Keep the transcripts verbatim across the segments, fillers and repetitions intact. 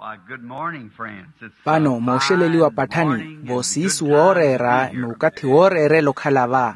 Pano mosheleliwa patani vosisu worera nukati worere lokhalava.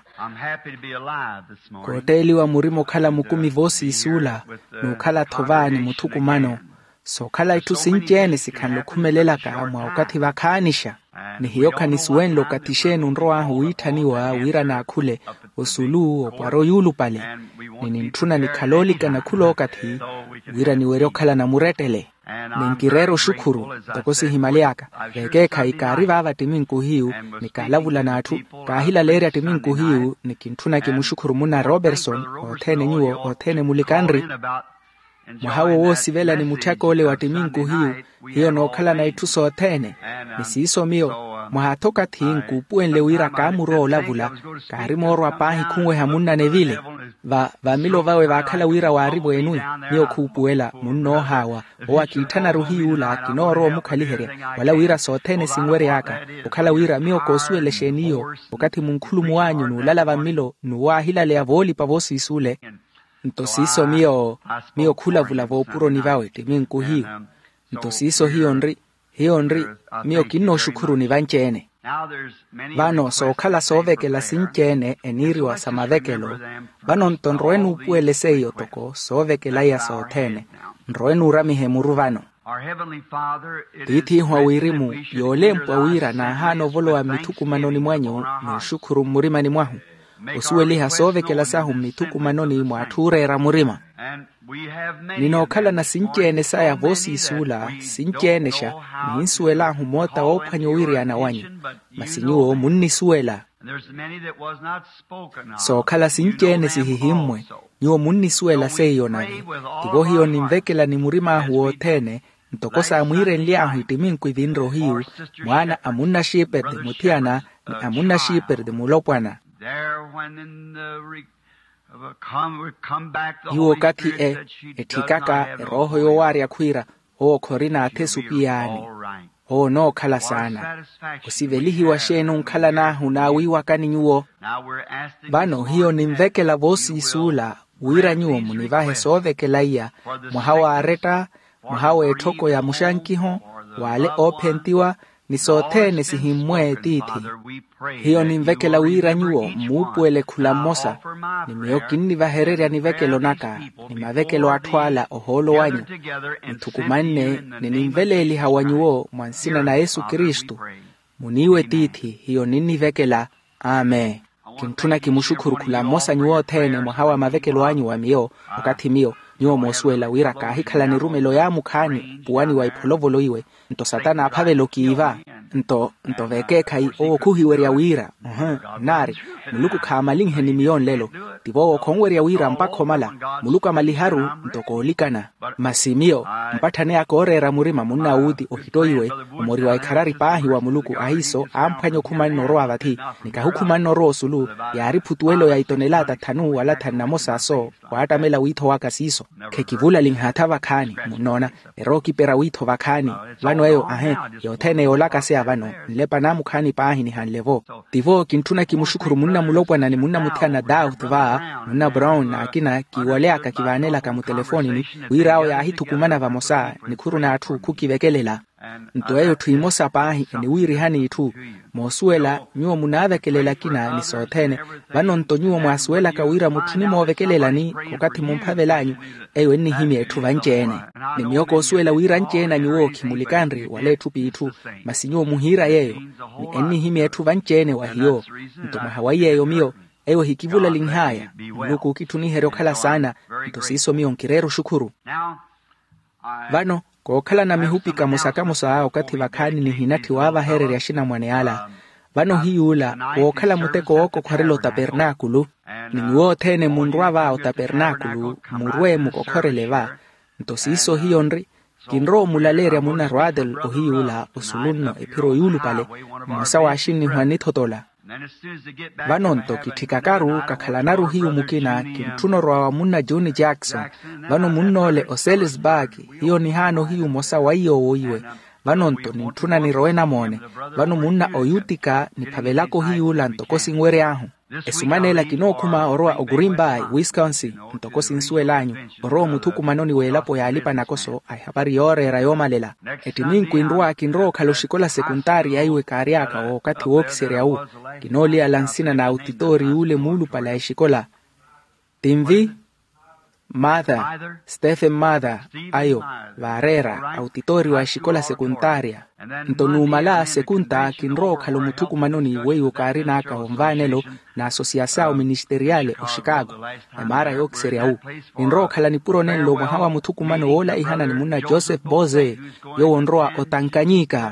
Koteliwa murimo khala mukumi vosisula nukhala thovani muthukumano. So khala itu sinjene sikhanlo khumelela ka mwa ukati vakhanisha. Ni hiyo kanisuwen lokatishenu nroa huitaniwa wira na akhule osulu oparo yulu pale. Nini ntuna ni khalolika na khulo kati wira ni wero khala na muretele. Ninkirero shukuru takosi himaliaka veke kaikari vava timinku hiu nikalavula natu kahila leria timinku hiu nikintuna kimushukuru muna Robertson othene nyuo othene mulikanri muhawo wosi vela ni mutako ole wa timinku hiu hiyo nokhala na ituso othene nisiso mio muhatoka thinku puenle wira kamuro olavula karimoro apahi khungwe hamuna nevile va vamilo vawe vakhala wira waribo enui niyo khupuela munno hawa owakithana ruhiula kinoro mukhalihere wala wira sothene singwere yaka ukhala wira mio kosuele sheniyo wakati munkhulumu wanyu nulala vamilo nuwahila le avoli pavosi isule ntosiso mio mio khula vula vopuro ni vawe timinku hiyo ntosiso hiyo nri hiyo nri mio kinno shukuru ni vanchene vano so khala sovekela sinchene eniri wa samavekelo vano ntonroenu puele seyo toko sovekela ya sothene nroenu ramihe muruvano tithi hwa wirimu yole mpwa wira na hano volo wa mithukumanoni mwanyu no shukuru murimani mwahu osuweli hasovekela sahu mithukumanoni mwathurera murima ninokhala na sinchene saya vosi isula sinchene sha ninsuela humota wophanyo wiriana wanyu masinyuo munnisuela so khala sinchene sihihimwe nyuo munnisuela seyo nawe tigo hiyo nimvekela ni murima huo thene ntokosa amwire nliahu itiminku ivinro hiu mwana amuna shiper de mutiana ni amuna shiper de mulopwana hiwo kati e etikaka roho yo waria kwira o korina atesu piyani o no khala sana usivelihi wa shenu khala na hunawi wakani nyuo bano hiyo nimvekela vosi isula wira nyuo munivahe sovekela iya muhawa areta muhawa etoko ya mushankiho wale opentiwa nisothene sihimwe tithi hiyo nimvekela wira nyuo mupuele khulamosa nimyokinni vahereria nivekelo naka nimavekelo athwala oholo wanyu nthukumanne ninimveleli hawanyuo mwansina na Yesu Kristu muniwe tithi hiyo ninivekela amen kintuna kimushukuru khulamosa nyuo thene muhawa mavekelo wanyu wa mio wakati mio nyuo mosuela wira kahikhala ni rumelo ya mukhani puani wa ipholovolo iwe nto satana aphavelo kiiva nto nto veke khai o khuhiweria wira uh nari muluku khamaling ni miyon lelo tivo khongweria wira mpakho mala muluku amaliharu nto kolikana masimio mpathane akorera murima munna udi ohitoiwe umori wa ikharari pahi wa muluku ahiso amphanyo khumani noro avathi nikahukhumani noro sulu yari phutuelo ya itonelata thanu wala thanamosa so watamela witho wakasiso khekivula linghatha vakhani munona eroki pera witho vakhani vanweyo ahe yothene yolaka se avano lepa na mukhani pahi ni hanlevo tivo kintuna kimushukuru munna mulopwana ni munna muthiana Daud va munna Brown akina kiwalea kakivanela ka mutelefoni ni wirao ya hithukumana vamosa nikhuru na athu khukivekelela ntoeyo thuimosa pahi ni wirihani ithu mosuela nyuo munavekelela kina ni sothene vano ntonyuo mwasuela ka wira muthini movekelela ni ukati mumphavelanyu eyo ni himi ethu vanjene ni myoko suela wira njena nyuo kimulikanri wale ethu pithu masinyo muhira yeyo ni eni himi ethu vanjene wa hiyo ntoma hawayeyo mio eyo hikivula linghaya luku kituni hero khala sana ntosiso mio nkirero shukuru vano kokhala na mihupika musakamusa wakati vakhani ni hinati wava herere ya shina mwaneala vano hiyula kokhala muteko woko kwarelo tabernakulu ni nyuo thene munruava o tabernakulu murwe mukokhoreleva ntosiso hiyo nri kinro mulaleria muna rwadel o hiyula usulunno epiro yulu pale musa washini hwanithotola vano nto kitikakaru kakhalanaru hiyo mukina kintuno rwa munna Johnny Jackson vano munnole o Salisbury hiyo ni hano hiyo mosa waiyo oiwe vanonto ni ntuna ni roena mone vano munna oyutika ni pavelako hiyula ntokosi ngwere ahu esumanela kinokuma oroa Green Bay, Wisconsin ntokosi nsuelanyu oro mutuku manoni welapo ya alipa nakoso ay habari yore rayomalela eti ninku indrua kinro kaloshikola sekundari aiwe kariaka wakati wokisere au kinoli alansina na auditori ule mulu pala eshikola timvi Mother, Stephen Mother, ayo, Varera, auditori wa shikola sekundaria. Ntonumala sekunta kinro kalumutuku manoni weyo karina aka omvanelo na asociação ministeriale o Chicago. E mara yokisere au. Nro kalanipuro nelo mwahawa mutuku mano ola ihana ni muna Joseph Boze, yo onroa o Tanganyika.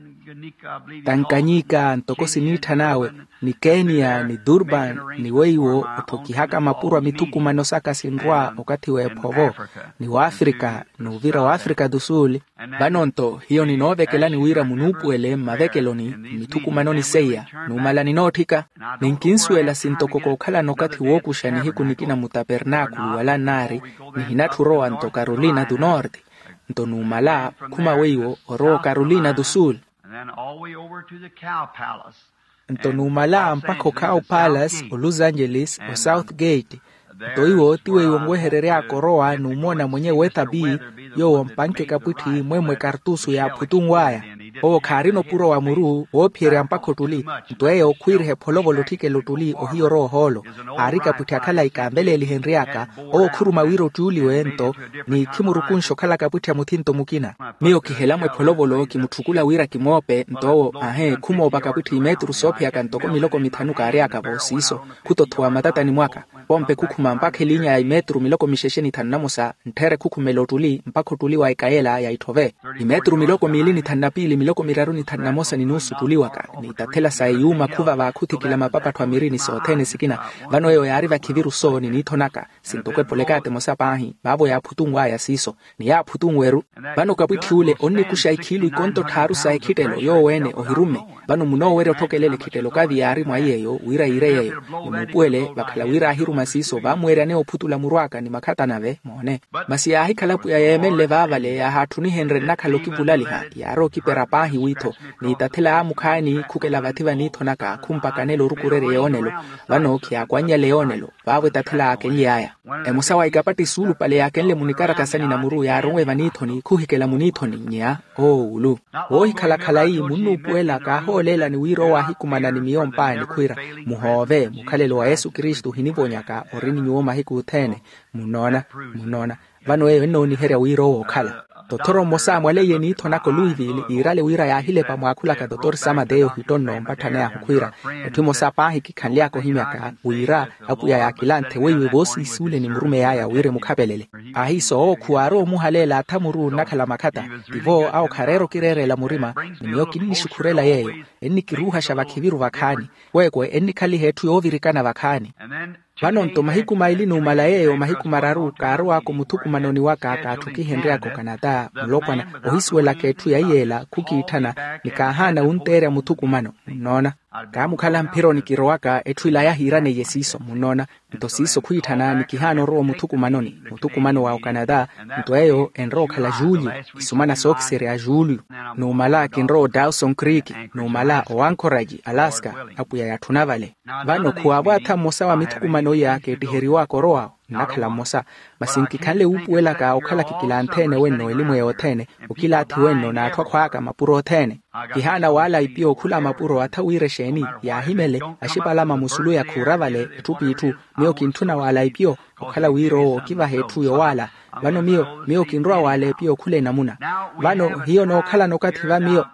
Tanganyika ntokosi nita nawe ni Kenya ni Durban ni weiwo otokihaka mapuro mituku manosaka sinrwa wakati wa povo ni wa Afrika ni uvira wa Afrika do Sul banonto hiyo ni nove kelani wira munupu ele mavekeloni mituku manoni seya numala ni notika ninkinsuela sintokoko kala nokati wokusha ni hiku nikina mutapernakulu wala nari ni hinaturoa nto Carolina do Norte nto numala kuma weiwo oro Carolina do Sul and all the way over to the Cow Palace. Ntonumala mpako Cow Palace o Los Angeles o Southgate. Toiwo tiwe yongwe hererea koroa numona mwenye wetabi yo mpanke kaputi mwemwe kartusu ya putungwaya. O karino puro wa muru o pire mpako tuli. Ntoe o kwirhe polovo lotike lotuli o hiyo roho holo. Harika putakala ikambele li henriaka o kuruma wiro tuli wento ni kimurukunsho kala kaputi ya mutinto mukina. Mio kihelamwe polovo lo kimutukula wira kimope nto ahe kumo bakaputi metru sopi ya kantoko miloko mitanu kariaka bosiso kutotuwa matata ni mwaka. Pompe kukuma mpake linya ya imetru miloko mishesheni tanamusa ntere kukumelo tuli mpako tuli wa ikaela ya itove. Imetru miloko milini tanapili miloko miraruni tanamosa ni nusu tuli waka. Ni itatela sa yuma kuva wakuti kila mapapa tuamirini sootene sikina. Vano eo ya ariva kiviru so ni nitonaka. Sintokwe polekate mosa pahi. Babo ya putungwa ya siso. Ni ya putungweru. Vano kaputi ule onni kusha ikilu ikonto taru sa ikitelo yo wene ohirume. Vano muno were otokelele kitelo kavi ya arimu ayeyo wira ireyeyo. Ni mupuele bakala wira ahiru masiso ba mwere ane oputula muruaka ni makata nave mone masi ya hikalapu ya yemele vavale ya hatuni henre nakalo kivulaliha ya roki perapahi wito ni itatela amukani kukela vativa nito naka kumpaka nelo rukurere yeonelo vano kia kwanya leonelo vawe tatela akenye haya e musawa ikapati sulu pale ya kenle munikara kasani na muru ya rongwe vanito ni kuhikela munito ni nya o ulu o hikalakalai munu puela ka holela ni wiro wa hikumana ni miyompa ni kuira muhove mukalelo wa Yesu Kristu hinivonyaka orini nyuoma hiku tene munona munona vano ewe no ni heria wiro okala Dotoro Mosa mwale yeni tonako Louisville irale wira ya hile pa mwakula ka Dr. Samadeo hitono mbatana ya hukwira etu Mosa pahi kikanlia ko himiaka wira apu ya yakilante wewe bosi sule ni murume ya ya wire mukabelele ahiso o kuaro muhalela tamuru nakala makata divo au karero kirere la murima niyoki ni shukurela yeyo enni kiruha shabakiviru vakani wekwe enni kali hetu yovirikana vakani Vanonto mahiku maili numala yeyo mahiku mararu karo ako mutuku manoni waka akatuki henre ako Kanada mulokwana ohiswela ketu ya yela kuki itana nikahana untere mutuku mano munona kamukala mpiro nikiroaka etuila ya hirane yesiso munona ntosiso kuitana nikihano roho mutuku manoni mutuku mano wa Kanada ntoeyo enro kala Julio isumana sokisere ya Julio numala kinro Dawson Creek numala o Anchorage Alaska apuya ya tunavale vano kuabata Mosa wa mituku mano yake tiheriwa koroa nakala Mosa masinki kale upuela ka okala kikila antene weno elimu ya otene ukila ati weno na atwa kwaka mapuro otene kihana wala ipio kula mapuro atawire sheni ya himele ashipalama musulu ya kuravale tupi itu mio kintuna wala ipio okala wiro kiva hetu yo wala vano mio mio kinroa wale ipio kule namuna vano hiyo no kala nokati va mio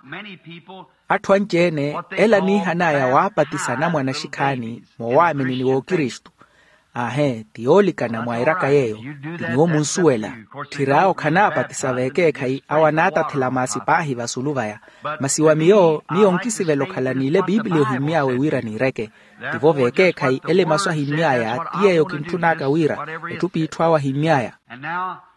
atwa njene ela ni hanaya wapatisa na mwanashikani mwawamini ni wo Kristu ahe tiolika na mwairaka yeyo tinyo munsuela tirao kanapa tisaveke kai awanata tilamasi pahi vasuluvaya masiwa miyo miyo nkisi velokala nile Biblio himia wewira nireke tivo veke kai ele maswa himia ya tiyeyo kintunaka wira etupi itwawa himia ya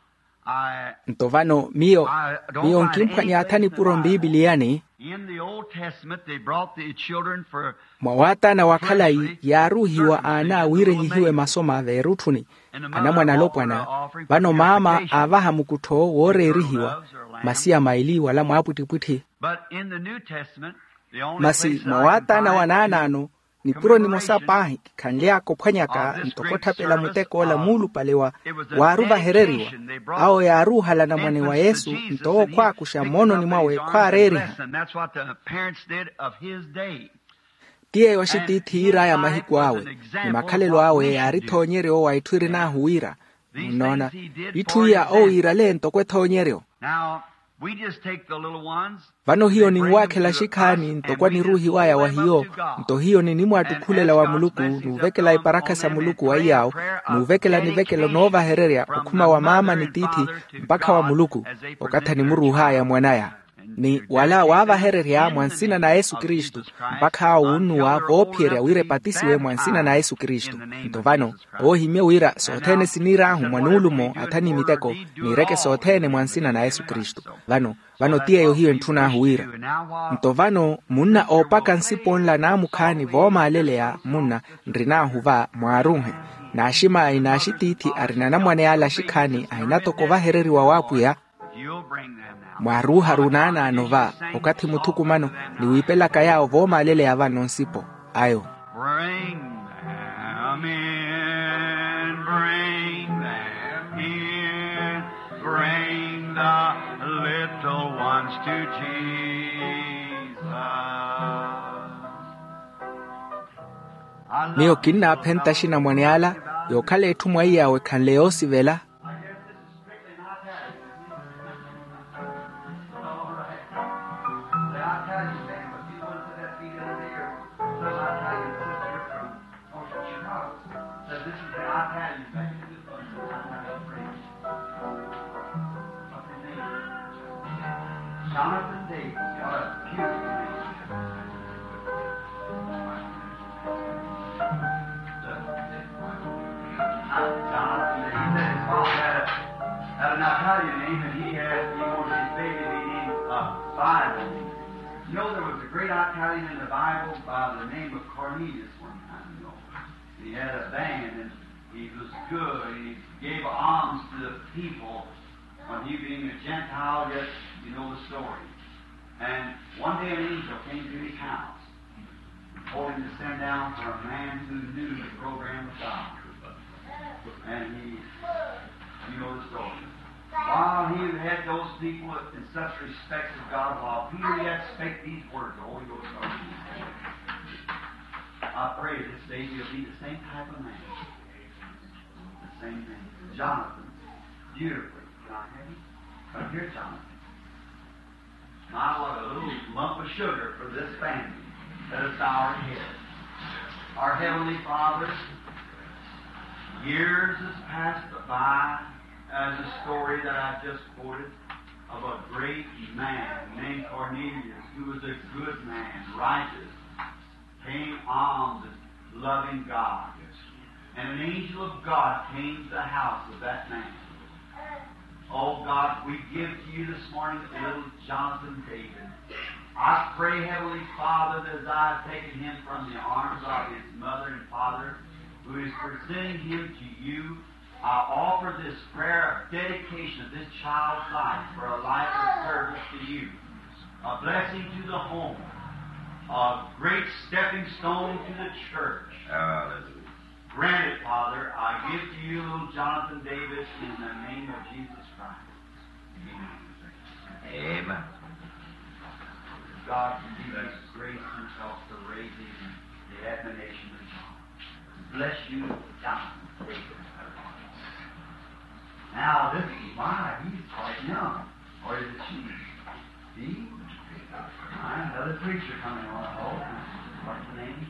I, ntovano miyo I don't miyo find nkimphwanya any athani place in the puro Bible. mbibiliani In the Old Testament, they brought the children for mwawatana wakhalai yaruhiwa ana awirehihiwe masoma averuthuni ana mwana lopwana vano mama avaha mukutho worerihiwa masiya maili wala mwapwitipwithi But in the New Testament, the only masi place that I can mwawatana find wananano ni puro ni mosapahi khanleako phwanyaka ntokhothapela muteko la mulu palewa waru vahereriwa ao yaruhala na mwane wa Yesu ntowo khwakusha mono ni mwawe khwareriha That's what the parents did of his day. tiye yoxitithiira ya mahiku awe ni makhalelo awe yarithonyereo waithwiri nahuwira munona ithuya owira le ntokwethonyereo Now, we just take the little ones. vano hiyo ni ngwakhela xikhani ntokwa ni ruhi waya wa hiyo nto hiyo ni nimwatukhulela wa muluku nuvekela iparaka sa muluku wa iyawo nuvekela nivekelo novahererya ukhuma wa mama ni tithi mpakha wa muluku okatha ni muruhaya mwanaya ni wala wavahererya mwansina na Yesu Kristu mpakha awunuwa voophyerya wirepatisiwe mwansina na Yesu Kristu ntovano oohimye wira soothene sinirahu mwanuulumo athani miteko nireke soothene mwansina na Yesu Kristu vano vano tiyeyo hiyo nthunahu wira ntovano munna oopaka nsiponla naamukhani voomaaleleya munna nrinahu va mwaarunhe naaxima ainaxitithi arina na mwane ala xikhani ainatoko vahereriwa waapwiya You'll bring them now. mwaruha runanano va okathi muthukumano niwipelaka yawo voomaaleleya vano nsipo ayo Bring them in, bring them in, bring the little ones to Jesus. I love miyo kinna phenta xina mwane ala yokhale ethumwa iyawe khanle yoosivela Jonathan Davis got a beautiful name. Jonathan Davis. He said his father had, a, had an Italian name, and he had, he wanted his baby to be named uh, Bible. You know, there was a great Italian in the Bible by the name of Cornelius one time, you know. He had a band, and he was good, and he gave alms to the people. When he being a Gentile, yet you know the story. And one day an angel came to his house, told him to send down for a man who knew the program of God. And he, you know the story. While he had those people in such respect of God, while Peter yet spake these words, the Holy Ghost started to speak. I pray this day you'll be the same type of man. The same thing. Jonathan, beautifully. Can I have you? Come here, Jonathan. My, what a little lump of sugar for this family that is our head. Our Heavenly Father, years has passed by as a story that I just quoted of a great man named Cornelius who was a good man, righteous, paying alms and loving God. And an angel of God came to the house of that man. Oh God, we give to you this morning little Jonathan David. I pray, Heavenly Father, that as I have taken him from the arms of his mother and father, who is presenting him to you, I offer this prayer of dedication of this child's life for a life of service to you. A blessing to the home. A great stepping stone to the church. Hallelujah. Grant it, Father. I give to you little Jonathan Davis in the name of Jesus Christ. Amen. Amen. God can give us grace himself to raise him in the admonition of God. Bless you, Jonathan Davis. Now, this is why he's quite young. Or is it she? He? Another preacher coming on. Oh, what's the name?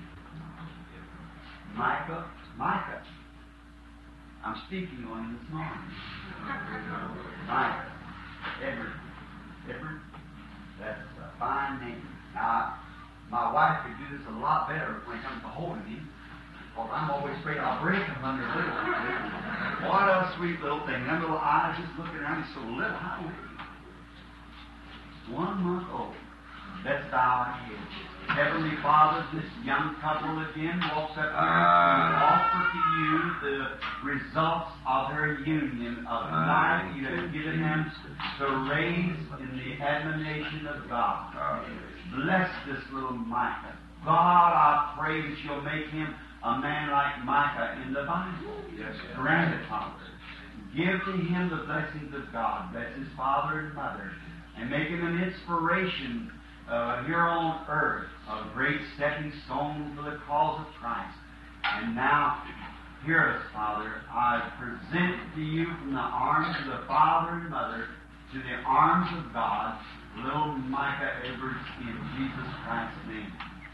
Micah. Micah. I'm speaking on him this morning. Micah. Edward. Edward. That's a fine name. Now, my wife could do this a lot better when it comes to holding him. Because I'm always afraid I'll break him under little. What a sweet little thing. Them little eyes just looking around. He's so little. How old is he? One month old. Let's bow our heads. Heavenly Father, this young couple again walks up here and offer to you the results of their union of life you have given them to raise in the admonition of God. Bless this little Micah. God, I pray that you'll make him a man like Micah in the Bible. Yes, grant it, Father. Give to him the blessings of God. Bless his father and mother. And make him an inspiration uh, here on earth, a great stepping stone for the cause of Christ. And now, hear us, Father. I present to you from the arms of the father and mother to the arms of God, little Micah Edwards, in Jesus Christ's name.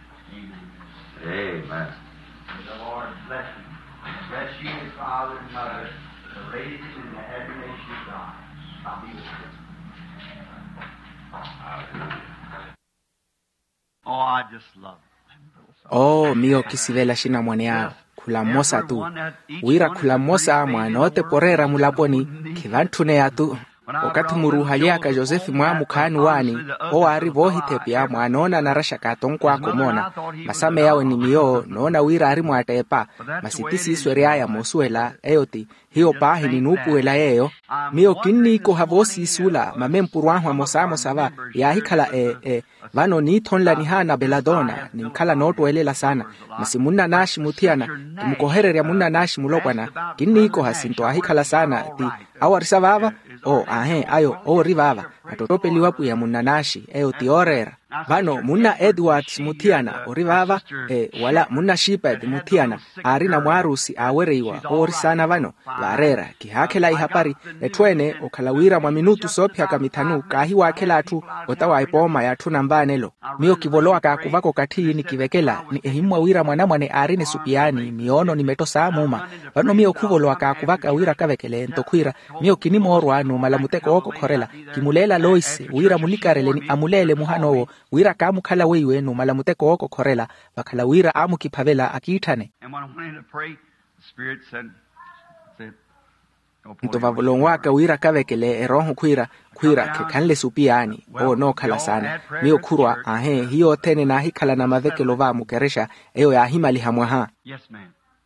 Amen. Amen. May the Lord bless him. Bless you, his father and mother, to raise him in the admiration of God. I'll be with you. Oh, I just love him. Oh, mio kisivela shina mwane yao. Kula mosa tu. Wira kula mosa mwanote porera mulaponi. Kivantune ya tu. Wakati muruhaliaka Josefi mwa mukani wani, o ari vohite pia mwanona na rasha katonkwa kumona. Masame yawe ni miyo, noona wira ari mwatepa. Masitisi iswere ya mosuela, eyoti, hiyo pahi ni nupuela eyo. Miyo kini ko havosi isula, mamempuruanwa mosamo sava, ya hikala e, e, vano ni tonla ni hana beladona, ni mkala noto elela sana. Masi muna nashi mutiana, tumukohere ya muna nashi mulopana, kini ko hasinto ahikala sana, ti awarisa vava, o ahe ayo o rivava atotopeli wapu ya munanashi eyo tiorera vano muna Edwards mutiana o rivava e wala muna Shepard mutiana arina mwarusi awereiwa o risana vano varera kihakela ihapari etwene okalawira mwa minutu sopya kamitanu kahi wakela atu otawa ipoma ya tunambanelo mio kivoloa kakuvako katii ni kivekela ni ehimwa wira mwana mwane arine supiani miono ni metosa muma vano mio kuvoloa kakuvaka wira kavekele ntokwira mio kinimorwa no malamuteko oko korela kimulela Lois wira mulikarele ni amulele muhanowo wira kamu kala weiwe no malamuteko oko korela bakala wira amu kipavela akiitane ntovavulongwaka wira kavekele eroho kwira kwira kekanle supiani o no kala sana mio kurwa ahe hiyo tene na hikala na mavekelo va mukeresha eyo ya himali hamwaha. Yes, ma'am.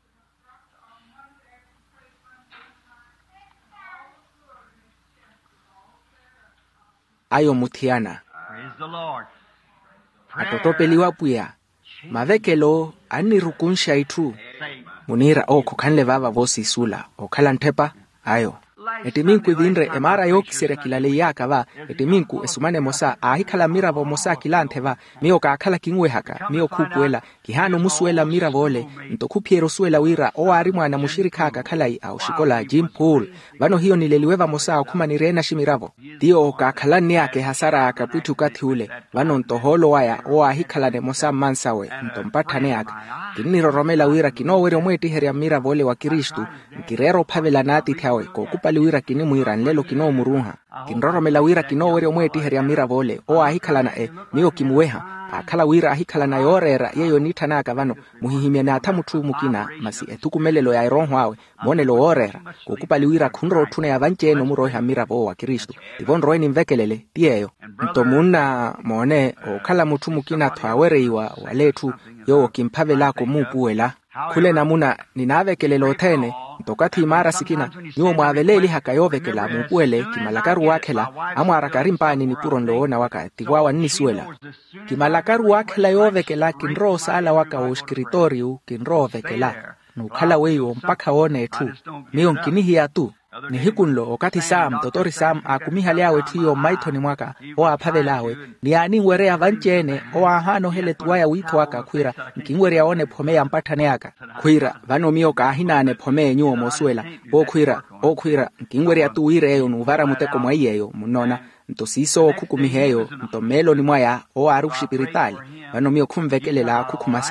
Ayo mutiana Praise the Lord. atotopeli wapuya mavekelo anirukunsha itu munira o kukanle vava vosi sula o kalantepa ayo etiminku vinre emara yokisere kilale yakava etiminku esumane mosa ahikala miravo mosa kilanteva mio kakala kingwe haka mio kupuela kihano musuela miravole ntokupiero suela wira o ari mwana mushirika kakalai au shikola Jim Paul vano hiyo nileliweva mosa kuma nirena shimiravo dio kakalani yake hasara akapitu katiule vano ntoholo waya o ahikala ne mosa mansawe ntompatane yaka kiniroromela wira kinowere mweti heria miravole wa Kristu nkirero pavela nati thawe kokupali wira kini muira nlelo kino muruha kinroromela wira kino were omweti heria miravole o ahikala na e mio kimuweha akala wira ahikala na yorera yeyo nitana akavano muhihimya na atamutu mukina masi etukumelelo ya ironho awe monelo orera kokupali wira kunro tune ya vanche no muroha miravo wa Kristu tivon roeni mvekelele tieyo ntomuna mone okala mutu mukina twawereiwa waletu yo kimpavela ko mupuela kule namuna ninavekelelo tene ntokati mara sikina niwo mwaveleli hakayovekela mupuele kimalakaru wakela amwara karimpani ni puron loona waka tigwawa nisuela kimalakaru wakela yovekela kinro sala waka o escritoriu kinro vekela nukala weyo mpaka one tu mio nkinihi tu ni hikunlo wakati Sam totori Sam akumihaliawe tuyo maitoni mwaka o apavelawe ni ani were avanchene o ahano hele tuwaya wito waka kwira nkingwere aone pomea mpatane yaka kwira vano mio kahinane pomea nyuo mosuela o kwira o kwira nkingwere atuwire eyo nuvara muteko mwaiyeyo munona ntosiso kukumiheyo ntomelo ni mwaya o arushipiritayi vano mio kumvekelela kukuma sana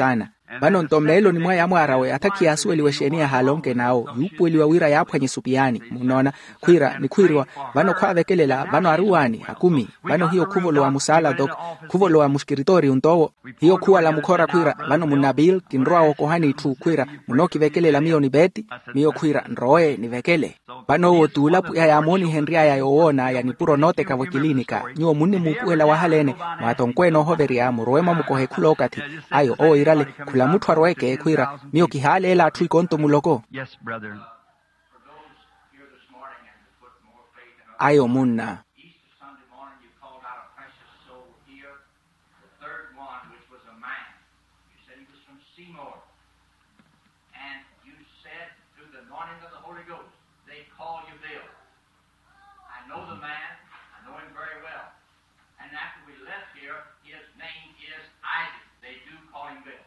Vano ntomelo ni mwa ya mwarawe ataki asueli weshenia halonke nao yupo ili wawira yapo nye supiani munona kwira ni kwirwa vano kwa vekelela vano aruani hakumi vano hiyo kuvolo wa musala dok kuvolo wa mushkiritori untowo hiyo kuwa la mukora kwira vano munabil kinroa okohani tu kwira munoki vekelela mio ni beti mio kwira nroe ni vekele vano wotula ya ya moni henria ya yowona ya nipuro note ka wakilinika nyo munni mupuela wahalene matonkweno hoveri ya muroema mukohe kulokati ayo o irale kula mutu arweke kwira mio kihale ela atui konto muloko. Yes, brother. Ayo munna. Easter Sunday morning you called out a precious soul here, the third one, which was a man. You said he was from Seymour. And you said through the anointing of the Holy Ghost, they call you Bill. I know the man, I know him very well. And after we left here, his name is Isaac. They do call him Bill.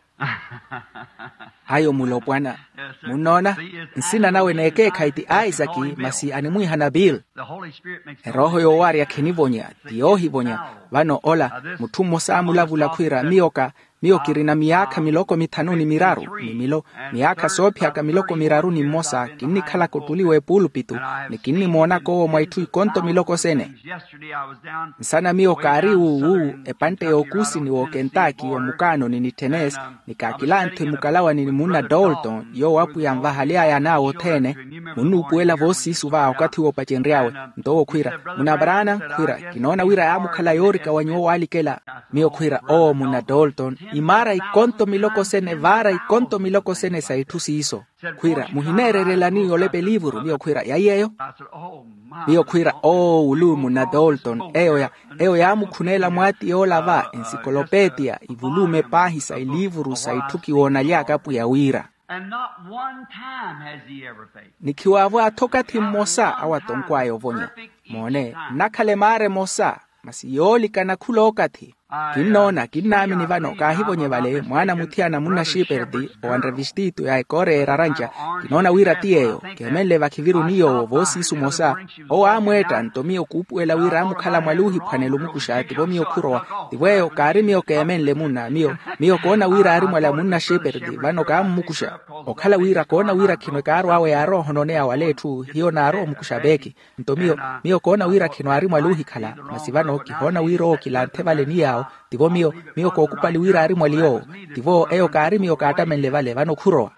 Ayo mulo bwana munona nsina nawe neke kaiti Isaac masi animui hanabil roho yo wari akinivonya diohi vonya vano ola mutumo samulavula kwira mioka mio kirina miaka miloko mitanuni miraru ni milo miaka sopya ka miloko miraru ni mosa kinni kala kotuliwe pulpitu ni kinni mona ko mwaitui konto miloko sene sana mio kari uu epante okusi ni wo Kentucky o mukano ni Tennessee ni kakilante mukalawa ni muna Dalton yo wapu ya mvahalia ya nao tene munu puela vosi suva wakati wo pachenriawe ntowo kwira muna barana kwira kinona wira ya mukala yori ka wanyo wali kela mio kwira o muna Dalton imara ikonto miloko sene vara ikonto miloko sene saitusi iso kwira muhinerere lani olepe livuru mio kwira ya yeyo mio kwira o ulu muna Dalton eyo ya eyo ya mukunela mwati yola va encyclopedia ivulume pahi sa livuru saituki wona liaka pu ya wira. And not one time has he ever failed. Nikiwavu atokati mosa awatonkwayo vonya mone nakale mare mosa masiyoli kana kulokati kinona kinami ni vano kahivonye vale mwana mutiana muna shiperdi o anrevistitu ya ekore raranja kinona wira tieyo kemele vakiviru niyo vosi sumosa o amweta ntomio kupuela wira amukala mwaluhi panelu mukushati bo mio kuroa diweyo kari mio kemenle muna mio mio kona wira arimwala muna shiperdi vano kamu mukusha okala wira kona wira kinwe karu awe aro hononea wale tu hiyo na aro mukushabeki ntomio mio kona wira kinwe arimwaluhi kala masivano kihona wiro kilante vale niya tivo mio mio ko kupali wira ari mwalio tivo eyo kari mio kata menle vale vano kuro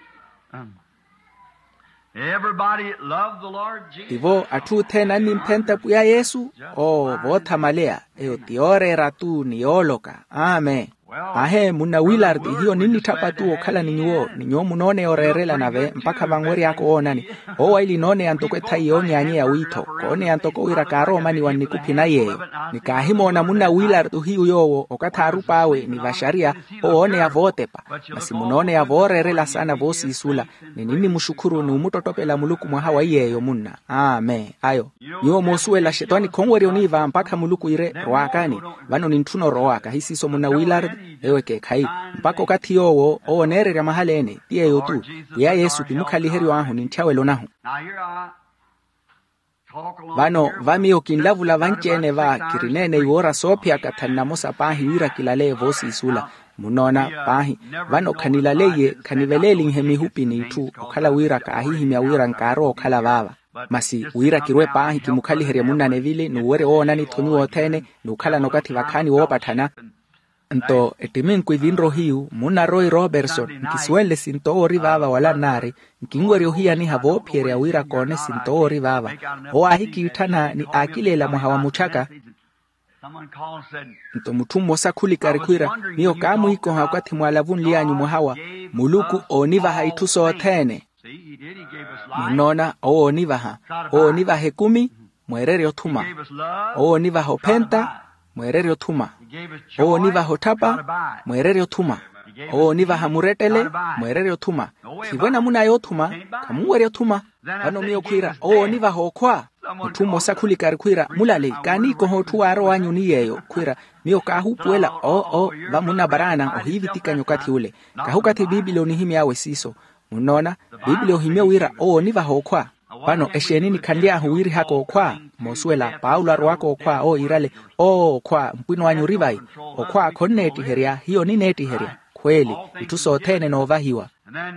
Everybody love the Lord Jesus. tivo atu tena ni mpenta puya Yesu o vota malea eyo tiore ratu ni oloka amen. Ahe muna Willard hiyo nini tapatu okala ninyuo ninyo munone orerela nave mpaka vangweri yako onani owa ili none antoko tayo nyanye ya wito kone antoko wira karo mani wanikupina yeyo nikahimo na muna Willard hiyo yowo okataru pawe ni vasharia oone ya votepa basi munone ya vorerela sana vosi isula ni nini mushukuru ni umutotopela muluku mwa hawa yeyo muna amen ayo nyo mosuela shetani kongweri oniva mpaka muluku ire roakani vano nintuno roaka hisiso muna Willard ewe ke kai mpako kati yowo onerera mahalene tie yotu ya Yesu kimukali heri wangu ninchawelo nahu vano vamio kinlavula vanchene va kirinene iwora sopya katana mosa pahi wira kilale vosi isula munona pahi vano kanilaleye kaniveleli nhemi hupi ni tu okala wira kahihi mya wira nkaro okala vava masi wira kirwe pahi kimukali heri muna nevile nuwere ona ni tonu otene nukala nokati vakani wopatana Nto etimin kuidinro hiu muna Roy Robertson nkiswele sinto ori vava wala nari nkingweri ohia ni havo piere ya wira kone sinto ori vava hoa hiki utana ni akilela muhawa muchaka nto mutumo sakuli karikwira niyo kamu hiko hakwati mualavun lianyu muhawa muluku oniva haituso otene munona o oniva ha o oniva hekumi mwerere otuma o oniva hopenta mwerere otuma o niva hotapa mwerere otuma o niva hamuretele mwerere otuma kibona muna yotuma kamuwere otuma vano mio kwira o niva hokwa mutumo sakuli karikwira mulale kaniko hotu aro wanyu niyeyo kwira mio kahupuela o o vamuna barana ohivitika nyokati ule kahukati Biblia ni himi awe siso munona Biblia himia wira o niva hokwa Pano eshenini kandia huwiri hako kwa mosuela Paula ruako kwa o irale o kwa mpwino wanyu rivai o kwa koneti heria hiyo ni neti heria kweli itusothene novahiwa.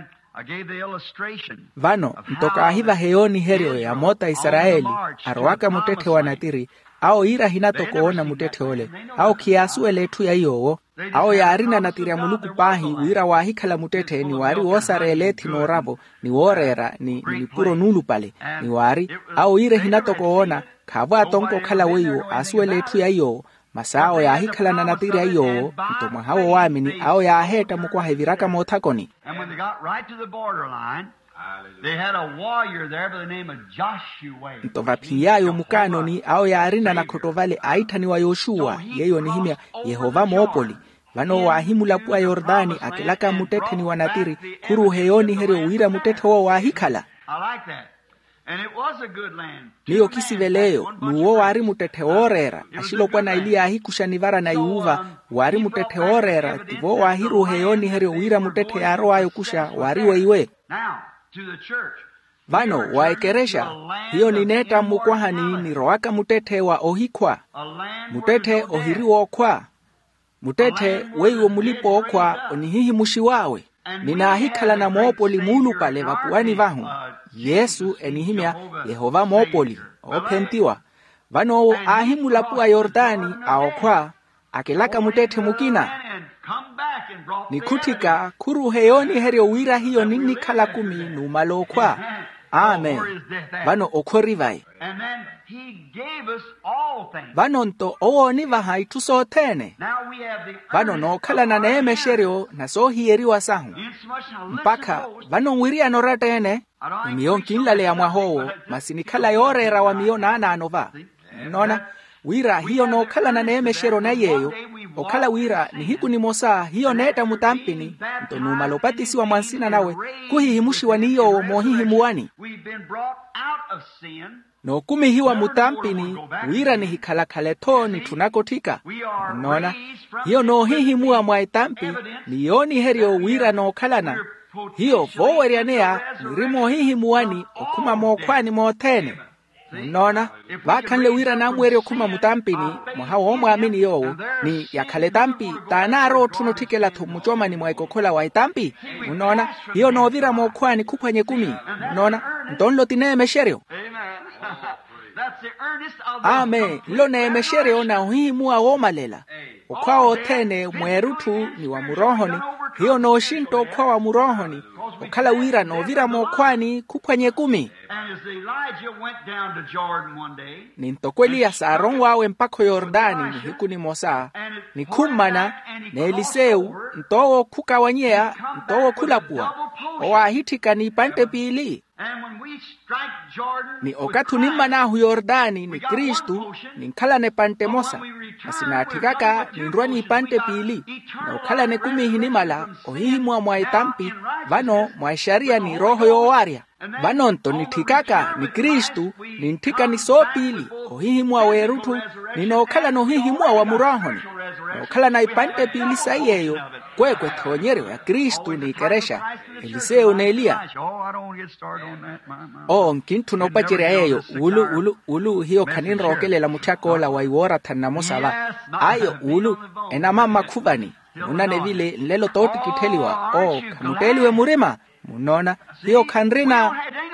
Vano ntoka ahiva heyoni herio ya mota Israeli arwaka mutete wa natiri ao ira hinatokoona mutete ole ao kiasu eletu ya iyowo ao ya arina natiri ya muluku pahi uira wahikala mutete ni wari wosare eleti noravo ni worera ni, ni puro nulu pale ni wari ao ira hinatokoona kava atonko kala weyo asu eletu ya iyowo masao ya hikala na natiri ya iyowo mtomwa hao wamini ao ya aheta mukwa heviraka motakoni. And when they got right to the borderline, they had a warrior there by the name of Joshua. Ntova piyayo mukanoni ao ya arina na kotovale aitani wa Yoshua yeyo ni himya Yehova Moopoli. Vano wahimula pua Yordani akilaka mutete ni wanatiri kuru heyoni heri uwira mutete wa wahikala. I like that. And it was a good land. Niyo kisiveleyo nuwo wari mutete orera ashilo kwa na ilia hikushanivara na yuva wari mutete orera tivo wahiru heyoni heri uwira mutete ya roa yukusha wari weiwe. Now, to the church. Vano waekeresha hiyo ni neta mukwahani ni roaka mutete wa ohikwa mutete ohiriwo kwa mutete weiwo mulipo okwa onihihi mushiwawe nina hikala na Moopoli mulu pale vapuani vahu Yesu enihimya Yehova Moopoli opentiwa vano ahimula pua Yordani aokwa akilaka mutete mukina nikutika kuru heyoni herio wira hiyo nini kala kumi numalo kwa. Amen. Vano okorivai. And then he gave us all things. Vano nto ooni vaha itusothene. Now we have the Vano no kala na neeme sherio na so hieriwa sahu. Mpaka vano mwiria noratene mionki nlale ya mwahowo masinikala yorera wa miona ana anova. Nona wira hiyo no kala na neeme shero na yeyo okala wira ni hiku ni mosa hiyo neta mutampini nto numalopatisi wa mwansina nawe kuhihimushi wa niyo mohihimuwani no kumi hiwa mutampini wira ni hikalakale toni tunakotika. Nona hiyo no hihimuwa mwaetampi ni yoni herio wira no kalana hiyo vowerianea nirimo hihimuwani okuma mokwani motene. Nona vakanle wira na mwere okuma mutampini mwahawo mwamini yowo ni yakale tampi tanaro tunotikela tumuchoma ni mwaikokola wa itampi. Nona hiyo no vira mokwani kupanye kumi. Nona ntonlo tineeme sherio. Amen. Lo neeme sherio na uhimu wa womalela ukwao tene mwerutu ni wa murohoni hiyo no shinto kwa wa murohoni ukala wira no vira mokwani kupanye kumi. Ni ntokweli ya saron wawe mpako Yordani ni hiku ni mosa ni kumana na Eliseu ntowo kukawanyea ntowo kulapua owahitika ni pante pili. Ni okatu ni manahu Yordani ni Kristu ni nkala ne pante mosa masinatikaka ni nrua ni pante pili na ukala ne kumi hinimala ohihi mwa mwaitampi vano mwaisharia ni roho yowaria. Vano nto nitikaka ni Kristu ni ntika ni so pili ohihi mwa werutu ni no okala no hihi mwa wa murahoni na okala na ipante pili sayeyo kwekwe thonyere ya Kristu ni ikeresha Eliseu na Elia. Oh, nkintu no pachire ayo ulu ulu ulu hiyo kanini rokelela mutakola wa iwora tanamosala ayo ulu ena mama kubani unane vile lelo toti kiteliwa oh kamuteliwe murima munona hiyo kanrina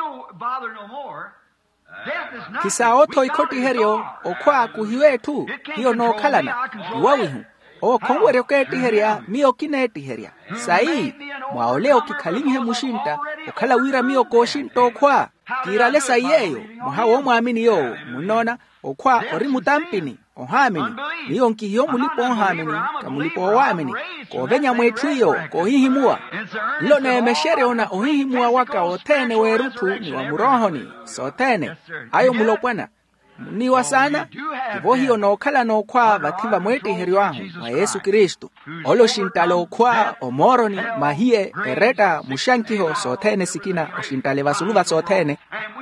kisa oto ikoti herio okwa kuhiwe tu hiyo no kalana iwawihu o kongwere keti heria mio kineti heria sai mwaoleo kikalinhe mushinta okala wira mio koshinto kwa kirale sayeyo muhawo mwamini yo munona okwa ori mutampini ohamini niyo nkihiyo mulipo ohamini kamulipo owamini kovenya mwetuyo kohihimua lo neemeshere ona ohihimua waka otene werutu ni wa murohoni sotene ayo mulopwana niwa sana ivo hiyo no kala no kwa bativa mwete heri wangu wa Yesu Kristu olo shintalo kwa omoroni mahie ereta mushankiho sotene sikina oshintale vasuluva sotene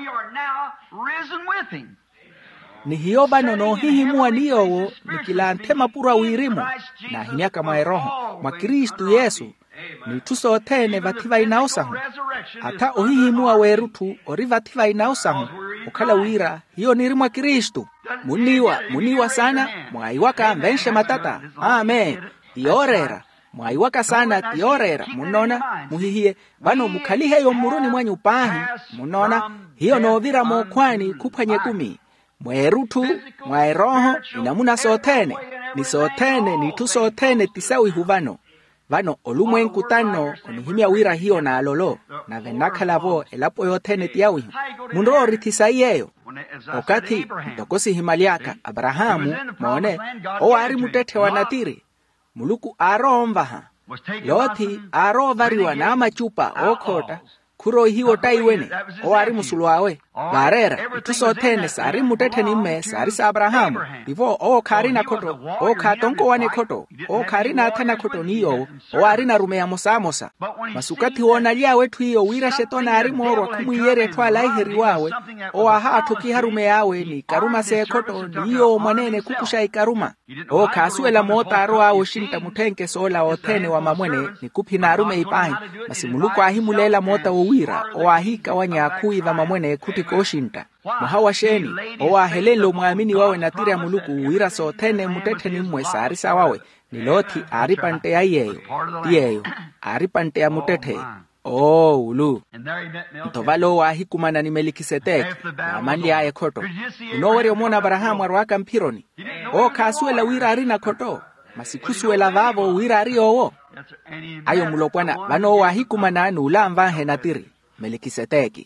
ni hiyo bano no hihimua niyowo nikilante mapura wirimu na hinyaka maeroho mwa Kristu Yesu ni tusotene vativa inaosahu ata ohihimua werutu ori vativa inaosahu ukala wira hiyo nirimwa Kristu muniwa muniwa sana mwaiwaka mbenshe matata amen iorera mwaiwaka sana tiorera munona muhihiye vano mukhaliheyo muruni mwanyu pahi munona hiyo novira mokwani kuphwanye kumi mwerutu mwaeroho inamuna sothene ni sothene ni tu sothene tisawihu vano vano olumwenku tano onihimya wira hiyo na alolo na venakhalavo elapo yothene tiyawihu munro orithisaiyeyo okati ntokosi himaliaka Abrahamu mone owari mutethe wa natiri muluku aromvaha Loti arovariwa na machupa okhota khuro hiwo taiwene owari musulu wawe varera itusothene sari mutethe nimme sari sa Abrahamu ivo okhari na khoto okhatonko wane khoto okhari na athana khoto niyo owari na rume ya mosamosa masukati wona lya wethu iyo wira shetona ari morwa kumuyere twala iheri wawe owaha athuki harume yawe ni karuma se khoto niyo mwanene kukusha ikaruma okhasuela mota aro awo shinta muthenke sola othene wa mamwene ni kuphina arume ipahi masimuluko ahimulela mota wira owahika wanyakhui va mamwene khuti koshinta muhawa sheni owahelelo mwamini wawe natiri ya muluku wira sothene mutethe nimwe sari sa wawe ni Loti ari pante ya yeyo tiyeyo ari pante ya mutethe oh ulu ntovalo wahikumana ni Melikisedeki na mandi ya ekhoto unoweri omona Abrahamu arwaka mpironi o khasuela wira ari na khoto masikhusuela vavo wira ari owo ayo mulopwana vano wahikumana nula mvahe natiri Melikisedeki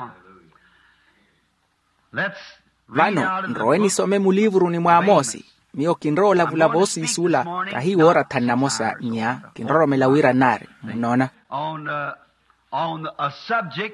vano nroeni some mulivuru ni mwa Amosi mio kinro la vulavosi isula kahi wora tanamosa nya kinro melawira nare munona on uh, on a subject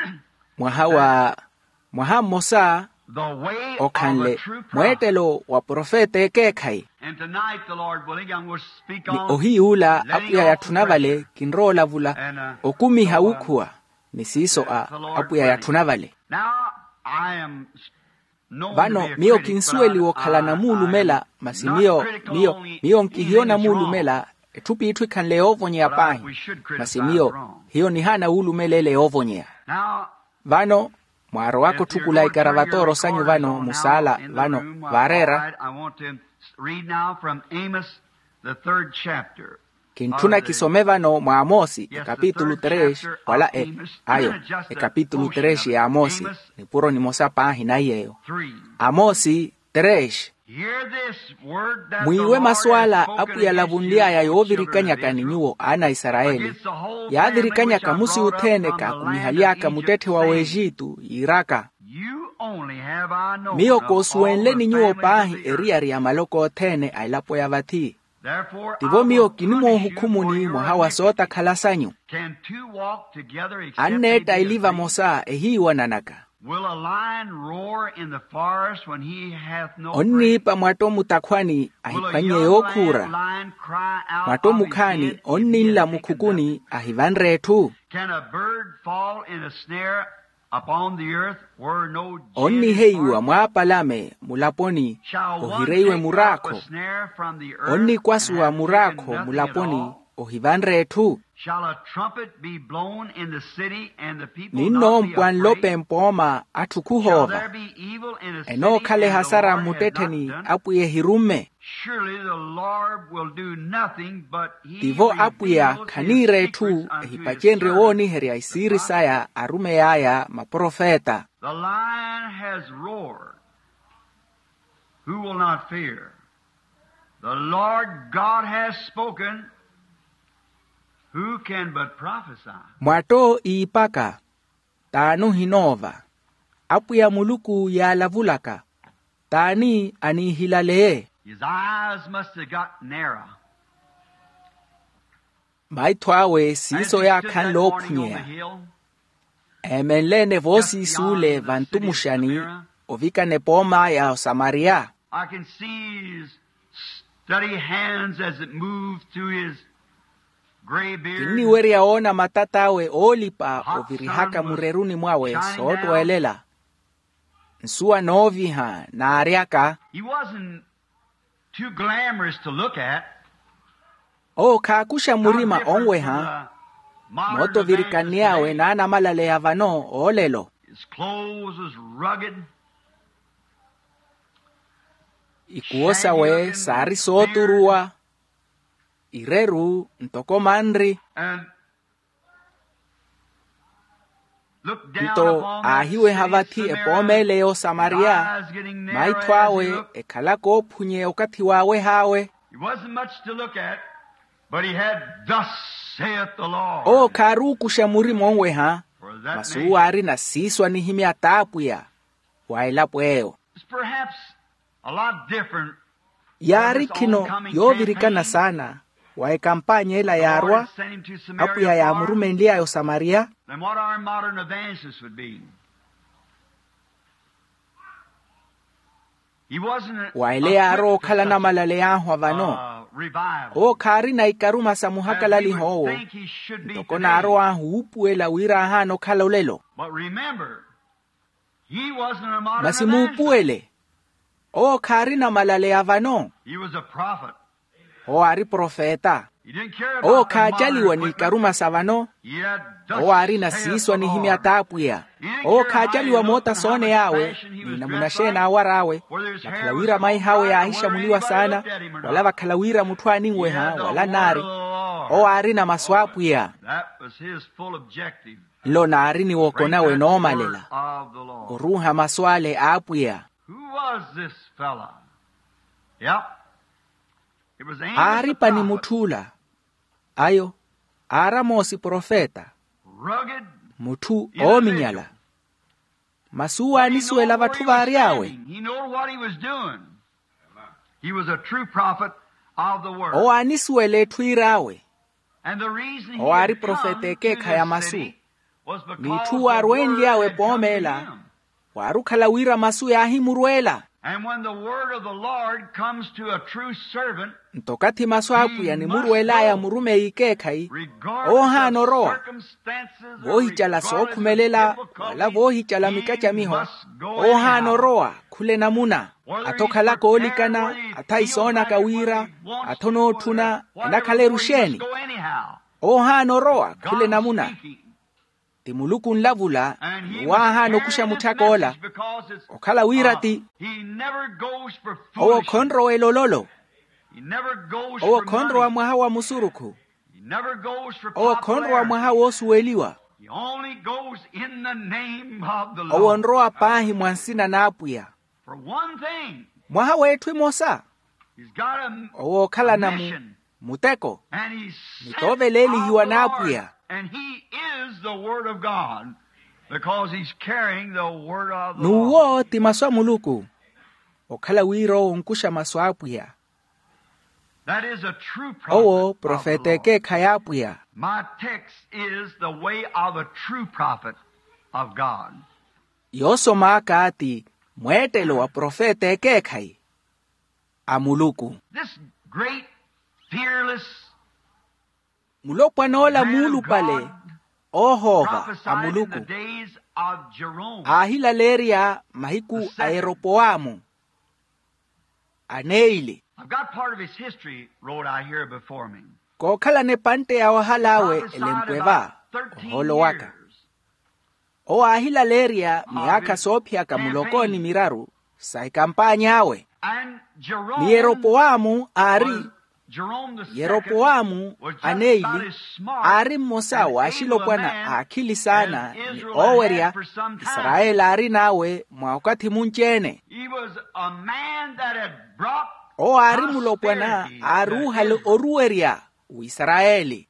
mwahawa mwaha Mosa the way okhanle of a true prophet. mwetelo wa profete kekhai And tonight the Lord willing I'm going to speak ni on ohiula letting apuya off yathunavale pressure. kinro la vula And, uh, okumi so, uh, haukhua nisiso a the Lord apuya willing. yathunavale Now I am known vano to be a mio critic, kinsueli but I- wokhala na I- mulu I mela am masi not mio critical mio only mio anything nkihiona that's mulu wrong. mela ethupi ithu ikhanle ovonye But I- apahi we should criticize masi mio wrong. hiyo ni hana ulu melele ovonyea Now vano mwaro wako if you're thukula going to turn your ikaravatoro sanyu recorders vano on now musala in the vano room, uh, varera all right, I want to read now from Amos the third chapter. kinthuna kisome vano mwa Amosi Yes, ekapitulu the third teresh chapter wala of e Amos. ayo Just a ekapitulu portion teresh of ya it. Amosi Amos ni puro ni mosa pahi na yeyo three. Amosi teresh Hear this word that the mwiwe Lord maswala has spoken apu ya against lavundia you, ya O yovirikanya children of Israel. kaninyuo ana Israeli Against the whole yavirikanya family which I kamusi brought up uthene from ka the land of kumihaliaka Egypt, mutethe wa saying, wejitu iraka You only have I known miyo of all kosuenle the ninyuo families pahi of the earth. eriari ya maloko othene ailapo ya vathi Therefore, tivo I miyo will kinimo punish you hukumu for ni your mwahawa iniquity. sota khalasanyu Can two walk together except anne they be tailiva agreed? mosa ehiwa nanaka Will a lion roar in the forest when he hath no onni prey? pa mwato mutakhwani Will a ahipanye young yokhura lion cry out mwato of his mukhani den if he onni has la taken mukhukuni nothing? ahivanrethu Can a bird fall in a snare upon the earth where no onni gin is heiwa formed? mwapalame mulaponi Shall one ohireiwe take out murakho a snare from the earth onni and kwasuwa have murakho taken nothing mulaponi at all? ohivanrethu Shall a trumpet be blown in the city and the people ninno not be mpwan afraid? lope mpoma Shall athukuhova there be evil in a city eno khale and the hasara Lord has not mutetheni done it? apuye hirume Surely the Lord will do nothing, but he tivo apuya reveals his khanirethu secrets unto his ehipachenre servants, woni heri aisiri saya arume yaya maprofeta The lion has roared. Who will not fear? The Lord God has spoken. Who can but prophesy? mwato iipaka tanu hinova apuya muluku yalavulaka tani anihilalee His eyes must have got narrow. maithwawe As siso he ya stood khan that lo morning on the phunyea hill, emenlene vosi just sule beyond the vantumushani city of Samaria, ovikane poma ya Samaria I can see his steady hands as it moved through his gray beard. kini weri yaona matatawe olipa Hot ovirihaka sun was mureruni mwawe shining soto down. elela nsuwa noviha na ariaka He wasn't too glamorous to look at. o khakusha murima Not different onweha from the modern moto evangelist virikaniawe today. nana malale ya vano olelo His clothes was rugged. ikuosa we sari soturua ireru ntoko manri nto ahiwe havati epomele yo Samaria maitwawe ekhala kophunye okati wawe hawe o karu kushamuri monwe ha masuari na siswa ni himi atapuya wailapweo yari kino yovirikana sana wae kampanye ila yarwa apuya ya murumendia yo Samaria waile yaro kala na malale yaho vano o kari na ikaruma samuhaka lali howo toko na aro ahu upuela wira hano kala ulelo masimu upuele o kari na malale ya vano o ari profeta o kajaliwa ni karuma savano o ari na siswa ni himi atapuya o kajaliwa mota sone yawe ni namunashena awarawe wakalawira mai hawe ya ahisha muliwa sana wala wakalawira mutwani ngweha wala nari o ari na maswapuya lo nari ni wokonawe no malela oruha maswale apuya ari pani mutula ayo aramosi profeta mutu ominyala masuwa nisuela vatu variawe o anisuele tuirawe o ari profeteke kaya masu mitu arwengi yawe pomela warukala wira masu ya himurwela. And when the word of the Lord comes to a true servant, ntokati maswapu ya ni muruela ya murume ikekai oha noroa vohi chala so kumelela wala vohi chala mikacha miho oha noroa kule namuna atokala kolikana ataisona kawira atono tuna nakale rusheni oha noroa kule namuna timuluku nlavula waha no kusha mutakola okala wirati owo konro elololo owo konro wa mwaha wa musuruku owo konro wa mwaha wa suweliwa owo nroa pahi mwansina na apuya mwaha wetu mosa owo kala na mu, muteko mitoveleli hiwa na apuya. And he is the word of God because he's carrying the word of the Lord. Nuwo timaswa muluku okala wiro unkusha maswapuya. That is a true prophet. Owo profeteke kayapuya. My text is the way of a true prophet of God. Yosoma kati mwetelo wa profeteke kai amuluku. This great fearless mulopwa nola mulu pale ohova amuluku ahila leria mahiku aeropoamu aneili. I've got part of his history wrote out here before me. Kokala ne pante ya wahalawe elemkweva holo waka o ahila leria miaka sopya kamulokoni miraru sai kampanya awe ni Yeropoamu ari Yeropoamu aneili ari mosa wa shilokwana akili sana ni oweria Israel ari nawe mwakati munchene o ari mulopwana aru halo orueria uIsraeli.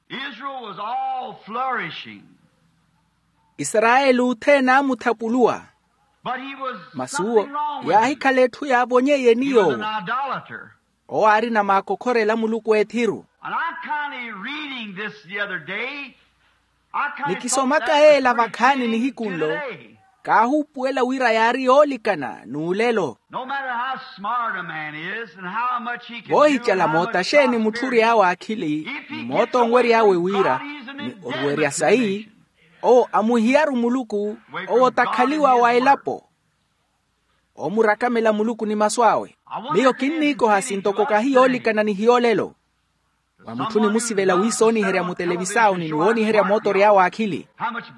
Israelu tena mutapulua masuo ya hikaletu ya bonye yeniyo o ari na makokore la muluku ethiru. Nikisomaka e la vakani ni hikunlo kahupuela wira yari olikana nulelo vohi chala mota sheni muturi yawa akili ni moto ngweri yawe wira ni orweri ya sahi o amuhiaru muluku o takaliwa wailapo o murakamela muluku ni maswawe miyo kiniko hasintoko kahi olikana ni hiolelo wa mutuni musivela wisoni heria mutelevisao ni nuoni heria motori yawa akili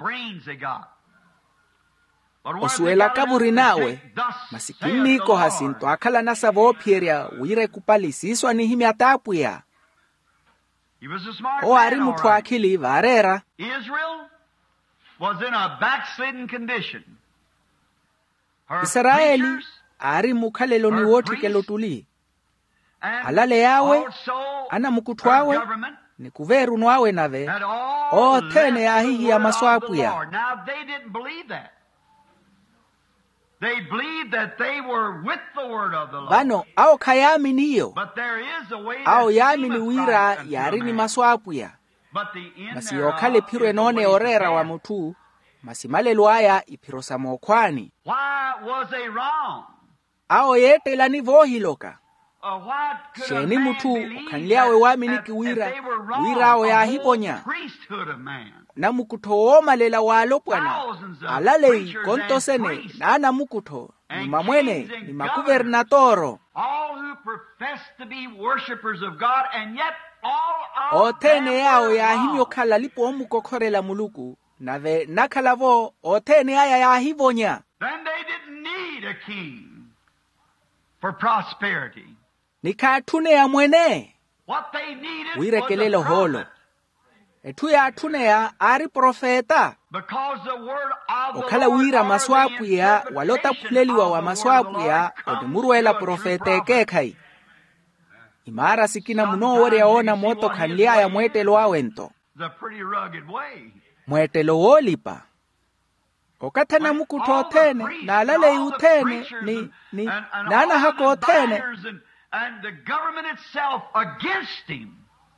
osuela kaburi nawe masikini ko hasinto akala nasa vopieria wire kupalisiswa ni himi atapuya He was a smart o ari man, all muthu right. akili varera. Israel was in a backslidden condition. Her Israeli preachers ari mukhalelo ni her wothi priest, kelo tuli. and Alale yawe, also ana mukuthu her awe, government ni kuveru nwawe nave, had o all thene left ya the hihi ya word of maswapu the ya. Lord. Now they didn't believe that. They believed that they were with the word of the Lord. Vano ao khayamini iyo, But there is a way ao that yamini seemeth wira right unto a yari ni man. maswapu ya. But the end Masi thereof yokhale is phiro the enone way to orera wa death. muthu, masi malelo aya iphiro sa mokhwani. Why was they wrong? Ao yetela ni vohiloka. Uh, why could a Sheni man mutu believe kanliawe that, wamini that, kiwira, that they were wrong? wira ao ya A whole hiponya. priesthood of man. Na mukutho omalela walo pwana. Thousands of Alale preachers kontosene and priests na ana mukutho. Ni and mamwene, kings and ni governors. makuvernatoro. All who profess to be worshipers of God, and yet all O of them thene yao were ya himyo wrong. khala lipo omukokhorela muluku. Nave nakhalavo o thene aya ya hivonya. Then they didn't need a king for prosperity. Nikhathune ya mwene. What they needed Wirekelelo was a holo. prophet. Ethu ya thune ya ari profeta. Because the word of the Okhala Lord wira or the maswapu ya walota interpretation phuleliwa of wa the word maswapu of the ya Lord comes odemuruela to a true profeta prophet. ekekhai. Imara sikina munowore yaona moto khanlia ya mwetelo awento. It's a pretty rugged way. Mwetelo wolipa. Okathana mukutho All the othene priests na and alale all the uthene preachers ni and- ni and- and nana all hako the othene. diviners and- and the government itself against him.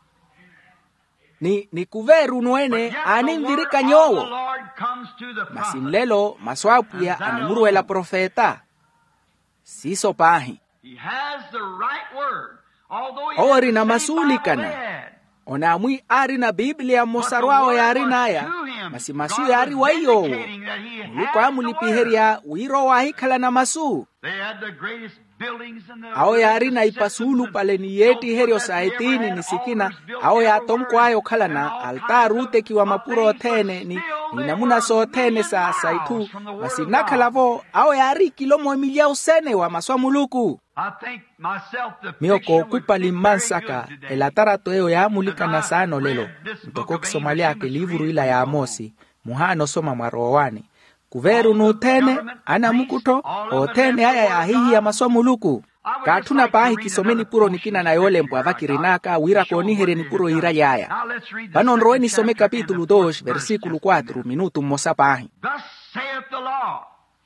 Ni ni kuveru nwene But yet the ani word mvirika of the nyowo. Lord comes to the prophet. Masinlelo maswapu ya animuruela profeta. Siso pahi. He has the right word. Although he Ori has na the same masuli Bible kana. they had. Ona mwi ari na Biblia mosarwao ya ari naya. Masi masu ya ari waiyo. Muluko amulipiheria wiro wa hikala na masu. They had the greatest buildings in the Ao ya ari na ipasulu pale ni yeti herio saitini ni sikina. Ao ya tomkwayo kala na altaru tekiwa mapuro othene ni ni namuna so othene sa saitu. Masi nakalavo ao ya ari kilomo emilia usene wa maswa muluku. I think myself the Mio picture ko would ocupa fit very limansaka good today. el atarato eo ya mulika na sano lelo mtoko kisomalia ke livru ila ya Amosi muhano soma marowani kuveru nuthene ana mukuto othene aya ya hihi ya maswamuluku katuna pahi kisomeni puro nikina na yole mpwa vakirinaka wira konihere ni puro ira yaya Now let's read the Bano second nroeni some chapter in capítulo the two first verse. versículo cuatro minuto mosa pahi. Thus saith the Lord,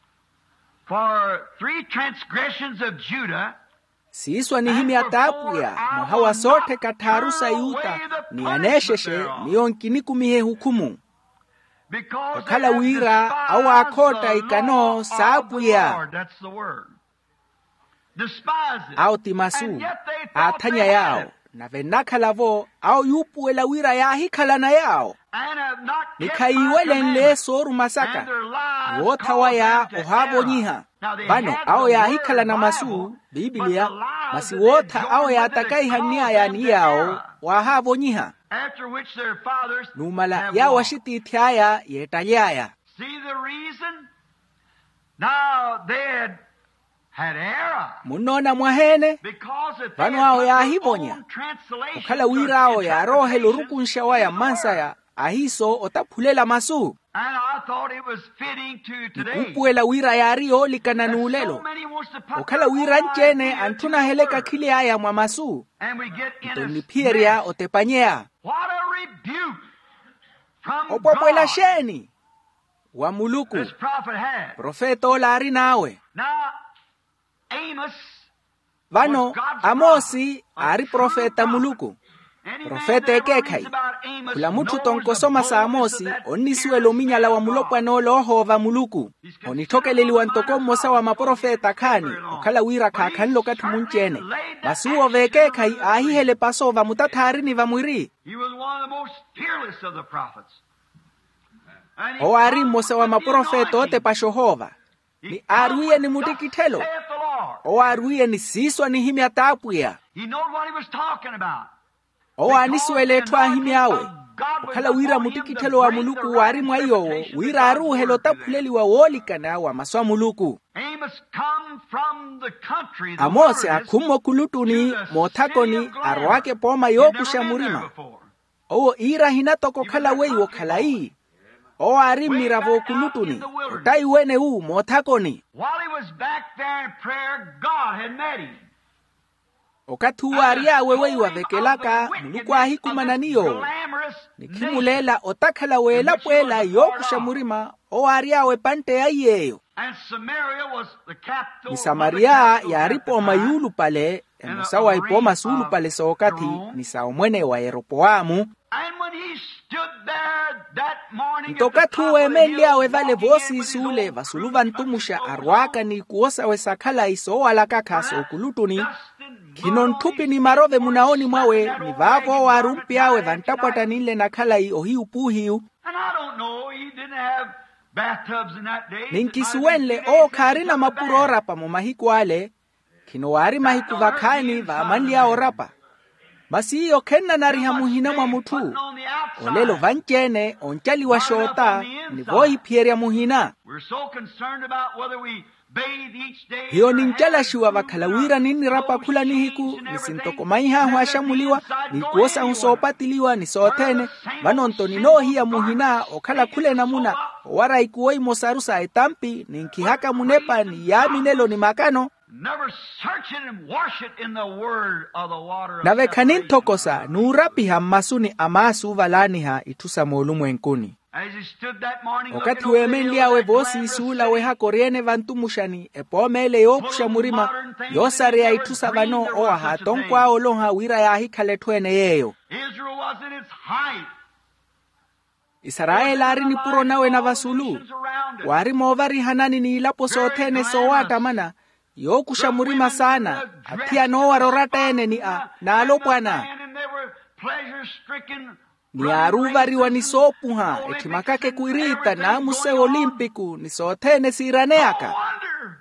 for three transgressions of Judah Siiswa ni himi atapuya muhawa sote kataru sayuta ni anesheshe niyonkini kumihe hukumu. because Okhala they have wira despised awa akota the ikano law of sapuya. the Lord. That's the word. Despise it. Au timasu And yet they thought athanya they had yao it. na venakhalavo au yupuela wira ya hikhala na yao And have not kept my nikhaiwele nle commandments. soru And masaka their lies wothawa caused ya them to ohavo err. nyiha Now they bano had ao the ya word hikhala na Bible, masu but Biblia the lies masi that they wotha joined ao ya with it takai caused hania ya them to niyao err. wahavo nyiha After which their fathers numala have ya walked. washiti thyaya yetalyaya. See the reason? Now they had had error. Munona mwahene Because if they Vanu had ao put ya their hivonya. own translations Okhala or wira ao ya rohe interpretations lorukunshawa ya to the mansa word. ya ahiso otaphulela masu And I thought it was fitting to today. ikupuela wira ya rio likana that nuulelo so many wants to put okhala their wira own nchene idea to antuna the heleka word. khili aya mwa masu And we get in a tonipieria mess. otepanyea What a rebuke from opopwela God sheni wa muluku this prophet had. profeta ola ari nawe Now, Amos vano was God's Amosi prophet, a ari true profeta prophet. muluku Any man profeta that ever ekekhai reads about Amos khula muthu knows tonkosoma the sa boldness Amosi of that onisiwelo fearless minyala wa man of mulopwa God. nolohova muluku onithokeleliwa ntokomosa wa maprofeta khani okhala wira khakhanlo kathu munchene masuwo vekekhai ahihele pasova mutatharini va mwiri He was one of the most fearless of the prophets. And he o ari comes mose wa with the maprofeta ote anointing. pa Shehova He ni comes aruye with ni thus mutikithelo saith the Lord. o aruye ni siswa ni himi atapuya He knowed what he was talking about. o anisiwelethwa himi awe okhala wira mutikithelo wa muluku wari mwa iyowo wira aruhelo taphuleliwa wolikana wa maswa muluku Amos come from the country, the Amosi wilderness, akhumo kulutuni mothakoni arwake poma yokusha murima owo ira hinatoko khala weiwo khala ii. O ari miravo kulutuni. Otai wene u mothakoni. While he was back there in prayer, God had met him. Okatu aria wewe wa vekelaka muluku ahikumananiyo. Nikimulela otakhala wela pwela yokushamurima o aria we pante ayeyo. And Samaria was the capital. Ni Samaria yaripo mayulu pale emusawa ipo masulu pale sokati ni sao mwene wa Yeroboamu. And when he stood there that morning, Ntokatu wemelia we vale vosi sule vasuluva ntumusha arwaka ni kuosa we sakala iso wala kakaso kulutuni. Kinon tupi ni marove munaoni mwawe ni vavo warumpia we vantapwata nile na kala i ohi upuhiu. And I don't know, he didn't have bathtubs in that day. Ninkisuenle o karina mapuro orapa mo mahiku ale. Kino wari mahiku vakani va amanlia orapa. Basi iyo kena nariha muhina mwa mutu. Olelo vanchene onchali wa shota ni voi pieria muhina. We're so concerned about whether we bathe each day. Hiyo ninchala shuwa vakalawira nini rapa kula nihiku nisintoko maiha huashamuliwa ni kuosa husopatiliwa ni sootene vanonto ni nohia muhina okala kule namuna wara ikuoi mosarusa etampi ninkihaka munepa ni yaminelo ni makano. Never search it and wash it in the word of the water of Nave kanin separation. tokosa nurapiha masuni amasu valaniha itusa molumu enkuni. As he stood that morning, Okati looking over the wemenlia hill we of that vosi glamorous isula city, we hakoriene vantumushani epomele yokushamurima yosare ya itusa vano oa hatonkwa oloha wira ya hikale twene yeyo. Israel was in its height. Israel ari ni puro nawe na vasulu. Around it. Wari movari hanani ni ilapo sotene sowata mana. Yokushamurima sana. Atia no warorata ene ni a. Na alopwana. And they were pleasure-stricken. Ni aruvari wa nisopuha. Ekimakake kuirita na muse olimpiku. Nisotene siraneaka. No wonder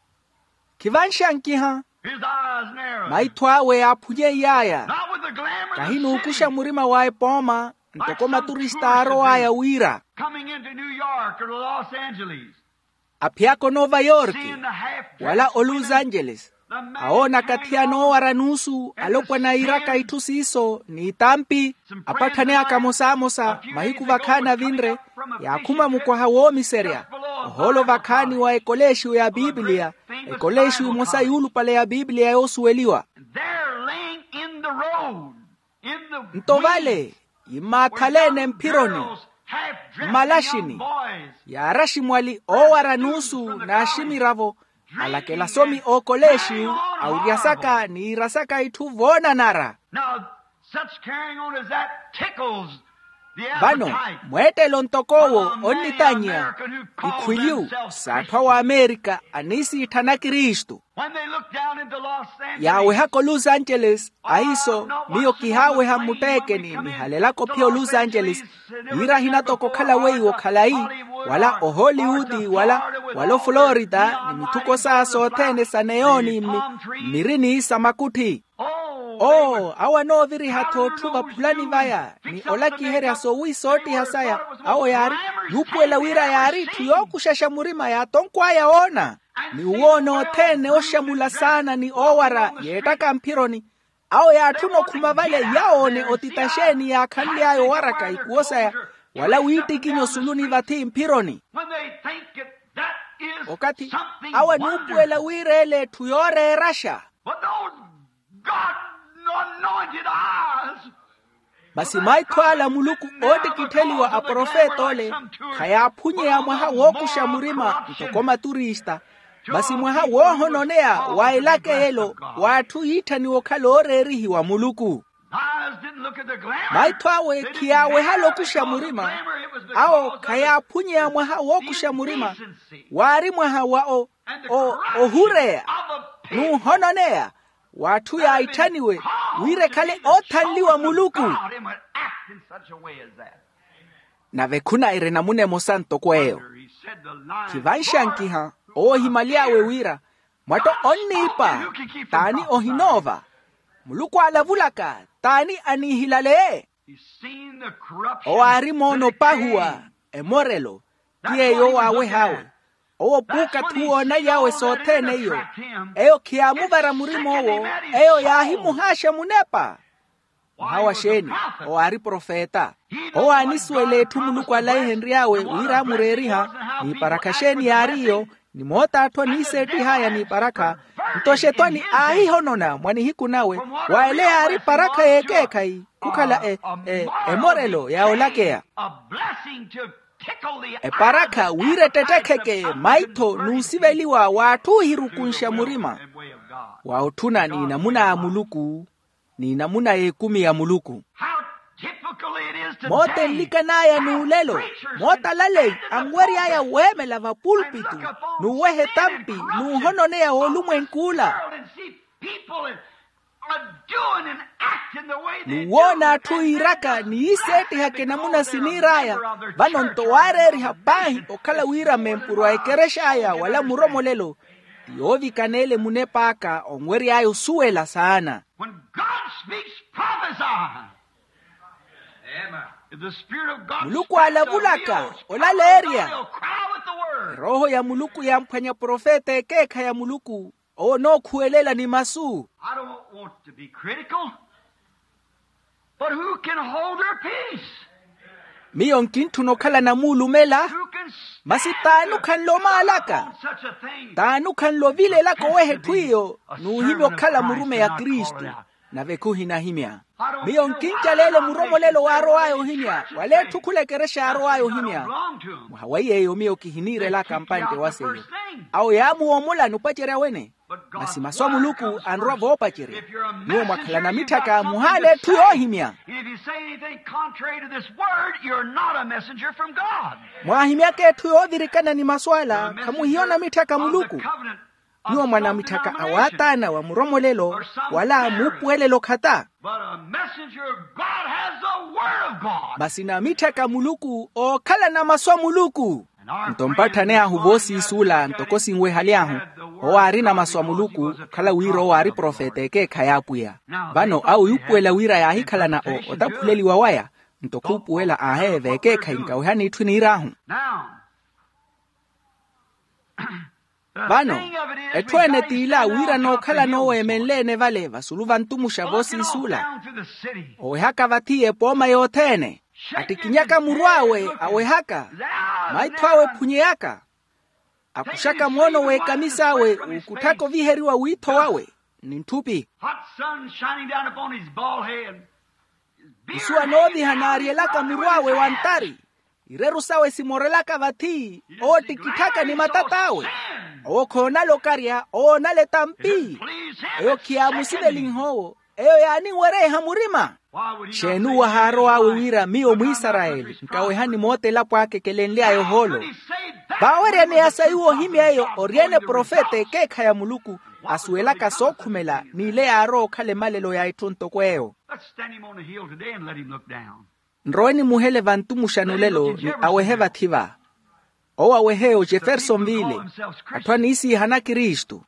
Kivanshankiha. his eyes narrowed. Maitwawe apunye yaya. Not with the glamour of Kahinu the city. ukushamurima wa epoma. Ntokoma turistaro aya wira. Coming into New York or Los Angeles. Apiako Nova York. Seeing the half-dressed Wala o Los women, Angeles. the man Aona hanging katia no on. waranusu alokwa na iraka itusiso ni tampi apakane akamosa mosa mahiku vakana vinre ya kuma mukwa hawo miseria holo vakani wa ekoleshu ya Biblia ekoleshu mosa yulu pale ya Biblia yosueliwa They're laying in the road. In the ntovale weeds, where imathalene young mpironi girls, half-dressed malashini young boys, ya rashimwali o waranusu na shimiravo alakela somi o koleshu auriasaka ni rasaka itu vona nara. Now, such carrying on as that tickles the Vano, appetite mwete lontokowo of a many onitanya American who call ikwiliu themselves satwa wa Amerika anisi itana Kristu. when they look down into Los Angeles. Yawe hako Los Angeles, aiso, miyo kihawe hamuteke ni mihalelako pio Los Angeles, ira hinatoko kala weiwo kala hii, wala o Hollywoodi, wala walo Florida, ni mituko saa sotene sa neoni, mi, mirini isa makuti. Oh, awa no viri hato tuva pulani vaya, ni olaki here aso wi soti hasaya, awo yari, yupuela wira yari, tuyoku shashamurima ya tonkwa ya ona. Ni uono tene oshamula sana ni owara yetaka mpironi. Ao ya tuno kumavale yaone otitasheni ya kandi ayo waraka ikuosa ya wala witi kinyo suluni vati mpironi. When they think it, that is Okati something awa wonderful. nupuela wirele tuyore rasha. But those God-anointed eyes, Basi maitwala muluku odi kiteli wa aprofetole kaya punye ya mwaha woku shamurima mtokoma turista. Basi mwaha wohononea wailake helo watu hita ni wokalore rihi wa muluku. eyes didn't look at the glamour. Maitwawe They didn't kiawe have halo it because kushamurima. of glamour. It was because Ao of kaya the punye ya mwaha woku shamurima. indecency Wari mwaha wao and the o corruption ohurea. of a pig. Nuhononea. Watu ya itaniwe. Wire kale otaliwa muluku. God and would act in such a way as that. Na vekuna irena mune mosanto kweo. He said the lion Kivanshankiha. O himalia we wira. Mwato onipa. Tani ohinova. Muluku alavulaka. Tani anihilale. He's seen the corruption. O arimono the decay. pahua. Emorelo. Tie yo awe hawe. O puka tuona yawe sotene yo. Eo kiamu bara murimo wo. Eo yahi muhasha munepa. muhawasheni o ari profeta o anisweletu muluku alai henri yawe wira mureriha ni parakasheni yariyo ni mota atwa ni seti haya ni paraka mtoshetwani ahi honona mwani hiku nawe waele ari paraka eke kai kukala e, e, e morelo ya olakea e paraka wire tetekeke maito nusiveliwa watu hirukunsha murima waotuna ni namuna ya muluku ni namuna ye kumi ya muluku mote likanaya nuulelo mota lale angweri aya weme lava pulpitu nuwehe tampi nuhonone ya olumwenkula nuwona tu iraka ni iseti hake namuna siniraya vano ntowareri hapahi okala wira mempurwa ekereshaya wala muromolelo yovi kanele munepaka ongweri ayo suela sana. When God speaks, prophesy. Muluku alavulaka olaleria roho ya muluku ya mphanya profeta ekeka ya muluku o no kuelela ni masu. I don't want to be critical, but who can hold their peace? Miyo nkintu nokhala na mulumela masi tanu kan lo malaka tanu kan lo vile lako wehe tuyo nuhimyo kala murume ya Kristu na vekuhi na himya miyo nkincha lele muromo lelo waro ayo himya wale tukule keresha aro ayo himya muhawaiye yo miyo kihinire la kampante waseyo au ya muomula nupachere wene masi maswa muluku anroa vopachere niyo mwakala na mitaka muhale tuyo himya mwahimya ke tuyo virikana ni maswala kamu hiona mitaka muluku niyo mwana mitaka awatana wa muromo lelo wala mupuelelo kata basi na mitaka muluku o kala na maswa muluku ntompata nea huvosi isula ntokosi nwe hali ahu o ari na maswa muluku kala wiro o ari profete ke kayapuya bano au yupuela wira ya hikala na o otapuleli wawaya ntokupuela aheve ke kainka uhani itwini irahu bano etwene tila wira no kala no wemenlene vale vasuluva ntumusha vosi isula owehaka vatie poma yotene atikinyaka murwawe awehaka maitwawe punyeyaka akushaka mwono we kamisa we ukutako viheriwa wito wawe ni ntupi isua novi hanarielaka murwawe wantari irerusawe simorelaka vati o tikitaka ni matatawe o konalo karia o nale tampi eyo kiamusile linghowo eyo yani wereha murima shenu wa haro awe wira miyo muisraeli nkawe hani mote lapo ake kelenle ayo holo bawere ne asayuo himi ayo oriene profete keka ya muluku asuela kasokumela nile aro kale malelo ya itunto kweo nroeni muhele vantu mushanulelo ni aweheva thiva o aweheo Jeffersonville atwani isi hana Kristu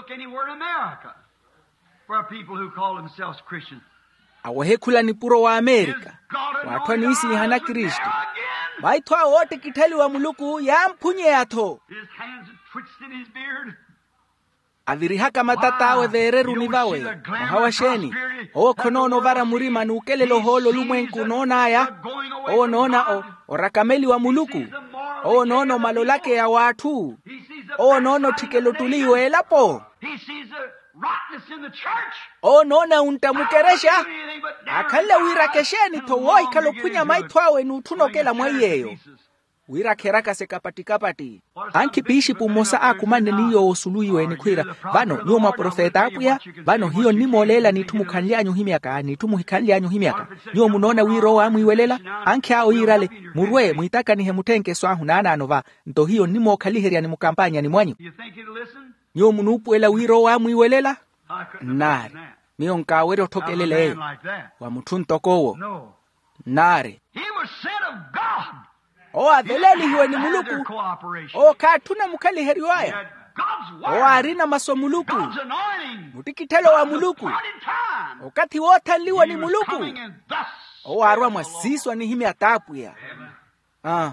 awehe kula ni puro wa Amerika watwani isi hana Kristu maitwa wote kitali wa muluku ya mpunye yato avirihaka matata awe vereru nivawe mahawasheni o konono vara murima nukele loholo lumwenku nonaya o nona o orakameli wa muluku o nono malolake ya watu o nono tikelo tuliwe elapo o nona untamukeresha akale wirakesheni towoi kalopunya maitwawe nutunokela mweyeyo wirakeraka sekapatikapati anki pishi pumosa akumane niyo osuluiwe ni kwira vano niyo maprofeta apuya vano hiyo nimolela nitumukanlianyu himiaka nitumuhikanlianyu himiaka niyo munona wiro wa mwiwelela anki ao irale murwe muitaka nihe mutenke swahu nana anova nto hiyo nimo kaliheria ni mukampanya ni mwanyu niyo munupuela wiro wa mwiwelela nare niyo nkawero tokelele wa mutuntokowo nare o aveleli hiwe ni muluku o katuna mukali heriwaya o arina maso muluku mutikitelo wa muluku wakati wota liwa ni muluku o arwa mwasiswa ni himi atapu ya ah.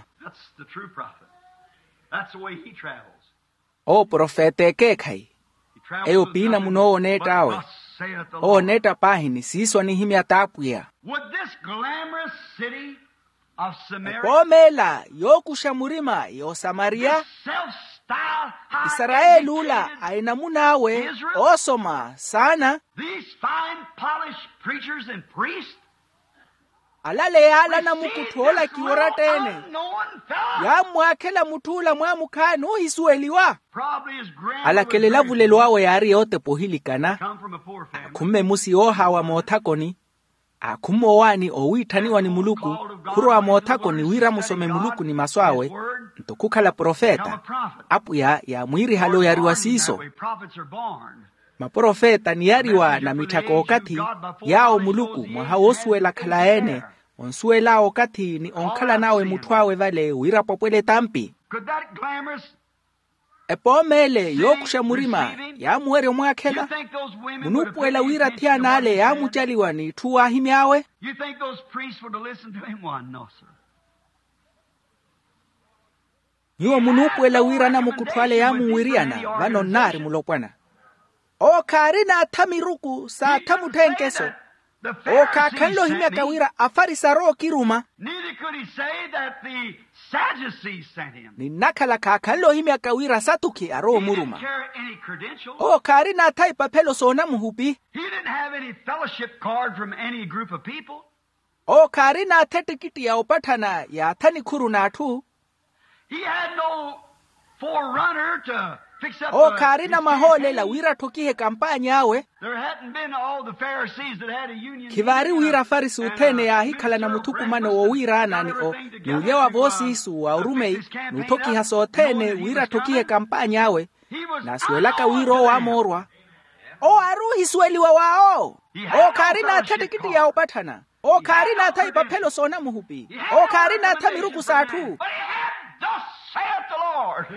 o profete kekai eyo pina muno onetawe saith the o Lord. neta pahini siswa ni himya tapuya. Would this glamorous city of Samaria, Pomela yokushamurima yo Samaria this self-styled high Israeli ula educated, aina munawe osoma sana these fine polished preachers and priests, alale yala na receive mukuthola this kiora little tene unknown fella? ya mwakela mutula mwa mukhani uhisueliwa Probably his grandmother alakelela was very vulelwawe yari yote pohilikana come from a poor family. khumme musi ohawa moothakoni akhumowani owithaniwa ni muluku khurwa moothakoni wira musome muluku ni maswawe ntokukhala profeta apuya ya mwiri halo yariwa siso Prophets are born. maprofeta ni yariwa na mithako okati yao muluku mwaha wosuela khala ene onsuela okati ni onkhala nawe muthwawe vale wira popwele tampi Could that glamorous, epomele yokushamurima ya muwere you mwakhela think those women would have munupuela paid wira attention to thiana what ale he ya said? muchaliwa ni thuwa himyawe You think those priests would have listened to him? Why, no, sir. niwo munupuela wira na mukuthwale ya muwiriana vano nari mulopwana okhari na athamiruku sa athamuthenkeso The Pharisees okakhanlo sent himya me. kawira afarisaro kiruma Neither could he say that the Sadducees sent him. ni nakhala kakhanlo himya kawira satukhi aro He didn't muruma carry any credentials. okhari na athaipa phelo sona muhupi He didn't have any fellowship card from any group of people. okhari na athe tikiti ya opathana ya athani khuru na athu He had no forerunner to fix up okhari the, na his maholela campaign. wira thokihe kampanya awe There hadn't been all the Pharisees that had a union. khivari meeting wira and a- farisi and a uthene ya hikhala na minister of muthukumane breakfast wo wira nani and o everything together nuyewa to, uh, vosi isu wa to fix urumei his campaign nuthoki up, hasothene knowing that he wira was thokihe coming. kampanya awe He was nasuelaka unknown wiro to wa them. morwa o aruhi sueliwa wao He had no okhari na athe fellowship tikiti card. ya opathana okhari na athaipa phelo sona muhupi He had okhari no na recommendation athamiruku from man, sathu but he had, thus saith the Lord.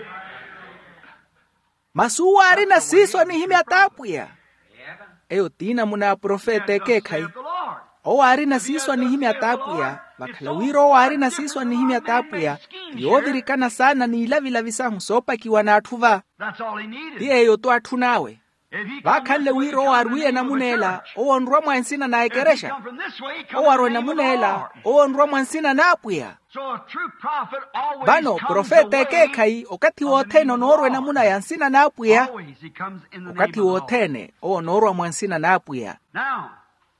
masuwari na siso ni himya tapuya eyo tina muna profete Thus kekhai saith the Lord. owari na siswa ni himya tapuya vakhala wiro owari na siswa ni himya tapuya yovirikana sana ni ilavilavisahu sopakiwa na athuva That's all he needed. tiyeyo to athu nawe If he come vakhanle this way, he wiro come in owaruye the na name of a munela church. owonrwa mwansina na If he ekeresha come from this way, he come in owarwe the na name of the munela Lord. owonrwa mwansina na apuya So a true prophet always vano comes the profete way kekhai okati of the wothene name of the onorwe na Lord. muna yansina na apuya Always he comes in the name of okati the Lord. wothene owonorwa mwansina na apuya Now,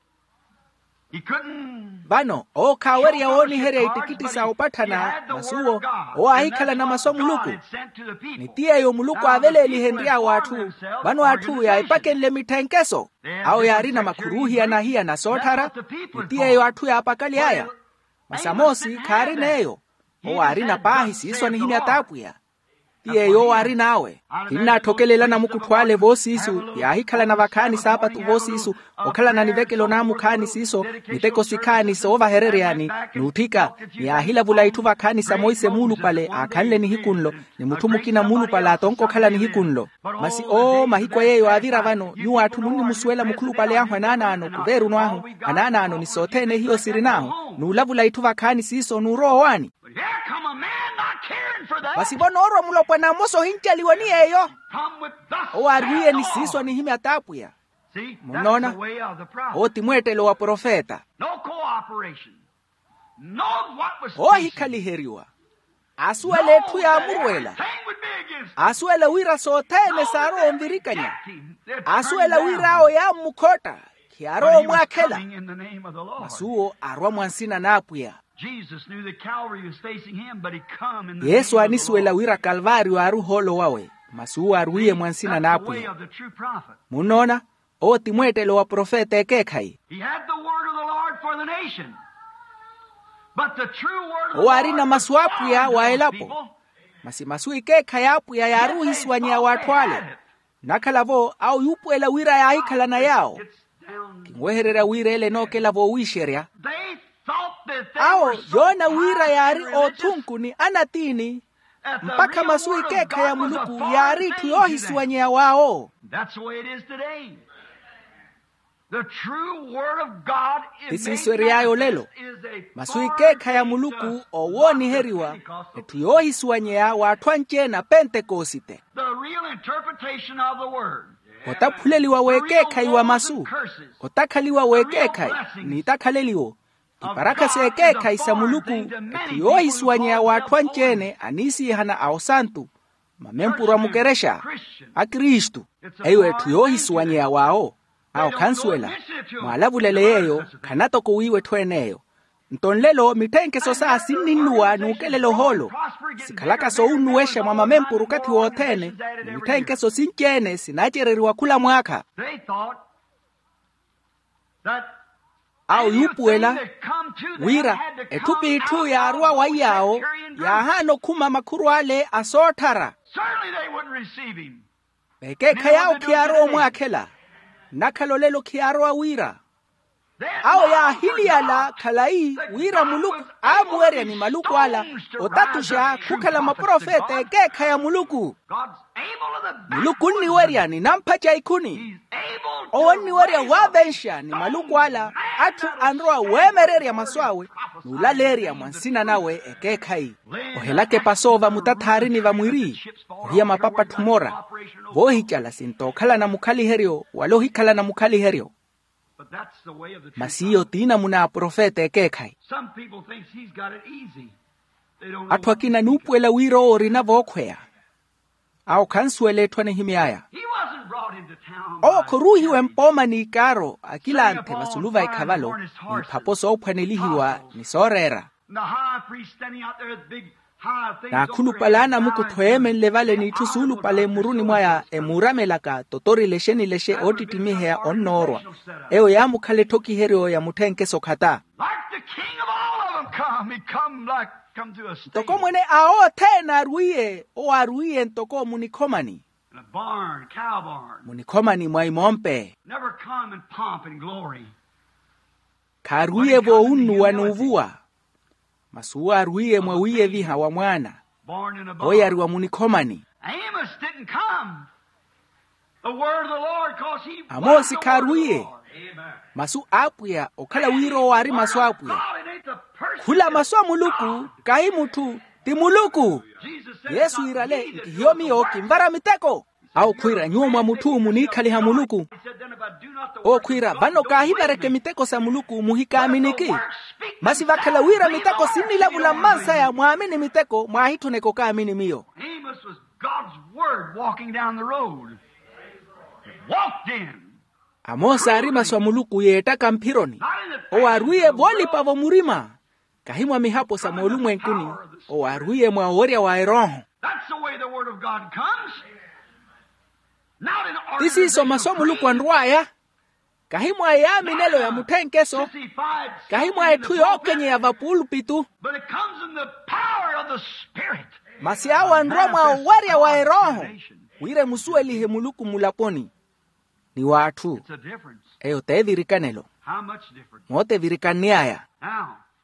he couldn't vano okhaweri yawoni here itikiti sa opathana masuwo owahikhala na maso muluku nitiyeyo muluku aveleli henriya wathu vano athu yaipakenle mithenkeso awo yari na makhuruhiya na hiya na sothara nitiyeyo athu yaapakali aya masamosi khari neyo owari na pahi siswa ni himya tapuya tiyeyo owari nawe hinathokelela na mukuthwale vosi isu yahikhala na vakhani sapatu vosi isu okhala na nivekelo na mukhani siso niteko sikhani soovaherereyani nuthika niyahila vula ithu vakhani sa moise mulu pale akhanle ni hikunlo ni muthu mukina mulu pala tonkokhala ni hikunlo masi o mahikwa yeyo avira vano nyu athu nuni musuela mukhulu pale yahu ananano kuveru nwahu ananano ni sothene hiyo siri nahu nulavula ithu vakhani siso nuroowani But here come a man not caring for that. basi vonorwa mulopwe na moso hinchaliwa ni eyo Come with thus owaruye saith ni the siswa Lord. ni himya tapuya See, that's Munaona? the way of the prophet. oti mwetelo wa profeta No cooperation. Know what was ohikaliheriwa asuele ethu ya murwela asuele wira sothene saro omvirikanya asuele wira awo ya mukhota khiaro mwakhela masuwo arwa mwansina na apuya Jesus knew that Calvary was facing him, but he come in the yesu name of the anisuela Lord. wira kalvari aru holo wawe masuwo aruye mwansina na That's the way apuya of the true prophet. munona oti mwetelo wa profeta ekekhai He had the word of the Lord for the nation. But the true word of the owari Lord na was maswapu foreign ya to those waelapo people. masi masu ikekha yapuya yaruhiswanya wathwale nakhalavo au yupuela wira yahikhala na yawo It's down. ngweherera wira ele nokelavo wisherya They thought that they awo were so yona wira pious yari and religious othunku ni anatini that the mpaka real masu word of ikekha God ya was a muluku foreign yaritu thing to them. yohiswanya wawo That's the way it is today. The true word of God is This is made ryayo lelo. manifest is a masu foreign ikekha ya thing muluku to owoni lots of heriwa Pentecostal etu yohiswanya wathwanche na pentekosite The real interpretation of the word otaphuleliwa wekekhai wa masu otakhaliwa wekekhai nitakhaleliwo ibaraka sekekhai sa muluku ethuyohisiwanya wathu ancene anisihana ao santu mamempuru amukeresha a Kristu eyo ethuyohisiwanya wao ao khansuela mwalavuleleyeyo khanatoko wiwe thweneyo ntonlelo mithenkeso sa sininnuwa nukelelo holo sikhalaka so unuwesha mwa mamempuru kathi wothene mithenkeso sincene sinachereriwa khula mwakha au yupuela wira ethupi ithu yarwa wayao yahano khuma makhuru ale asothara bekekha yao khiaro mwakhela nakhalolelo khiaro awira ao ya hiliala khalai wira muluku amueria ni maluku ala otatusha kukhala maprofete kekha ya muluku muluku ni weria ni nampacha ikuni owani weria wabensha ni maluku ala atu anroa wemereria maswawe nulaleria mwansina nawe ekekhai ohelake pasova mutatharini va mwiri hiya mapapa tumora vohichala sinto khala na mukhali herio walohikhala na mukhali herio masiyo tina muna profete ekekhai athu akina nupuela wiro ori na vokhwea ao khansuele thwane himiaya o khoruhiwe mpoma ni karo akilante vasuluva ikhavalo ni phaposo ophwanelihiwa ni sorera na khulupalana mukuthweme levale ni thusulu pale muruni mwaya emuramelaka totori lesheni leshe otitimihe onnorwa eyo ya mukhale thoki herio ya muthenkeso khata toko mwene ao thena ruiye o aruiye ntoko munikhomani munikhomani mwaimompe kharuiye vo unnuwa nuvuwa masuwa aruiye mwawiye viha wa mwana oyariwa munikhomani amosi kharuiye masu apuya okhala wiro wari masu apuya khula masu muluku kahi muthu ti muluku Yesu irale nkiyomiyo kimvara miteko au khwira nyuma muthu munikhali ha muluku o khwira bano kahi bareke miteko sa muluku muhikaminiki masi vakhala wira miteko sinila bula mansa ya muamini miteko mwahithuneko kaamini miyo Amos was God's word walking down the road. It walked in. Amosa arima swa muluku yeta kampironi o aruye boli pavo murima kahimwa mihapo sa molumu enkuni o aruye mwa oria wa eroho. That's the way the word of God comes. Not in order. This is so maso muluku andwaya kahimwa ya minelo ya muthenkeso kahimwa etu yokenye ya vapulpitu but it comes in the power of the Spirit. masiawa androma oria wa eroho wire musuelihe muluku mulaponi ni watu It's a difference. eyo te virikanelo How much difference? mote virikaniaya Now,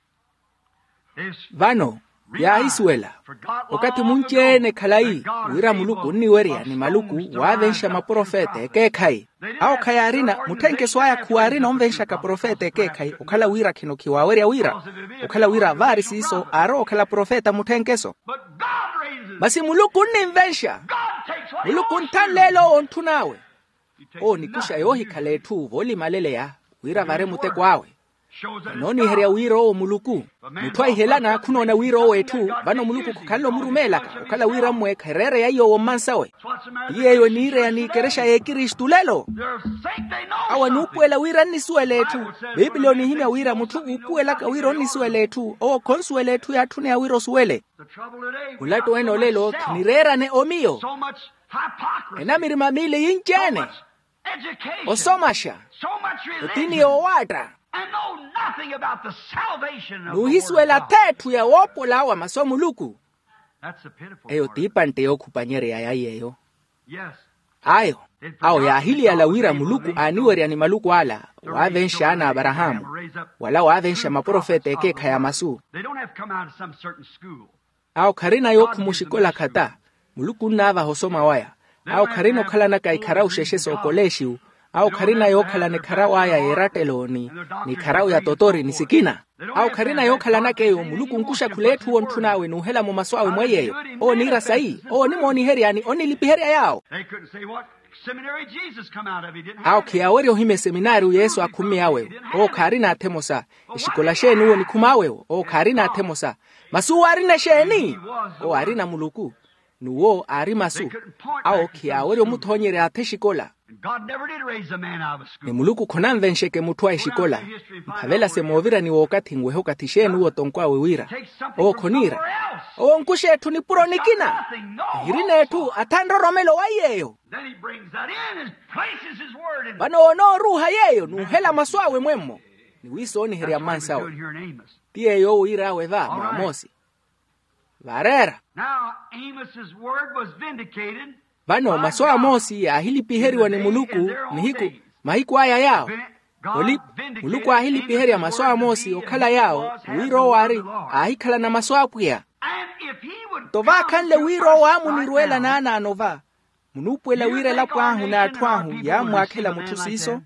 if vano ya isuela wakati munchene khalai wira muluku niweria ni maluku wavensha maprofete ekekhai au khayarina muthenkeso aya khuarina omvensha ka profete ekekhai ukhala wira khino khiwaweria wira ukhala wira vari siso aro ukhala profeta muthenkeso but God raises. basi muluku nimvensha God takes what he muluku wants to. nthalelo onthunawe He takes o nikusha nothing yohi you khalethu voli maleleya wira vare mutekwawe shows that it's noni heria God. wiro o muluku mutwa ihelana khunona wiro wetu vano muluku kukhallo murumelaka ukhala wira mwe kherere yayo womansawe So what's the matter? iyeyo niire yanikeresha ye Kristu lelo They're think they know awa something. nupuela wira nisueletu bibilioni himya wira mutu upuela ka wiro nisueletu o konsueletu yathune ya wiro suele The trouble today. we ulato have so eno much lelo self, khnirera ne omiyo so much hypocrisy, ena mirima mili so yinchene much education, osomasha so much utini religion, owata and know nothing about the salvation of the Word nuhisuela of God. tethu ya wopola wa masomuluku That's the pitiful eyo part. tipante yokupanyere ya yayeyo Yes. ayo au ya hili ya la wira muluku aniweria ni maluku ala wavensha ana Abrahamu wala wavensha maprofete ekekha ya masu They don't have to come out of some certain school. au kharina yokhumushikola khata muluku nava hosoma waya au kharino khala na kai kharau sheshe sokoleshiu au kharina yokhala ne kharau aya erateloni ni kharau ya totori ni sikina au kharina yokhala na keyo muluku nkusha kulethu onthunawe nuhela mu maswawe mweyeyo o nira sai o ni moni heriani oni lipi heria yao They couldn't say what seminary Jesus come out of. He didn't au have it. kiawerio hime seminari Yesu akumi awe o karina temosa ishikola sheni wo nikumawe o karina temosa masu arina sheni o arina muluku nuwo ari masu au kiawerio muthonyere ateshikola. And God never did raise a man out of a school. Ni muluku konanvensheke mutwa ishikola mpavela semovira ni wakati ngweho katishenu wo tonkwa wewira o konira o nkushetu ni puronikina irinetu atandoromelo wayeyo. Then he brings that in and places his word in. Bano no ruha yeyo nuhela maswawe mwemo ni wiso ni heria That's what he was mansawe doing here in Amos. tie yo uira weva mwamosi varera Now Amos's word was vindicated. bano maswa mosi ahili piheri wa ni muluku ni hiku mahiku aya yao oli muluku ahili piheri ya maswa mosi okala yao wiro wari ahikala na maswa pia And if he would tova kanle wiro wa muniruela na ana anova munupwela wira la pwahu na atwahu ya mwakela mutusiso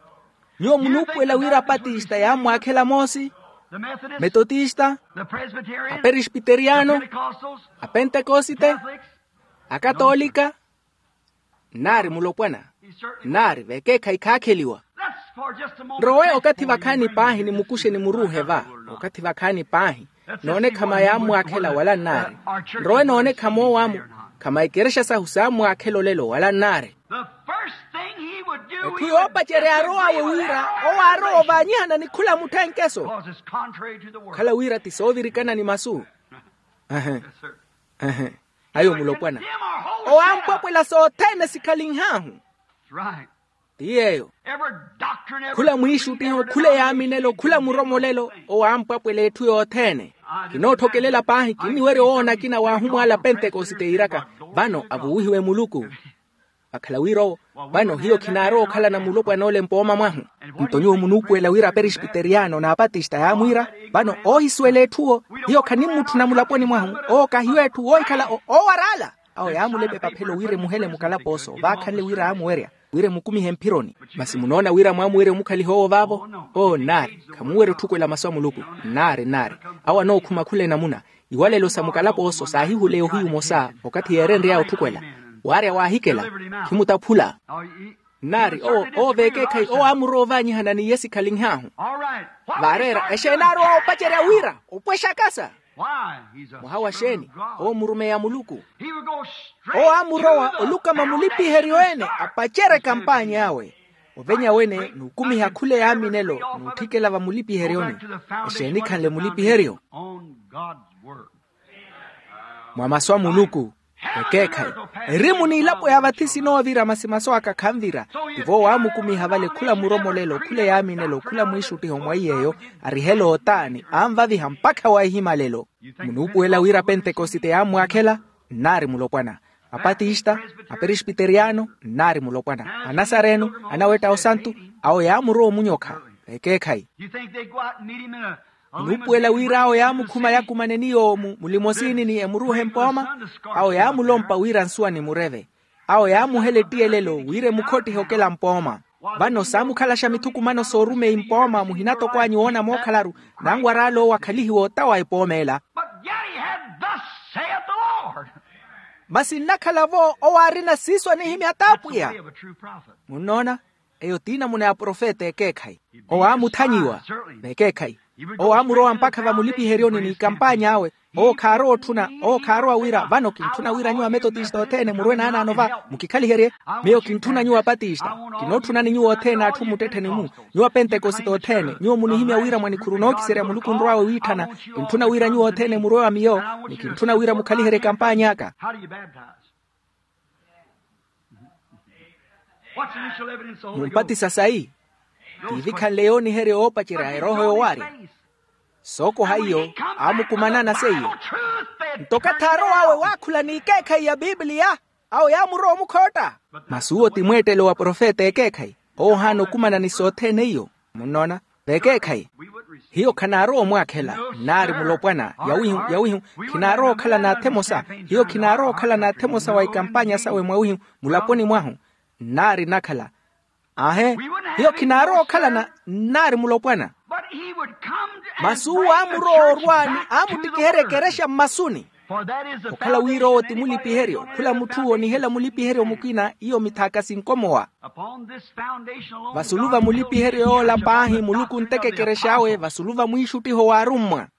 nyo munupwela wira patista ya mwakela mosi the Methodists, metodista the Presbyterians, aperisbiteriano the Pentecostals, apentecosite Catholics, akatolika nari mulopwana he certainly. nari vekeka ikakeliwa Let's for just a moment. rowe okati vakani pahi ni mukushe ni muruhe va okati vakani pahi none kama ya mwakela wala nari rowe none kama wamu kama ikeresha sa husamu akelo lelo wala nari The first thing he would do, he kuyo would pachere aroa we wira o aroa vanyana ni kula mutenkeso because it's contrary to the word. kala wira tisovirikana ni masu ehe Yes, sir. ehe ayo He would mulopwana condemn our whole o setup. ampapwela sotene sikalinghahu That's right. tiyeyo Every doctrine, every kula mwishu tiho kule ya minelo kula muromolelo o ampapwele tu yothene kinotokelela pahi kini were ona kina wahumu ala pentekosite iraka bano abuwihiwe muluku akala wiro bano hiyo kinaro kala na mulopwa nole mpoma mwahu mtonyo munukwela wira perisbiteriano na apatista ya mwira bano o hiswele tuo hiyo kanimu tunamulaponi mwahu o kahiwetu o ikala o, o warala au ya mulebe papelo wire muhele mukala poso bakale wira amueria wire mukumi hempironi basi munona wira mwamu wire mukali ho babo o nari kamuwere tukwela maswa muluku nari nari awa no kuma kule namuna iwale lo samukala poso sahihu leo hiyo mosa wakati yerende yao tukwela ware wahikela kimutapula Oh, he- nari he would o certainly o disagree veke with kai our o amuro vanyi hanani yesi kalinghahu All right. What varera we eshenaro start o pachere wira opwesha kasa Why? He's a muhawa servant sheni of God. o murume ya muluku He would go straight o amurowa to the oluka mamulipi foundation heriwene and start. apachere kampanya yawe ovenya wene nukumi hakule ya minelo nutikela va mulipi Go herione back to the foundation. esheni What is kanle the mulipi foundation? herio On God's word. mwamaswa muluku ekekai erimu ni ilapo ya vatisi no vira masimaso akakamvira ivo wa mukumi havale kula muromolelo kule ya minelo kula mwishuti homwaiyeyo arihelo otani amvavi hampaka wa himalelo munupuela wira pentekosite ya mwakela nari mulopwana apatista aperisbiteriano nari mulopwana anasareno anaweta osantu ao ya muro munyoka ekekai You think they go out and meet him in a, a nupuela limousine wira ao ya in the mukuma city? ya kumaneni yomu mulimosini ni emuruhe mpoma ao ya mulompa wira nsua ni mureve ao ya muhele tielelo wire mukoti hokela mpoma bano samu kalasha mituku mano sorume impoma muhinato kwa nyuona mokalaru nangwaralo wakalihi wotawa ipomela But yet he had, thus saith the Lord. basi nakalavo owarina siswa ni himi That's the atapuya way of a true prophet. munona eyo tina muna ya profete ekekai o amutanyiwa bekekai o amuroa mpaka vamulipi herioni ni kampanya awe o karo tuna o karo awira vano kintuna wira nyua metodista otene murwe na ana anova mukikali herie meyo kintuna nyua patista kinotuna ni nyua otene atu mutete ni mu nyua pentekosito otene nyua munihimia wira mwani kurunoki seria muluku nroawe witana kintuna wira nyua otene murwe wa miyo ni kintuna wira mukali here kampanya aka How do you baptize? What's the initial evidence of the Holy mumpati Ghost? sasa hii tivika leoni here opa chira eroho yowari soko haiyo amu kumanana seyo ntoka taro awe wakula ni ikeka ya Biblia au ya muro mukota masuo timwetelo wa profeta ekekai o hano kumana ni sotene hiyo munona bekekai hiyo kanaro mwakela nari mulopwana yawihu yawihu kinaro kala na temosa hiyo kinaro kala na temosa wa ikampanya sawe mwawihu mulaponi mwahu nari nakala ahe hiyo kinaro kala na nari mulopwana masuwa amuro rwani amutikeherekeresha masuni okhala wiro oti mulipi herio khula muthuo ni hela mulipi herio mukina iyo mithaka sinkomowa vasuluva mulipi herio la pahi muluku nteke kereshawe vasuluva muishutiho warumwa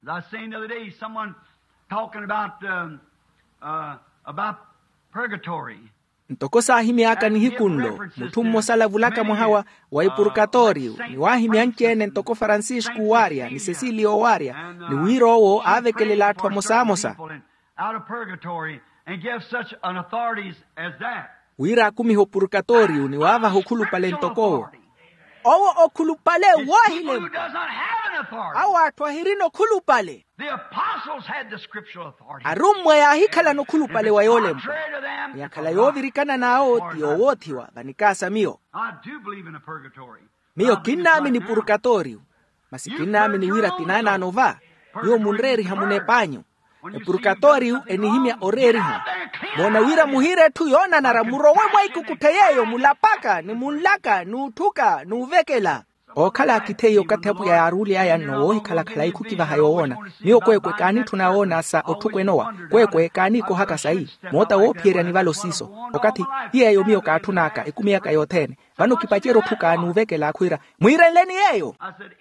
ntokosa himiaka ni hikunlo mutu mmosala vulaka mwahawa wa ipurgatoriu ni wahimi anchene ntoko Francisco waria ni Cecilio waria ni wiro wo avekelela atwa mosa mosa wira kumiho purgatoriu ni wava hukulupale ntokowo owo okulupale wahile awa atwa hirino kulupale arumwe ya hikala no kulupale wa yole mpo yakala yovirikana nao tiowothiwa vanikasa miyo miyo kinami ni purgatoriu masikinami ni wira tinana anova yo munreri hamune panyo e purgatoriu enihimia oreriha mona wira muhire tu yona nara murowe mwaiku kuteyeyo mulapaka ni mulaka nutuka nuvekela okhala kiteyo kathepu ya aruli aya no hikala khala ikukiva hayona niyo kwekwe kani tunaona sa otukwe noa kwekwe kani ko haka sai mota wo pieria ni valo siso okati iyeyo miyo katunaka ikumiaka yothene vano kipachero tuka nuvekela akhwira mwireleni yeyo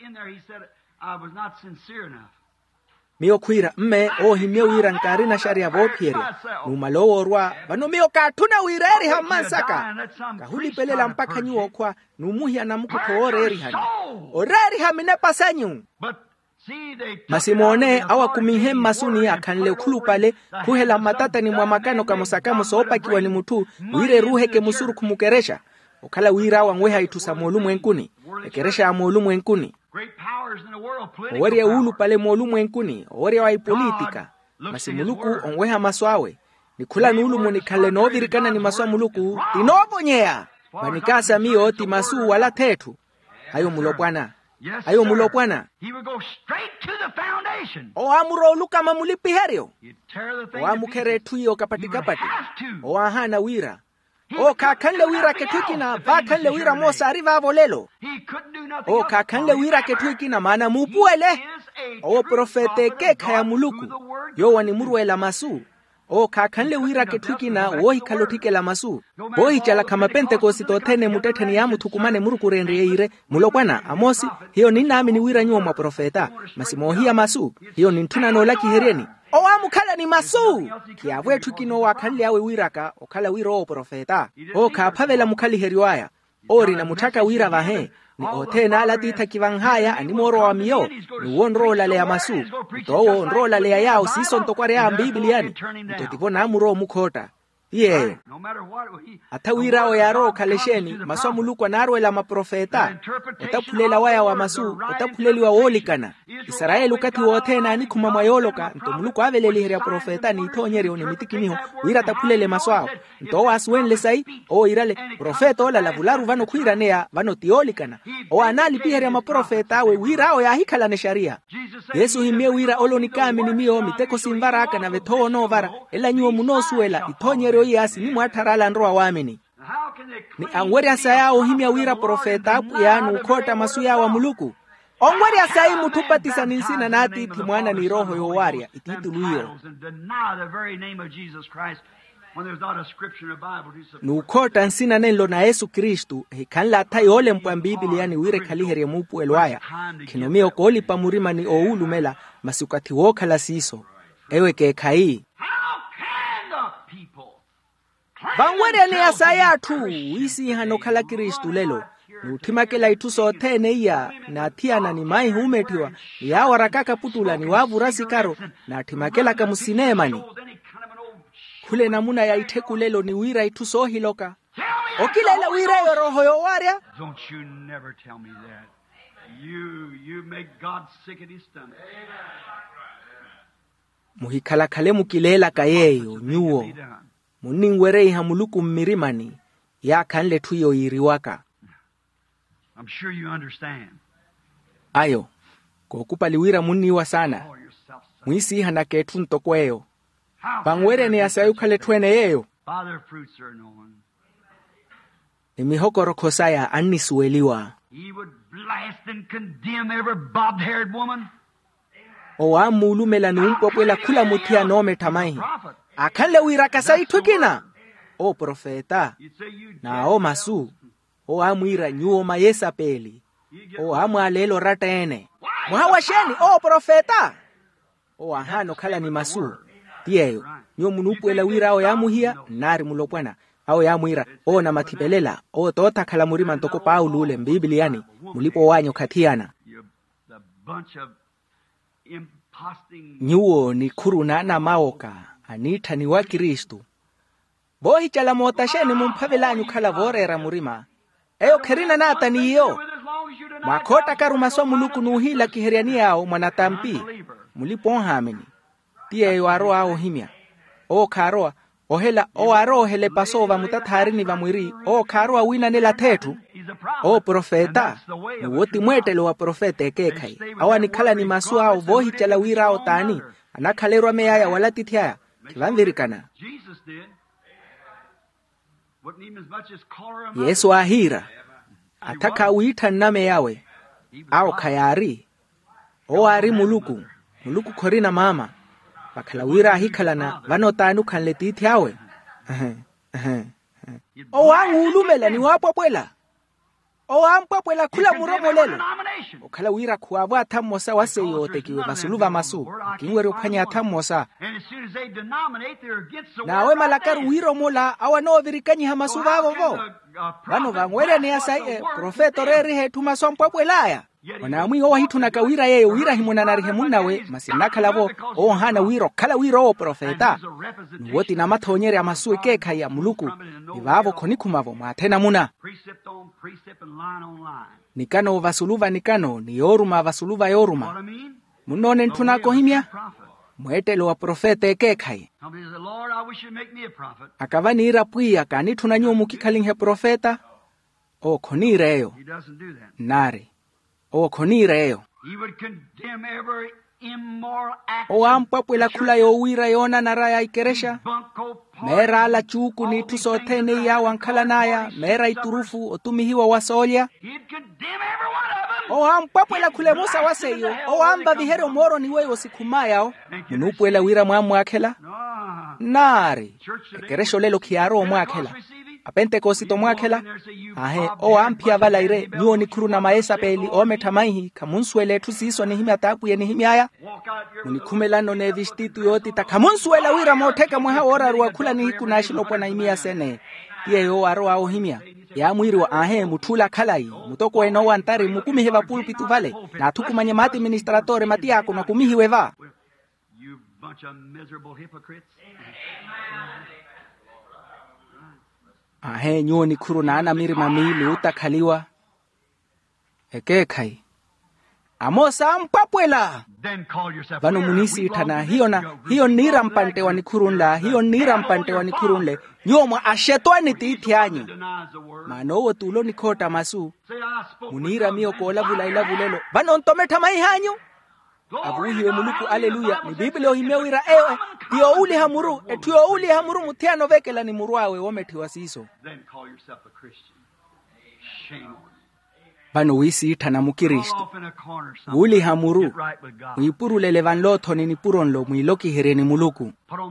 miyo khwira mme ohimye wira nkari na sharia vopieria numaloworwa vano miyo katuna wireri hamansaka kahulipelela mpaka nyuo kwa numuhia na mkuto oreri hani oreri hamine pasanyu masimone awa kumihe masuni akanle kulupale kuhela matata ni mwamakano kamusaka musopa kiwa ni mutu wire ruhe ke musuru kumukeresha okala wira wangweha itusa molumu enkuni ekeresha molumu enkuni oweri ulu pale molumu enkuni oweri wa ipolitika masimuluku ongweha maswawe nikula nulu munikale novirikana ni maswa muluku tinobonyea manikasa miyo ti masu wala tetu hayo mulopwana hayo mulopwana owa muro luka mamulipi herio owa mukere tuyo kapati kapati owa hana wira o kakanle wira ketwikina vakanle wira mosa riva volelo o kakanle wira ketwikina mana mupuele o profete ke kaya muluku yo wani murwela masu o kakanle wira ketwikina wo hikalotike la masu bo hichala kama pentekosti tothene muteteni ya muthukumane murukurenre ire mulokwana amosi hiyo ni nami ni wira nyuo mwa profeta masimohia masu hiyo ni ntuna no laki hereni owa mukhala ni masu kiavwe twikino wakanle awe wiraka okhala wiro o profeta o kaphavela mukhali heriwaya ori na mutaka wira vahe ni othena latitha kivanghaya animoro wa miyo ni wonrola le ya masu towo nrola le yao siso ntokware ya bibiliani totivona amuro mukhota iyeyo ata wira o yaro kalesheni maswa muluku narwela maprofeta otaphulela waya wa masu otaphuleli wa wolikana Israeli ukati wothena ni khuma mayoloka nto muluku aveleli ya profeta ni thonyeri oni mitikiniho wira taphulele maswao nto waswenle sai o irale profeta ola lavularu vano khwira neya vano tiolikana o anali pia ya maprofeta we wira o ya hikala ne sharia Yesu himye wira olonikami ni miyo miteko simvaraka na vethono vara ela nyuo munosuela ithonyeri oyasi ni mwatharala nroa wamini ni angweri asaya ohimya wira profeta ya nukhota masu ya wa muluku ongweri asai mutupatisa ninsina nati iti mwana ni roho yowaria itituluyo nukhota nsina nenlo na Yesu Kristu hikanla ata yole mpwa Biblia ni wire kalihere mupu elwaya kinomio koli pamurima ni oulumela masukati wokhala siso ewe kekhai vangwere ni asayatu wisi hano khala Kristu lelo nuthimakela ituso thene iya na thiana ni mai humetiwa ya warakaka putula ni wavurasi karo na thimakela ka musinemani khule namuna ya itekulelo ni wira ituso hiloka okilela wira yo roho yo waria don't you never tell me that you you make God sick at his stomach muhikala kale mukilela kayeyo nyuo muningwere hamuluku mmirimani ya kanle tuyo iriwaka I'm sure you understand ayo kokupa liwira muniwa sana mwisi hana ketu ntokweyo pangwere ni asayukhale twene yeyo father fruits are known imihokoro khosaya anisueliwa he would blast and condemn every bobbed-haired woman o amulumela numpopwela khula muthia nome tamaihi akhanle wira kasaithukina o profeta na o masu o amwira nyuo mayesa peli o amwalelo ratene mwawasheni o profeta o ahano khala ni masu tiyeyo nyo munupwela wira o yamuhia nari mulopwana au yamwira o na mathipelela o tota khala murima ntoko Paulule mbibiliani mulipo wanyo khathiana nyuo ni khuruna na maoka anitha ni wa Kristu bohi chala motasheni mumphavelanyu khala vorera murima eyo kherina na ataniyo makhota karuma swa muluku nuhila kiheriani yao mwanatampi mulipo hameni tiyeyo aro ao himya o kharoa ohela o aro hele pasova mutatharini va mwiri o kharoa wina nela thethu o profeta woti mwetelo wa profeta ekekhai awani khala ni masu ao vohi chala wira ao tani anakhalerwa meyaya wala tithya kivanvirikana Yesu ahira ataka wita name yawe au khayari o ari muluku muluku khorina mama bakhala wira hikhalana vanotanu khanle tithyawe o angulumela ni wapopwela o ampopwela khula muromolelo o khala wira khuwa thammosa waseyote kiwe basuluva masu kingwere uphanya thammosa nawe malakaru wiro mola awano virikanyi hamasu vavo vo vano vangwele ni asai profeto reri hetu masompopwelaya wana mwi o hituna ka wira yeyo wira himuna narihe munawe masinakhala vo o hana wiro khala wiro o profeta woti na mathonyere amasu ekekha ya muluku ivavo khonikhumavo mathena muna nikano vasuluva nikano ni yoruma vasuluva yoruma munone ntuna kohimya mwetelo wa profeta ekekha akavanira pwi akani thuna nyomu kikhalinhe profeta o khonireyo nari o khonireyo o ampapwela khula yo wira yona naraya ikeresha mera la chuku ni tusothene ya wankhalanaya mera iturufu otumihiwa wasolya o ampapwela khule musa waseyo o amba vihero moro ni weyo sikhumaya munupwela wira mwamwakhela nari ikeresho lelo khiaro mwakhela apentekosito mwakhela ahe o ampia valaire nyuo ni khuruna maesa peli o methamaihi khamunswele thusiso ni himya tapuye ni himyaya unikhumelano ne vistitu yoti takhamunswela wira motheka mwa ora ruwa khula ni kunashilo pona imya sene yeyo aro ao himya ya mwiri wa ahe muthula khalai mutoko eno wantari mukumihiva pulpitu vale na thukumanye mati ministratore mati yako na kumihiwe va you bunch of miserable hypocrites. ahe nyoni khuruna na mirima mili utakhaliwa ekekhai amosa mpapwela vano munisi ithana hiyo na hiyo nira mpante wa nikhurunla hiyo nira mpante wa nikhurunle nyomwa ashetwani tithyanyi manowo tulo nikhota masu munira miyo kola vulaila vulelo vano ntometha maihanyu avuhiwe muluku aleluya ni biblia ohimewira ewe tiyo uli hamuru etuyo uli hamuru muthiano vekela ni murwawe womethiwa siso vano wisi ithana mukristo uli hamuru muipurulele vanlotho ni nipuronlo muiloki hereni muluku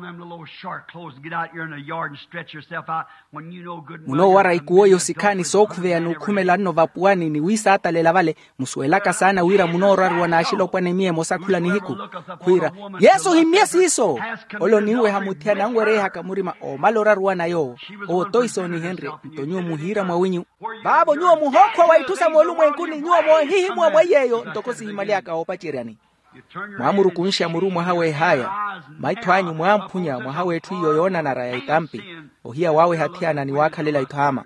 muno wara ikuoyo sikani sokhuveya nukhumela nno vapuani ni wisa atalela vale musuelaka sana wira muno rarwa na ashilo pwane mie mosakhula ni hiku khwira yesu himye siso olo niwe hamuthia nangwere hakamurima o malorarwa nayo o toiso ni henry ntonyo muhira mwawinyu babo nyuo muhokho waitusa molumwenkuni nyuo mohihi mwa mwayeyo ntokosi himaliaka opachirani mwamuru kunsha murumwa hawe haya maithwanyu mwamphunya mwahawe thu yoyona na raya itampi ohia wawe hathiana ni wakhalela ithama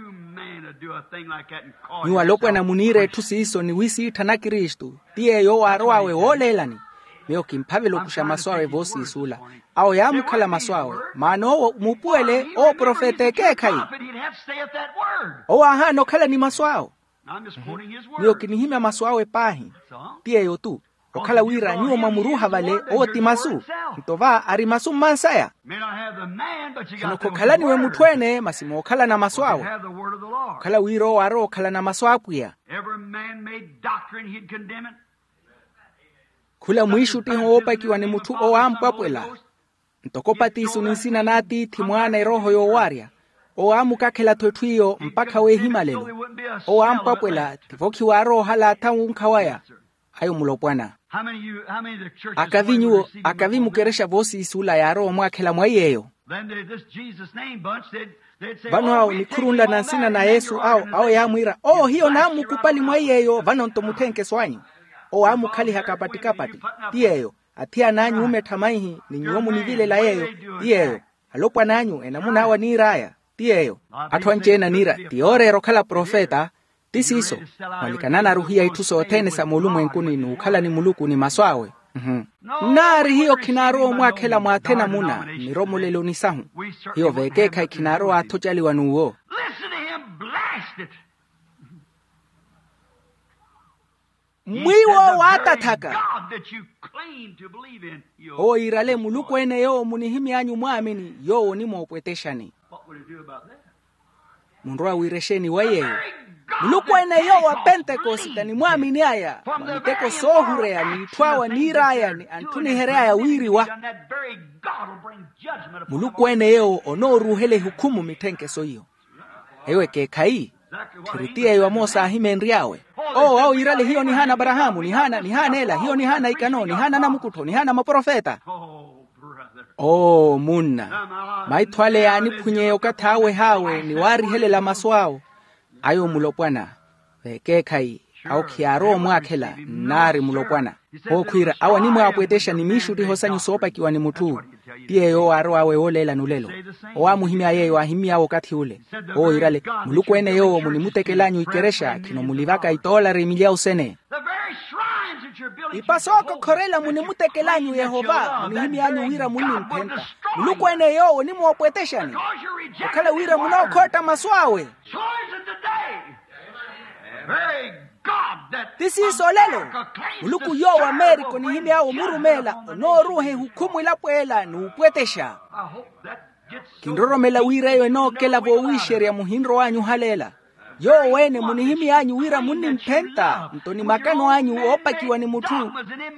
nyuwa lokwa na munire thusiso ni wisi ithana Kristu tiye yo warwawe wolelani meo kimphavelo kusha maswawe vosi isula ao yamukhala maswawe mano mupuele o profete kekhai o ahano khala ni maswao meo kinihimya maswawe pahi tiye yo tu okhala wira nyuo mamuruha vale o timasu ntova ari masu mansaya kano kokhala niwe muthwene masimo okhala na maswawe okhala wiro waro okhala na maswapya khula mwishu tiho opa kiwa ni mutu o ampapwela ntokopa tisu ninsina nati timwana roho yo waria o amukakhela thwethwiyo mpaka we himalelo o ampapwela tivoki waro hala taunkhawaya ayo mulopwana akavinyu akavimukeresha vosi isula yaro mwakhela mwayeyo vano hao ni kurunda na nsina na Yesu au au yamwira oh hiyo namu kupali mwayeyo vano ntomutenke swanyu o amukhali hakapatikapati tiyeyo atia nanyu umethamaihi ni nyomu ni vile la yeyo tiyeyo alopwa nanyu enamuna hawa ni raya tiyeyo atwanchena nira tiorero khala profeta tisiso walikanana ruhia ituso otene sa mulumu enkuni nukhala ni muluku ni maswawe mm -hmm. Nari hiyo kinaro mwakhela mwathena muna miromo lelo nisahu hiyo vekeka kinaro atochali wanuo mwiwo watathaka o irale muluku ene yo munihimi anyu mwamini yo ni mopweteshani munroa wiresheni wayeyo muluku ene yo wa Pentecost ni mwamini aya miteko sohurea ni twawa ni raya ni antuni herea wiriwa muluku ene yo ono ruhele hukumu mitenke soyo ewe kekai tiritia yo mosa himenriawe oh au irale hiyo ni hana Abrahamu ni hana ni hana ela hiyo ni hana ikano ni hana na mukuto ni hana maprofeta oh munna maithwale yani phunye okathawe hawe ni wari helela maswao ayo mulopwana vekekai au kiaro mwakhela nari mulopwana okhwira awa ni mwapwetesha ni mishu tihosanyu sopa kiwa ni mutu tiyeyo aro awe olela nulelo owa muhimia yeyo ahimia wakati ule o irale muluku ene yo munimutekelanyu ikeresha kino mulivaka itola remilia usene ipasoko korela munimutekelanyu Yehova munihimia anyu wira muni mpenta muluku ene yo ni mwapwetesha ni okala wira munaokota maswawe tisi solelo muluku yo wa Ameriko ni himi ao murumela no ruhe hukumu ilapwela ni upwetesha kindoro mela wira yo no kela vo wisheria muhindro wanyu halela yo wene munihimi anyu wira muni mpenta mtoni makano anyu opa kiwa ni mutu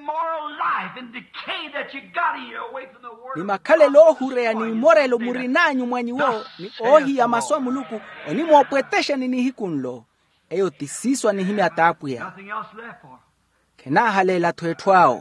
ni makale lo hurea ni morelo murinanyu mwanyi wo ni ohi ya maswa muluku oni mwapwetesha ni nihikunlo eyo tisiswa ni himi atapuya kena halela twetwao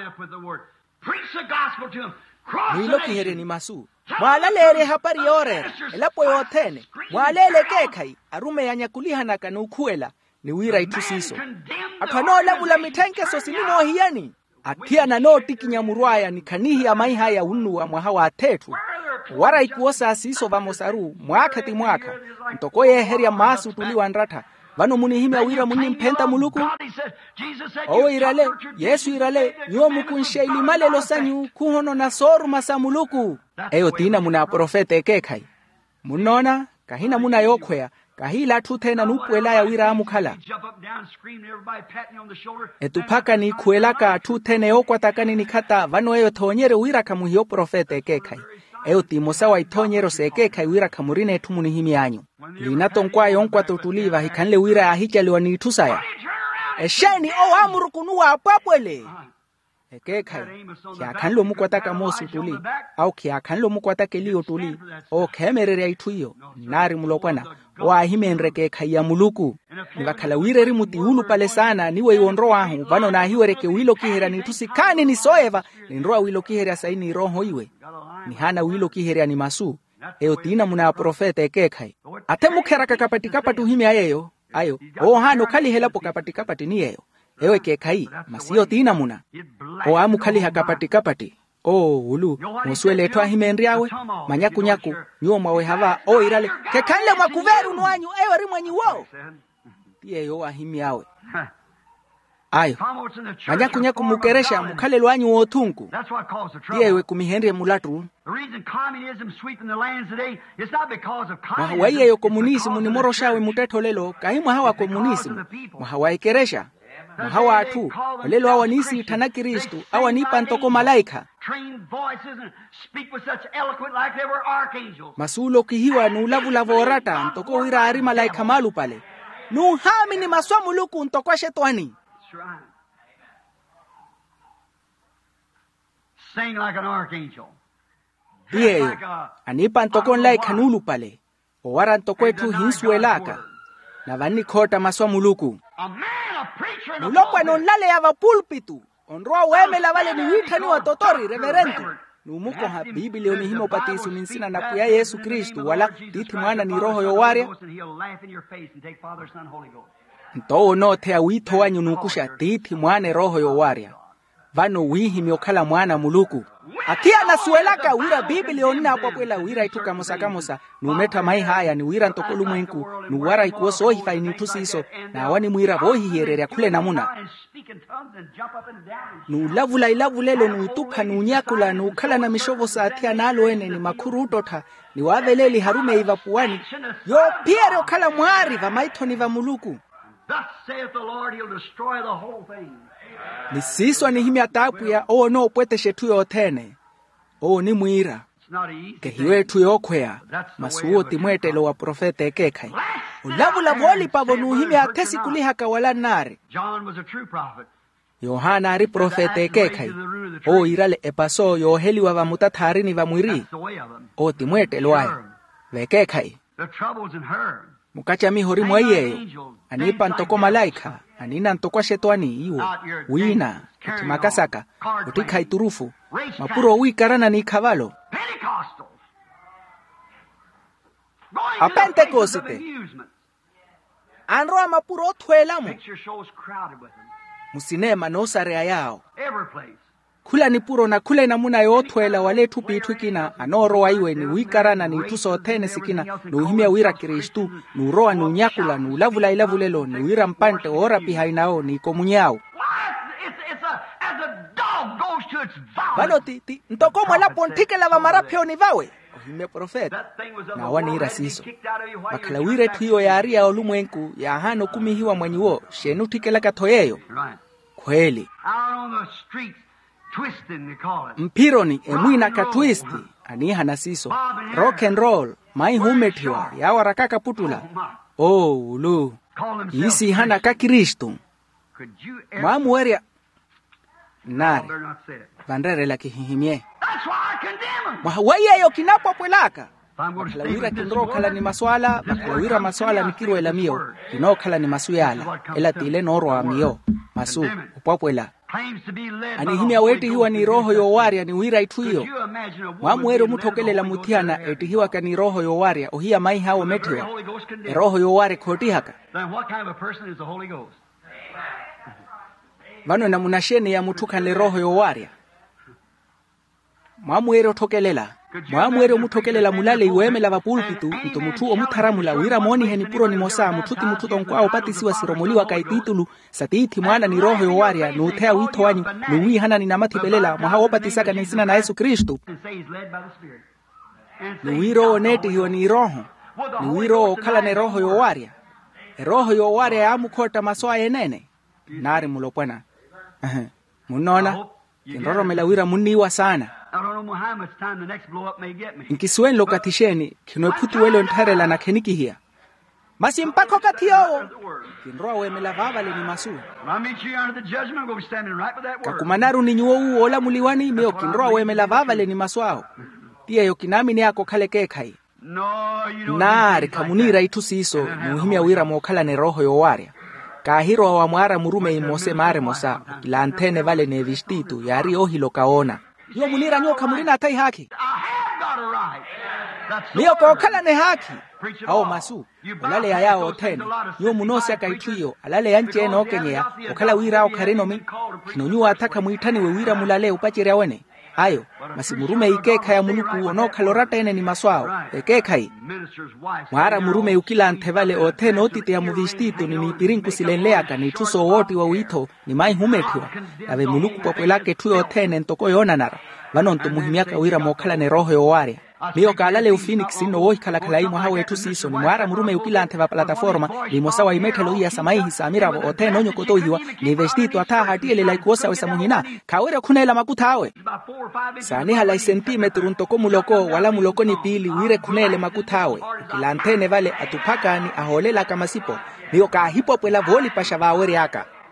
mwilo kihere ni masu mwalalere hapari yore elapo yotene mwalele kekai arume yanyakuliha na kanukuela ni wira itusiso akanola mula mitenke sosinino hiyani atia na no tikinyamurwaya ni kanihi amaiha ya unu wa mwahawa atetu wara ikuosa asiso vamosaru mwaka ti mwaka mtokoye heria masu tuliwa nrata vano munihimi awira muni mpenta muluku owe irale Yesu irale nyo mukunshe ilimale losanyu kuhono na soru masa muluku eyo tina muna profete kekai munona kahina muna yokwea kahila tuthena nupwela ya wira amukhala etupaka ni kuelaka tuthene okwatakani nikhata vano eyo thonyere wira kamuhio profete kekai eyo timosa wa ithonyero sekekai wira kamurine etumuni himi anyu linatonkwa yonkwa tutuliva hikanle wira ahichaliwa ni tusaya esheni o amurukunuwa apapwele ekekai kia kanlo mukwataka mosu tuli au kia kanlo mukwatake liyo tuli o kemerere ya ituyo nari mulopwana wa himenreke kaya muluku nivakhala wireri muti hulu pale sana niwe iwonro wahu vano na hiwereke wilo kihera ni tusikani ni soeva ni nroa wilo kihera saini roho iwe ni hana wilo kihera ni masu eo tina muna profeta ekekai ate mukhera kakapatikapa tuhimi ayeyo ayo o hano kali helapo kapatikapati ni eyo ewe kekai masiyo tina muna o amu kali hakapatikapati o ulu muswele twa himenriawe manyaku nyaku nyo mwawe hava o irale kekanle mwakuveru nwanyu ewe rimwanyi wo tiyeyo ahimi yawe ayo manyaku nyaku mukeresha mukale lwanyu otunku tiyewe kumihenre mulatu mwahawaye yo komunisimu ni moroshawe muteto lelo kahimwa hawa komunisimu mwahawaikeresha mwahawa atu lelo hawa nisi itana Kristu hawa nipa ntoko malaika masulo kihiwa nulavu vorata ntoko wira ari malaika malu pale nuhami ni maswa muluku ntoko shetwani sing like an archangel. Tiyeyo, anipan tokon lai kanulu pale, o waran tokwetu hinsuelaka, na vani kota maswa muluku. A man, a preacher in the Mulokwa pulpit. non lale yava pulpitu, onroa weme la vale ni witani wa totori, reverentu. Numuko ha Biblia ni himo patisu minsina na kuya Yesu Kristu, wala titi mwana ni roho yowaria. Nto no te wito wanyu nukusha titi mwane roho yowaria. Vano wihi miokala mwana muluku. Akia na suelaka wira Biblia onina apopwela wira ituka musaka musa. Numeta mai haya ni wira ntokulu mwenku. Nuwara ikuwa sohi faini tusiso. Na wani mwira vohi hierere kule namuna. Nulavula ilavulelo nuitupa nunyakula nukala na mishovo saatia nalo ene ni makuru utota. Ni waveleli harume iva puwani. Yo piero kala mwari va maitoni va muluku. Thus saith the Lord, he'll destroy the whole thing. Ni siso ni himi atapu ya o no pwete shetu yotene. O ni mwira. It's not easy. Ke hiwe tu yokwea. Masuo timwete lo wa profete kekai. Ulavula voli pavo nuhimi atesi kuliha kawala nare. John was a true prophet. Yohana ari profete kekai. O irale epaso yo heli wa vamuta tarini va mwiri. That's the way of them. O timwete lo ay. Vekekai. The trouble's in her. Mukacha mi hori mwayeyo. Anipa ntoko malaika. Anina ntoko shetwani iwo. Wina. Utimakasaka. Utika iturufu. Mapuro wikarana ni kavalo. Pentecostals. A Going to the places of Pentecosite. amusement. Anroa mapuro tuelamu. Picture shows crowded with them. Musinema no sarea yao. Every place. Kula ni puro na kule na muna yotuela wale tupitu kina. Anoro waiwe ni wikarana ni tuso tene sikina. Nuhimia wira kiristu. Nuroa nunyakula. Nulavula ilavulelo. Nuwira mpante ora pihainao ni komunyao. Why, it's, it's a, as a dog goes to its vomit. Bano ti ti. Ntoko mwala pontike lava marapeo ni vawe. Ohime profeta. That thing was of Na the wani world, ira had been siso. kicked out of you while you Makala were wire back tuyo in ya aria olumwenku. Ya hano kumihiwa mwenyiwo. Shenu tikela katoyeyo. Right. Kweli. Out on the streets, twisting, they call it. Mpironi emwina katwisti. Aniha na siso. Rock and roll. Mai humetiwa. Ya warakaka putula. Oh, my. Oh, ulu. Call themselves Isi hana kakiristu. Could you ever... Mamueria. I Nare. better not say it. Vandere la kihihimie. That's why I condemn them. Mwahawaia yo kinapo pwelaka. If I'm going to stay Makalawira with this kinro kala ni word, maswala. Makalawira maswala ni kiro ela mio. Kino kala ni masuyala. Ela tile noro wa mio. Masu. Upwapwela. claims to be led by the Anihimia Holy weti hiwa Ghost ni in roho New yowaria ni wira Testament. ituyo. Could you imagine a woman Mwamuero being led by the mutokele la Holy Ghost mutiana in her eti hiwa ka ni roho yowaria. Ohia mai hao When the very metiwa. Holy Ghost condemns? E roho yoware koti haka. Then what kind of a person is the Holy Ghost? Vano na munashene ya mutuka le roho yowaria. Mwamuero tokelela. Mwamuero mutokelela mulale iweme la vapulpitu. Mto mutu omutaramula wira moni heni puro ni mosa. Mututi mututo mkwao pati siwa siromoliwa kaititulu. Satiti mwana ni roho yowaria. Nutea wito wanyu. Nuwi hana ni namati pelela. Mwaha wopati saka nisina na Yesu Kristu. And say he's led by the Spirit. And say Nuwiro he's oneti not hiyo ni roho. Nuwiro okala ne roho yowaria. E roho yowaria ya mukota maswa yenene. Nari mulopwana. Munona. Kinroro melawira muniwa sana. I don't know how much time the next blow up may get me. Nkiswen lokatisheni kinoeputu welo ntarela na keniki hia. Masi mpako katiyo. Kinroa wemela vava le ni masu. When I meet you under the judgment, I'm going to be standing right with that word. Kakumanaru ni nyuo u ola muliwani meo kinroa wemela vava le ni maswao. Pia yo kinami ni ako kale kekai. No, you don't Nari do things kamunira like itusi iso muhimia wira mwokala ne roho yowaria. Kahiro wa mwara murume imose mare mosa. Ila antene vale ne vistitu yari ohilo kaona. Yo munira nyoka mulina atai haki. that. I have got a right. That's the Mio word. kwa okala ne haki. Preach it Ao all. masu. You Olale ya bypass yao those things, tene. a lot of Yo munose sixty-five akaituyo. preachers, Alale yanche eno because they kenyea. haven't got the Okala wira o adopted, karenomi. they haven't been called to preach Kinonyua the ataka first way. muitani we wira mulale upachiri awene. Ayo. Masimurume ikeka ya muluku ono kalorata ene ni maswao. Ekeka hii. Minister's wife. Mwara murume ukila antevale otene otite ya muvistitu ni nipirinku silenleaka ni tuso woti wa wito ni mai humetiwa. Ave muluku popelake tuyo otene ntoko yonanara. Vanonto muhimiaka wira mwokala ne roho yowaria. Mio kalale u Phoenix ino woi kalakala imo hawe tu siso ni mwara murume ukila anteva plataforma ni mosawa imetelo iya samai hisamira wa otene onyo koto hiwa ni vestitu ata hatiele laikuosa wesa muhina kawira kunela makutawe. About four or five inches Sani halai sentimetru ntoko muloko wala muloko ni pili wire kunele makutawe. Kila antene vale atupaka ni aholela kama sipo. Mio ka hipo pwela voli pasha vawere aka.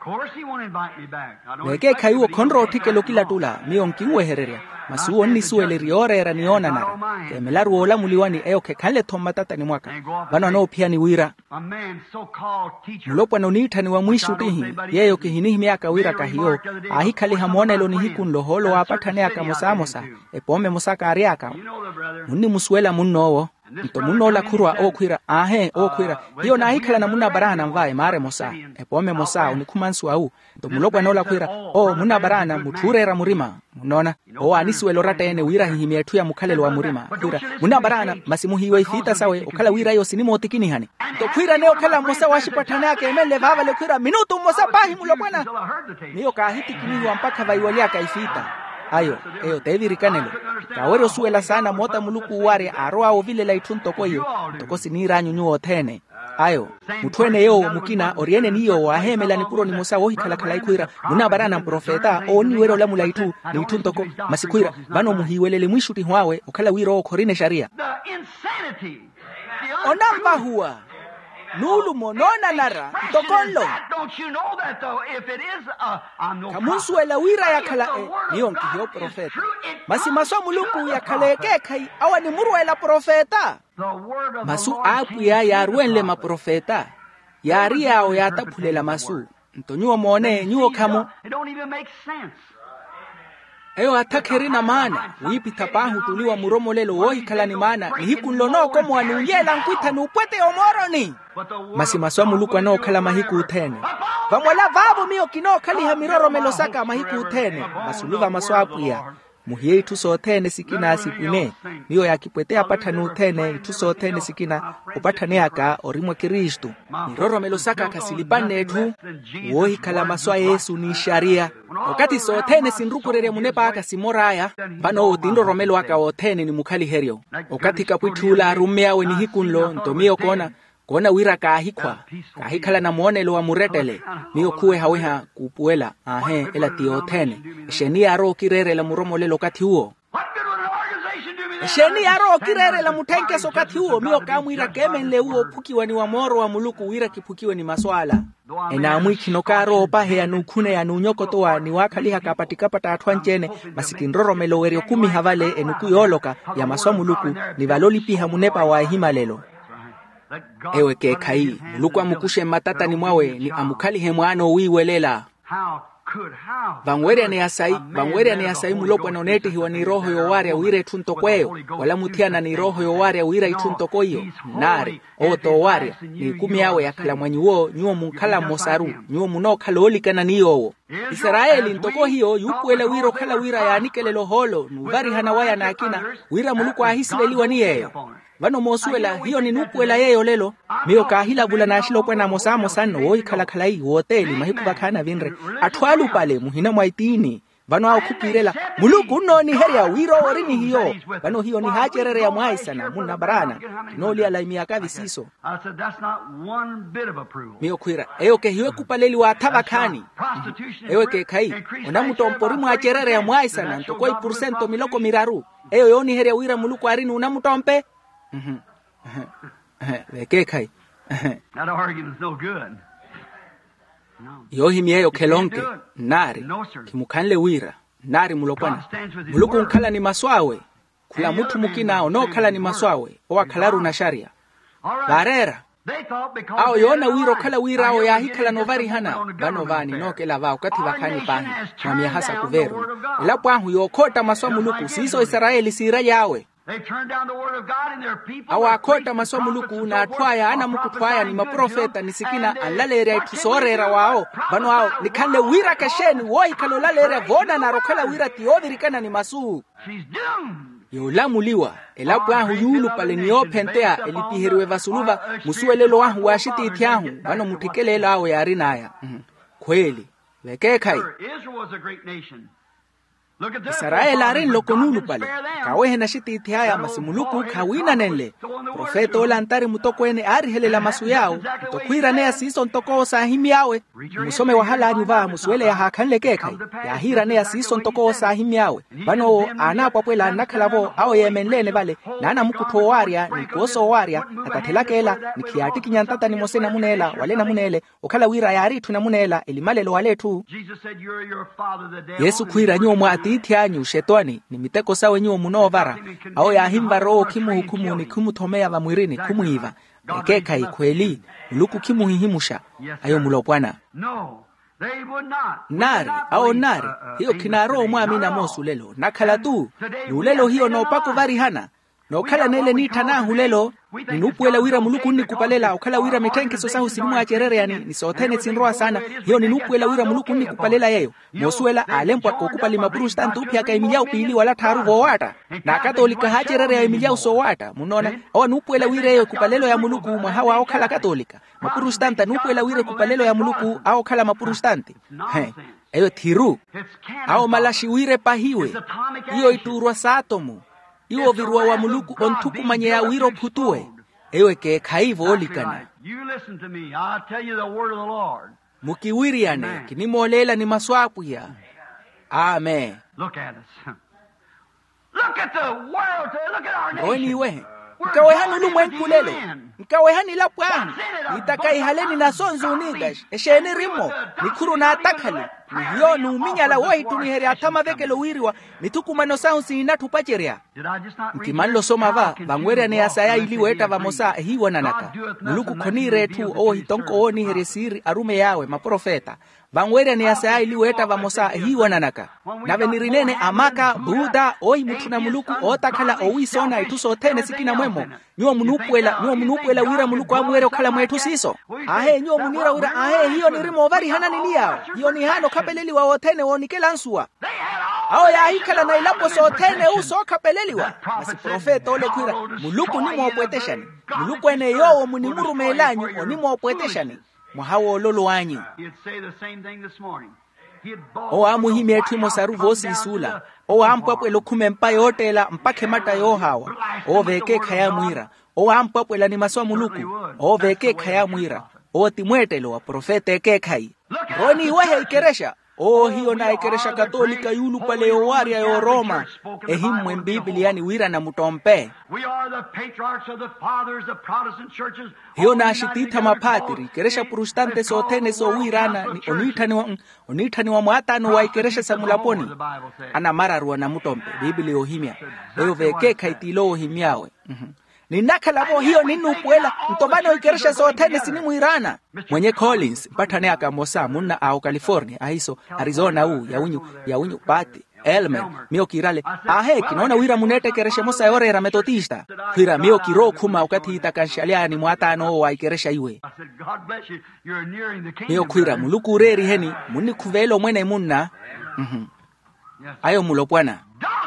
Weke kaiwo konro tike lokila tula miyo nkiwe hereria masuo ni suele riore era niona nara ke melaru ola muliwani eo ke kale tomatata ni mwaka bano no pia ni wira mulopwa no nita ni wa mwishu tihi yeyo ke hinihi miaka wira kahiyo ahi kali hamone lo ni hikun lo holo apatane aka mosa mosa e pome musaka ariaka muni musuela munnowo nto munno la kurwa o kwira ahe o kwira hiyo na hikala na muna barana mvae mare mosa e pome mosa unikumansu au nto mulopwa no la kwira o muna barana muturera murima munona o anisi welorata ene wira hihimia tu ya mukalelo wa murima kwira muna barana masimu hiyo ifita sawe okala wira yo sinimo tikini hani to kwira ne okala mosa washipatana yake emele vava le kwira minutu mosa pahi mulopwana niyo kahiti kini wa mpaka vaiwalia kaifita ayo eyo tevirikane kawero suela sana mota muluku ware aroa o vile la itunto koyo toko sinira nyunyu otene ayo mutwene yo mukina oriene niyo wahemela ni kuro ni musa wohi kala kala ikwira muna barana profeta oni wero la mulaitu ni itunto ko masikwira bano muhiwelele mwishuti hwawe okala wiro korine sharia onamba huwa nulu monona nara tokonlo kamusu ela wira ya kala e niyo nkiyo profeta masi maso muluku ya kaleke kai awa ni muru ela profeta masu apu ya yaruenle ma profeta yari yao ya tapulela masu ntonyo mone nyuo kamo eyo atakerina mana wipi tapahu tuliwa muromolelo wohi kala ni mana ni hiku nlono komo anunyela nkuita ni upwete omoroni masi maswa muluku anoo kala mahiku utene vamwala vabu miyo kino kali hamiroro melosaka mahiku utene masuluva maswa apuya muhiye ituso otene sikina asipine miyo ya kipwete apata ni utene ituso otene sikina upatane aka orimwe kiristu miroro melosaka kasilipane etu wohi kala maswa Yesu ni sharia wakati so otene sinrukurere munepa aka simoraya bano utindo romelo aka otene ni mukali herio wakati kapwitula rumea weni hikunlo ntomio kona kona wira kahikwa kahikala na muonelo wa muretele miyo kuwe haweha kupuela ahe ela tiotene sheni aro kirere la muromolelo kati huo sheni aro kirere la mutenke so kati huo miyo kamwira kemenle huo pukiwa ni wa moro wa muluku wira kipukiwe ni maswala ena amwi kinokaro opahe ya nukune ya nunyoko toa ni wakali haka patikapata atuanchene masikinroro melowerio kumi havale enuku yoloka ya maswa muluku ni valoli piha munepa wa himalelo ewe ke kai muluku amukushe matata ni mwawe ni amukali hemwano wiwelela vangwere ne asai vangwere ne asai mulopwa nonete hiwa ni roho yo ware wire tunto kweyo wala mutiana ni roho yo ware wire itunto koyo nare oto ware ni kumi yawe yakala mwanyuo nyuo munkala mosaru nyuo muno kaloli kana niyo Israeli ntoko hiyo yukuele wiro kala wira ya nikele loholo nuvari hanawaya na akina wira muluku ahisileliwa ni yeyo vano mosuela hiyo ni nukuela yeyo lelo miyo kahila bula na ashilo kwena mosamo sano woi kala kalai hoteli mahiku bakana vinre atwalu pale muhina mwaitini vano au kupirela muluku no ni heria wiro orini hiyo vano hiyo ni hacherere ya mwaisa na muna barana kinoli ala imiaka visiso miyo kuira eyo ke hiyo kupaleli wa tabakani eyo ke kai unamutompori mwacherere ya mwaisa na ntokoi purcento miloko miraru eyo yoni heria wira muluku arini unamutompe Mhm. Weke kai. That argument's no good. No. Yo himieyo kelonke nari No, kimukanle wira nari mulokwana muluku nkala ni maswawe kula mutu mukinao no kala ni maswawe owa kalaru na sharia barera ao yona wiro kala wira ao ya hikala novari hana bano vani no kela vao kati vakani pahi na miyahasa kuveru ila puahu yokota maswa muluku siso Israeli sira yawe awa kota maswa muluku na atwaya ana muku twaya ni maprofeta nisikina alalere tusorera wao bano hao nikale wira kasheni woi kalolalere voda na rokala wira tiodhirikana ni masu yolamuliwa elapu ahu yulu pale niyo pentea elipihiriwe vasuluva musuelelo ahu washiti itiahu bano mutikele ela awe yarinaya mm -hmm. Kweli weke kai Israel was a great nation. Israel arin lokonulu pale kawehe na shiti itihaya masimuluku kawina nenle profeta ola antari mutokwene ari helela masu yao mtokwira nea siso ntoko sahimi yawe musome wahala anyuva musuele ya hakanle kekai ya hira nea siso ntoko sahimi yawe bano anapwa pwela nakalavo ao yemenlene vale nana mukuto waria ni kuoso waria atatelakela ni kiatiki nyantata ni mosena munela wale na munele ukala wira ya aritu na munela elimalelo wale tu Yesu kwira nyomwa atitianyu shetani ni miteko sawe nyuo munovara ao ya himba roho kimu hukumu ni kumutomea va mwirini kumuiva ekeka ikweli luku kimu hihimusha ayo mulopwana nari ao nari hiyo kinaro mwami na mosu lelo nakala tu nulelo hiyo no paku vari hana no kala nele nita na hulelo ninupwela wira muluku ni kupalela ukala wira mitenke so sahu silimu acherere yani nisotene sinroa sana hiyo ninupwela wira muluku ni kupalela yeyo mosuela alempwa kokupali maprotestant upya ka emilia upili wala taru vowata na katolika hacherere ya emilia usowata munona awa nupwela wira yeyo kupalelo ya muluku mwahawa au kala katolika maprotestant nupwela wira kupalelo ya muluku au kala maprotestant he eyo tiru au malashi wire pahiwe hiyo iturwa satomu iwo virua wa muluku ontuku manye ya wiro putue ewe ke kaivo olikana mukiwiriane kinimolela ni maswapu ya amen Look at us. Look at the world. Look at our nation. Oni we nkawehani lumwenku lelo nkawehani lapwani itakai haleni na sonzo unigash esheni rimo nikuru na atakali niyo numinyala wahitu ni heri atama vekelo wiriwa mitukumano saunsi inatupacheria mkimanlo soma va vangwere ne asaya iliweta vamosa hiwa nanaka muluku konire tu o hitonko o ni heri siri arume yawe maprofeta vangwere ne asaya iliweta vamosa hiwa nanaka nave nirinene amaka buda oi mutuna muluku otakala owisona ituso tene sikina mwemo nyuo munukwela nyuo munukwela wira muluku amwere okala mwetu siso ahe nyuo munira wira ahe hiyo ni rimo vari hana niliao hiyo ni hano kapeleli wa otene wonikela nsua ao ya hikala na ilapo so otene uso kapeleliwa basi profeta ole kwira muluku ni mwopweteshani muluku ene yowo munimuru melanyu oni mwopweteshani mwahawo lolo wanyu o amuhimi etwimo saruvosi isula o ampapwe lokume mpa yotela mpake mata yohawa o veke kaya mwira o ampapwe la ni maswa muluku o veke kaya mwira o timwetelo wa profeta eke kai roni wehe ikeresha o hiyo na ikeresha katolika yulu pale owaria yo Roma ehimwe Biblia yani wira na mutompe hiyo na ashitita mapatiri ikeresha protestante so tene so wirana ni onitani wa onitani wa mwatano wa ikeresha samulaponi ana mararuwa na mutompe Biblia ohimia eyo veke kaitilo ohimiawe mhm ninakalabo hiyo ninupwela mtobano ikeresha so tene sini muirana mwenye Collins patane akamosa munna au California ahiso Arizona u ya unyu ya unyu pati Elmer mio kirale ahe kinaona wira munete keresha mosa yore era metodista kwira mio kiro kuma ukati itakashalia ni mwatano wa ikeresha iwe mio kwira muluku reri heni muni kuvelo mwene munna mhm ayo mulopwana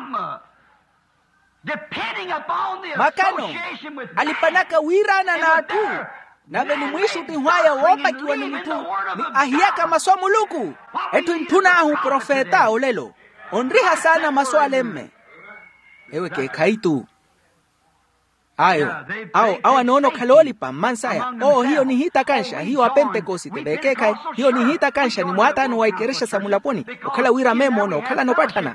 makano alipanaka wirana na atu nave ni mwishu tihwaya wopa kiwa ni mtu ni ahiyaka maswa muluku etu intuna ahu profeta olelo onriha sana maswa alemme ewe ke kaitu ayo ao awa nono kaloli pa mansaya oh hiyo ni hita kansha hiyo wa Pentecost tebeke kai hiyo ni hita kansha ni mwatano wa ikeresha samulaponi ukala wira memo no ukala no patana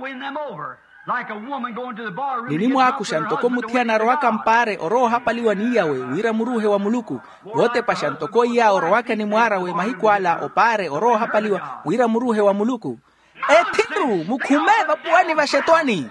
nilimu akushantoko mutiana roaka mpare oro hapaliwa niyawe wira muruhe wa muluku wote pashantoko iya oro wake ni mwara we mahikwala opare oro hapaliwa wira muruhe wa muluku etiru mukumeva puani wa shetani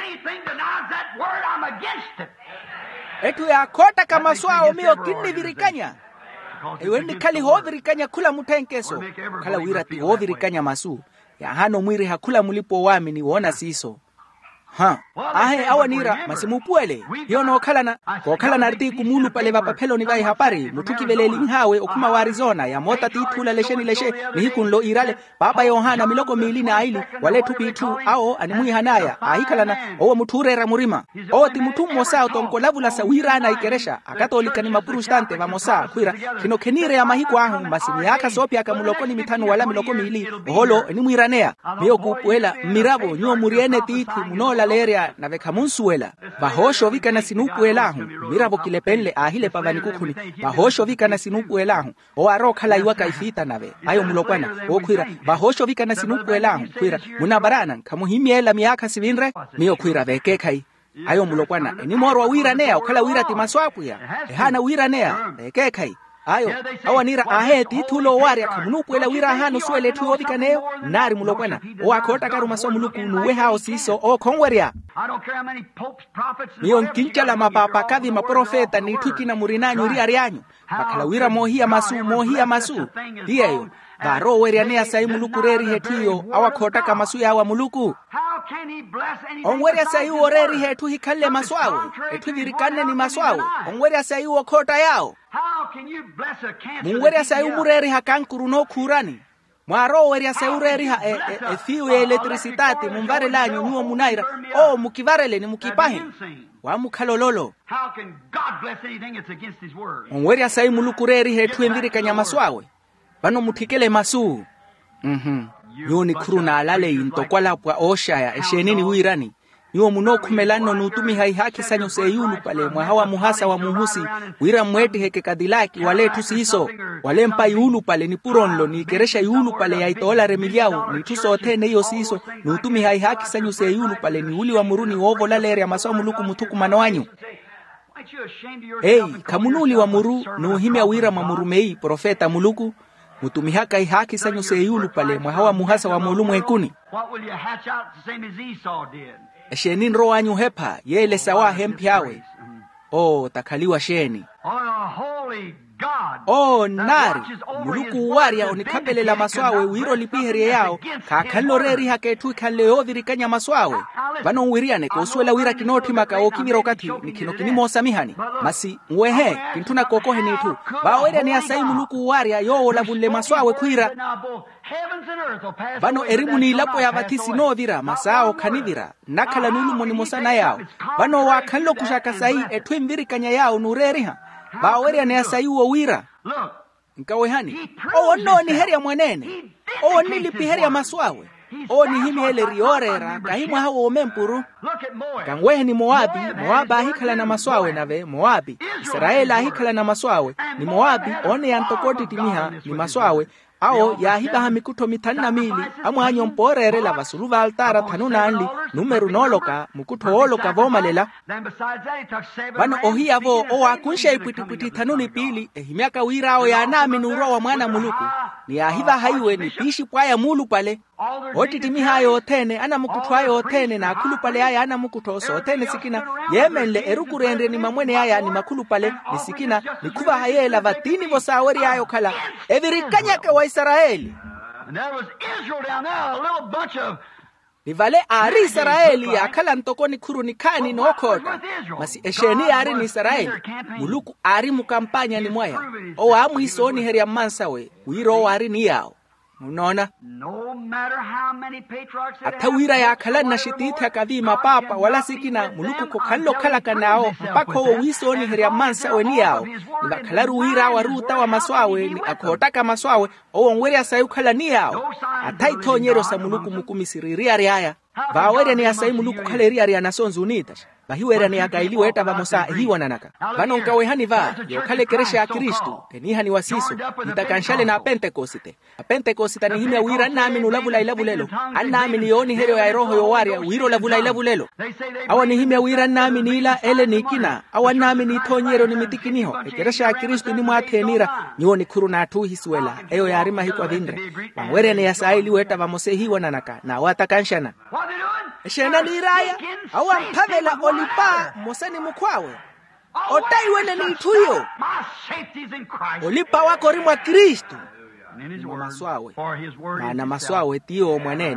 etu ya kota kama swao mio kini virikanya ewendi kali ho virikanya kula mutenkeso kala wira ti ho virikanya masu ya hano mwiri hakula mulipo wami ni wona siso ha ahe awanira masimupuele yono khalana ko khalana arti kumulu pale vapaphelo ni vai hapari mutuki veleli nhawe okuma wa Arizona ya mota tithula lesheni leshe nihikunlo irale papa Yohana miloko mili na aili wale tupitu ao animui hanaya ahikhalana owo muthurera murima o timutumo sao tonkolavula sawira na ikeresha akatolika ni mapurustante vamosa khwira kino khenire ya mahiko ahu masini yaka sopya kamuloko ni mitanu wala miloko mili holo ni muiranea miyo kupuela mirabo nyo muriene tithi munola leria na vekhamunsuela bahosho vika na sinupu elahu mirabo kilepenle ahile pavani kukhuni bahosho vika na sinupu elahu o arokhala iwaka ifita nave ayo mulokwana o khwira bahosho vika na sinupu elahu khwira munabarana khamuhimiela miyaka sivinre miyo khwira vekekhai ayo mulokwana ni morwa wiranea okhala wira timaswapuya ehana wiranea vekekhai ayo awanira aheti thulo waria khamunukwela wira hano swele thu ovikaneo nari mulokwana o akhota karu masomuluku nuwe hao siso o khongweria miyo nkinchala mapapa kadhi maprofeta ni thukina murinanyu ri arianyu makhala wira mohia masu mohia masu diyeyo baro weria ne asai muluku reri hetiyo awakhota kama su yawa muluku onweria sai oreri hetu hikalle maswawe etu virikane ni maswawe onweria sai okhota yao mungweria sai umureri hakankuru no khurani mwaro weria sai ureri ha e, e, e fiu ya elektrisitate mumbare lanyu nuo munaira o mukivarele ni mukipahe wa mukhalololo onweria sai muluku reri hetu envirikanya maswawe bano muthikele masu mhm yoni khuruna alale intokwalapwa oshaya eshenini huirani niwo munokhumelano nutumi hai haki sanyo seyulu pale mwahawa muhasa wa muhusi wira mweti heke kadilaki wale tusiso wale mpa yulu pale ni puronlo ni keresha yulu pale ya itola remiliao ni tusote ne yo siso nutumi hai haki sanyo seyulu pale ni uli wa muruni wovo lalere ya maso muluku mutuku manoanyu. Hey, kamunuli wa muru nuhimia wira mamurumei profeta muluku mutumihaka ihaki sanyo seyulu pale mwahawa muhasa wa mulumu ekuni shenin roanyu hepa yele sawa hempiawe o takaliwa sheni o nari muluku waria onikapelela maswawe wiro lipiherie yao kakhaloreri haketu khaleo virikanya maswawe bano wiriane koswela wira kinoti maka okimiro kati nikino kinimo samihani masi ngwehe kintuna kokohe nitu bawere ni asai muluku waria yo labulle maswawe kwira bano erimu ni lapo ya batisi no vira masao kanivira nakala nulumo ni mosana yao bano wakhallo kushaka sai etwe mvirikanya yao nureriha bawere ni asai uo wira nkawehani o no ni heri ya mwenene o nilipi heri ya maswawe o ni himi hele riorera kahimwa hawo omempuru kangwehe ni Moabi Moabi ahikala na maswawe nave Moabi Israeli ahikala na maswawe ni Moabi one yantokoti timiha ni maswawe ao yahiba hamikuto mitanna mili amwanyo mporere la vasuluva altara tanuna anli numeru noloka mukuto oloka vomalela bano ohia vo o akunsha ipwitipwiti tanuni pili ehimiaka wirao ya nami nuro wa mwana muluku ni yahiba haiwe ni pishi pwaya mulu pale otitimi hayo otene ana mukuto hayo otene na akulu pale haya ana mukuto so otene sikina yemenle erukurendre ni mamwene haya ni makulu pale ni sikina ni kuva hayela vatini vosaweri hayo kala evirikanyaka wa Israeli ni vale ari Israeli akala ntokoni kurunikani nokota masi esheni ari ni Israeli muluku ari mukampanya ni mwaya o amu isoni heri ya mansawe wiro ari ni yao unaona atawira ya kala na shitita kadhima papa wala sikina muluku kokhallo kala kanao mpako wisoni heri ya mansawe ni yao bakalaru wira waruta wa maswawe ni akotaka maswawe o ngwere asayu kala ni yao ataitonyero sa muluku mukumisiriri ari haya bawere ni asai muluku khaleri ari anasonzu unita bahiwera ni akailiwe eta vamosa hiwa nanaka bano nkawe hani va yo khale keresha ya Kristo teniha ni wasiso nitakanshale na Pentecoste a Pentecoste ni himya wira nami nulavula ilavulelo anami ni yoni hero ya roho yo waria wiro lavula ilavulelo awa ni himya wira nami nila ele nikina awa nami ni tonyero ni mitikiniho keresha ya Kristo ni mwatenira nyoni kuruna tu hiswela eyo ya rima hikwa vindre bawere ni asai weta vamose hiwa nanaka na watakanshana shena ni raya awa mpavela olipa moseni mukwawe otaiwene ni tuyo olipa wako rimwa Kristo maswawe maana maswawe tiyo mwenene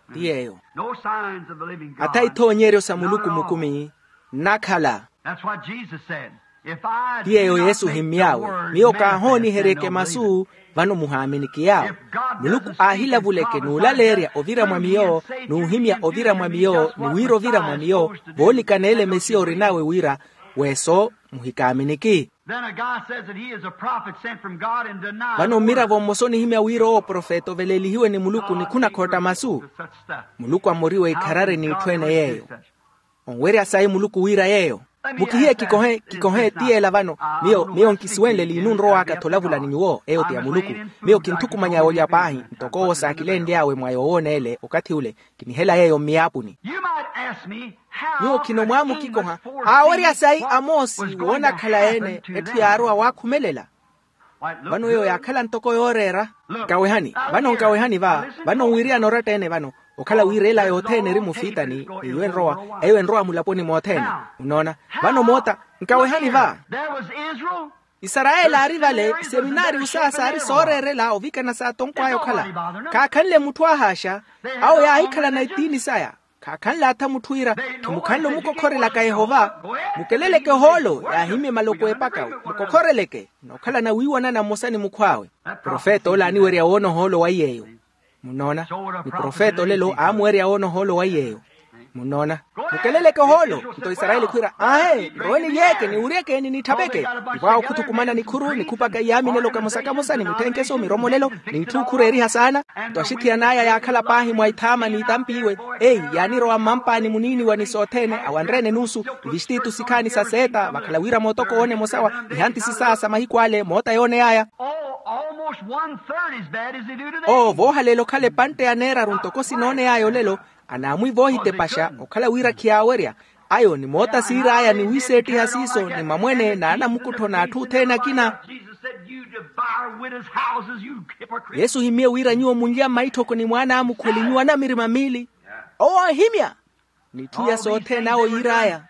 diyeyo No signs of the living God. ata itonyerio sa muluku mukumi nakhala That's what Jesus said. If I do diyeyo not Yesu make the himiyawe word miyo kahoni manifest, then hereke they'll believe masu vano muhaminiki yao If God muluku doesn't speak ahila and vuleke prophesy nuulaleria that, ovira through mwamiyo me and say through nuuhimya me and ovira do mwamiyo just what nuwiro ovira Messiah is mwamiyo supposed to do, voolikaneele then they'll mesiyo believe. rinawe wira weso muhikaaminiki Then a guy says that he is a prophet sent from God and denies vano the mira word. vomosoni himya wiro o profeto velelihiwe ni muluku God nikuna ain't kota masu to such stuff. muluku amoriwe How ikharare can ni God itwene ever do yeyo such? onweri asai muluku wira yeyo Let me mukihiye ask that. kikohe Is kikohe this not- tiyela vano I miyo don't know miyo what nkisiwenle speaking linun is, roho I'll aka be tolavula up to ninyuwo God. eyo I'm tiya just muluku laying in food miyo like kintuku you manya told me olya to do. pahi I'm ntokowo putting it in the sakile barrel. ndiawe mwayo wonele ukati ule kinihela yeyo miyapuni You might ask me how niyo kino could mwamu Amos kikoha foresee aweri asai what amosi was going wona to khala happen ene to etu them? yaroa wakhumelela Why, look vano yo good. yakhala ntoko yorera Look, nkawehani now vano here, nkawehani now va listen vano to wiria it. noretene vano okhala wirela this is yothene all ri on mufita tape, ni it's go- iwe it'll nroa go over a while. ewe nroa mulaponi mothene Now, unaona how- vano mota nkawehani look va here, there was Israel. Israela ari vale seminaries was seminari in better usasa shape ari than sorere la ovika na sa tonkwayo There's nobody khala bothering them. kakhanle muthu ahasha They had au their ya own ikhala na religion. itini saya kakhanle ata muthuira They know kimukhanlo what they mukokhorela do. ka Yehova Go ahead. mukelele ke They holo use the ya word. hime We maloko got an epaka agreement with one mukokhoreleke nokhala na wiwana na mosani mukhwawe That prophet profeta sees olani that. weria wono holo wa yeyo munona So would a ni prophet profeta believe olelo he could. amweria wono holo wa yeyo munona Go ahead. mukelele ke holo Israel said, nto Israeli well, khwira well, ahe keep roeni drinking yeke beer. ni urieke ni Oh, nitabeke they got a bunch ibao together, khutukumana ni made some khuru ni creeds khupaka and yami nelo kamosa organizations, kamosani mutenkeso denominations, miromolelo and fixed ni it all thukhureri hasana And the twashitia women naya and yakhala children pahi mwaithama staying ni out there, tampiwe boy, ei carrying yani roa around mampani Calvary, munini wanisotene had awandrene dressed nusu with silk vishtitu skirts on, sikani you ever seen saseta some of bakhala the- wira motoko their one hips mosawa them days, ihanti how sisasa mahikwale mota yone aya Oh, almost one third as bad as they do today. o voha lelo khale pante yanera runtoko sinone yayo lelo anamwi vohite pasha okhala wira khiaweria ayo ni mota sira aya ni wiseti hasiso ni mamwene na ana mukuto na athu thena kina Jesus said, "You devour widows' houses, you hypocrite." Yesu himie wira nyuo mungia maithoko ni mwana amukholi nyuana mirima mili o himya ni tuya sote nao iraya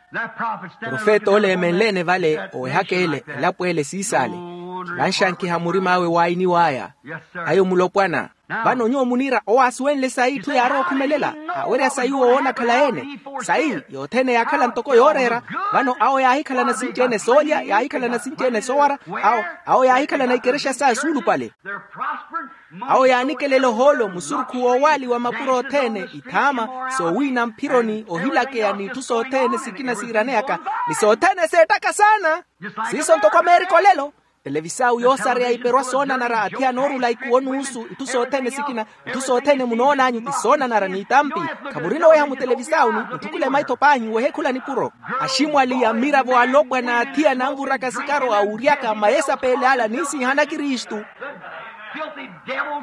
profeta ole emenlene vale ohakele lapwele sisale lanshanki hamurima awe waini waya ayo mulopwana vano nyo munira oaswenle sai tu yaro kumelela awere sai woona kalaene sai yothene yakhala ntoko yorera vano ao yahikhala na sinjene soya yahikhala na sinjene sowara ao ao yahikhala na ikeresha sa sulu pale ao yanikelelo holo musurku wowali wa mapuro thene itama so wina mpironi ohilake ya nitu sothene sikina siraneaka ni sothene setaka sana siso ntoko meriko lelo televisau yosare ya iperwa sona nara atia noru la ikuonu usu itu sothene sikina itu sothene munona anyu isona nara ni itampi kaburino weha mu televisau ni utukule maito panyi wehekula ni puro ashimu aliyamira vo alopwa na atia na mvura kasikaro auriaka maesa pele ala nisi hana kiristu filthy devils.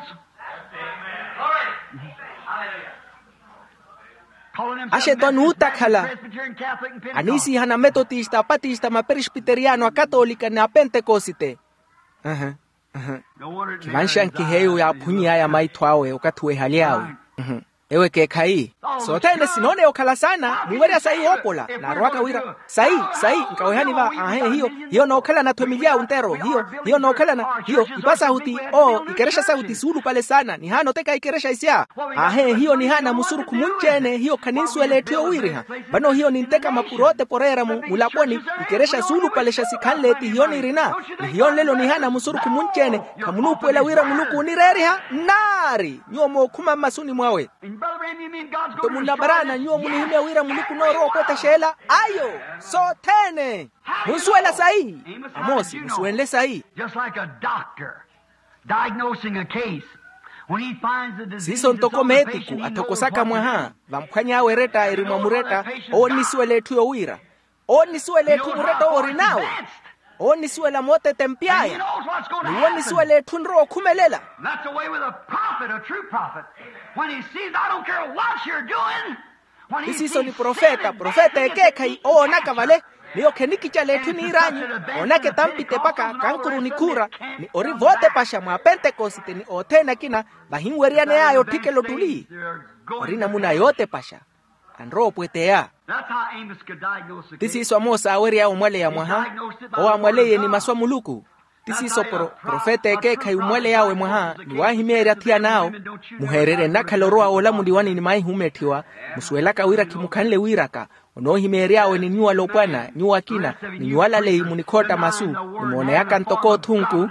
asheton utakhala anisi hana metodista patista ma presbiteriano a katolika na pentekosite aha aha kimanshan kiheyo ya punya ya maitwawe ukatwe haliawe aha ewe ke kai so tene sinone okhala sana muweria sai opola na rwaka wira sai sai nkawehani va ahe hiyo hiyo no khala na familia untero hiyo hiyo no khala na hiyo ipasa huti o ikeresha sauti sulu pale sana ni hano teka ikeresha isia ahe hiyo ni hana musuru kumunchene hiyo kaninsu eletio wiriha bano hiyo ni nteka mapurote porera mu mulaponi ikeresha sulu pale shasikanleti hiyo ni rina hiyo lelo ni hana musuru kumunchene kamunupu ela wira muluku unireriha nari nyomo kuma masuni mwawe to munabarana nyuo munihimia wira muliku noro kweta shela ayo so tene musuela sahi amosi musuenle sahi just like a doctor diagnosing a case when he finds the disease siso ntoko mediku atokosaka mwaha vamkhanya wereta erimwa mureta oni suele tu wira oni suele tu mureta orinawe oni suela mote tempiaya ni oni suele tu nro kumelela. That's the way with a prophet, a true prophet. When he sees, I don't care what you're doing. When he isiso ni sees profeta sin profeta and ekekai ona kavale niyo keniki letu ni iranyi ona ke tampite paka kankuru ni kura ni ori vote pasha mwa pentekoste ni otena kina bahingweriane ayo tikelo tuli ori namuna yote pasha andro pwetea. That's how Amos could diagnose the Tisi case. iso amosa aweri ya umwale ya mwaha o amwale ye ni maswa muluku tisiso pro, profete eke kai umwele yawe mwaha ni wahimere atia nao muherere nakaloroa ola mudiwani ni mai humetiwa musuelaka wira kimukanle wiraka ono himere yawe ni nyua lopwana nyua kina ni nyua lalei munikota masu ni mwone yaka ntoko thunku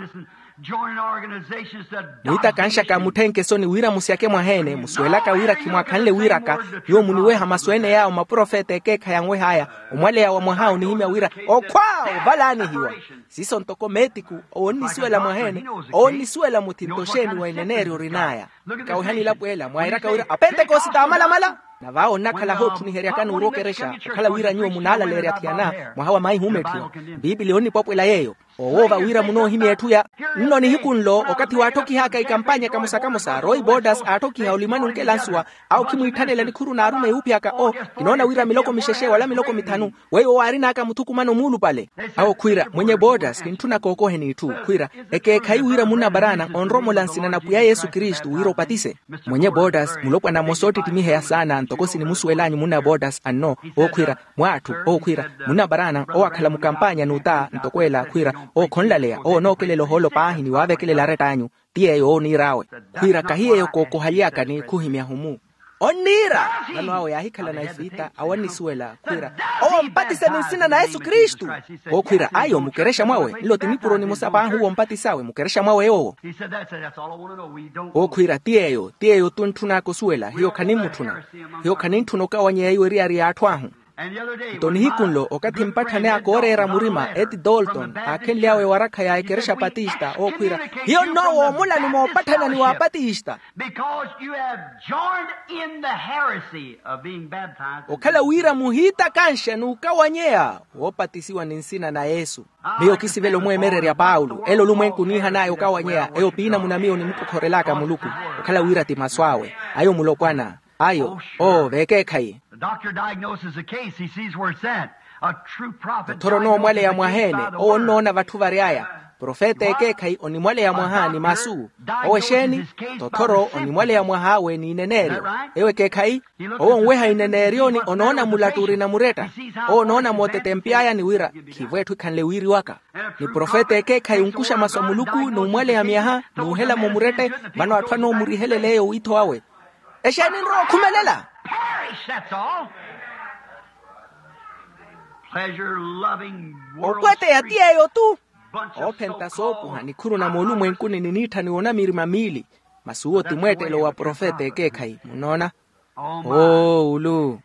Nita kansha ka mutenke soni wira musiake mwahene musuelaka wira kimwakanle wiraka yo muniweha maswene yao maprofete eke kayangwe haya umwale ya wa mwahao ni hime wira o kwao balani hiwa siso ntoko metiku oni suela mwahene oni suela mutintosheni wa ineneri urinaya kauhani lapuela mwairaka wira apente kosita amala mala na vao nakala hotu ni heriakani urokeresha kala wira nyuo munala lere atiana mwahawa mai humetio biblia oni popwela yeyo oova wira muno himi etuya nno ni hikunlo wakati watoki haka ikampanya kamusa kamusa Roy Borders atoki haulimani unkelanswa au kimuitanela ni kuru na arume upi haka o inaona wira miloko misheshe wala miloko mitanu weyo warina haka mutuku mano mulu pale au kwira mwenye Borders kintuna kokohe ni tu kwira eke kai wira muna barana onromo lansina na puya Yesu Kristu wira upatise mwenye Borders mulopwa na mosoti timihe ya sana ntokosi ni musu elanyu muna Borders anno o kwira mwatu o kwira muna barana o akala mukampanya nuta ntokwela kwira o konlalea o no kele lo holo pahi ni wabe kele la retanyu tie yo ni rawe kwira kahie yo koko haliaka ni kuhimia humu onira nano awe ya hikala na ifita awani suela kwira o mpati se nisina na Yesu Kristu o kwira ayo mukeresha mwawe ilo tinipuro ni musaba huo mpati sawe mukeresha mwawe yo o kwira tie yo tie yo tuntuna kusuela hiyo kanimu tuna hiyo kanintuno kawanye ayo ria ria atwahu Toni hikunlo okati mpata nea korera murima Ed Dalton akenli awe waraka ya ekeresha patista o kwira hiyo no mula ni mwapata na ni wapatista because you have joined in the heresy of being baptized. Okala wira muhita kansha nukawanyea wopatisiwa ninsina na Yesu Mio kisivelo mwemerere ya Paulo elo lumwenku niha nae ukawanyea eo pina munamio ni mku korelaka muluku okala wira timaswawe ayo mulokwana ayo oh veke kai The doctor diagnoses a case. He sees where it's at. A true prophet. Toro no mwale ya mwahene o nona vatu variaya profeta eke kai oni mwale ya mwahani masu o sheni totoro oni mwale ya mwahawe ni neneri ewe ke kai o nweha inenerio ni onaona mulaturi na mureta o onaona motete mpiaya ni wira kivwetu kanle wiri waka ni profeta eke kai unkusha masomuluku ni mwale ya miaha ni uhela mumurete bano atwano murihele leo uito awe esheni nro kumelela Perish, that's all. Pleasure-loving world. Okwete ya tia yo tu. Bunch of Openta sopu so-called hani kuru na molu mwenkuni ninita ni ona mirima mili. Masuo timwete lo wa profete eke kai. Munona? Oh, ulu.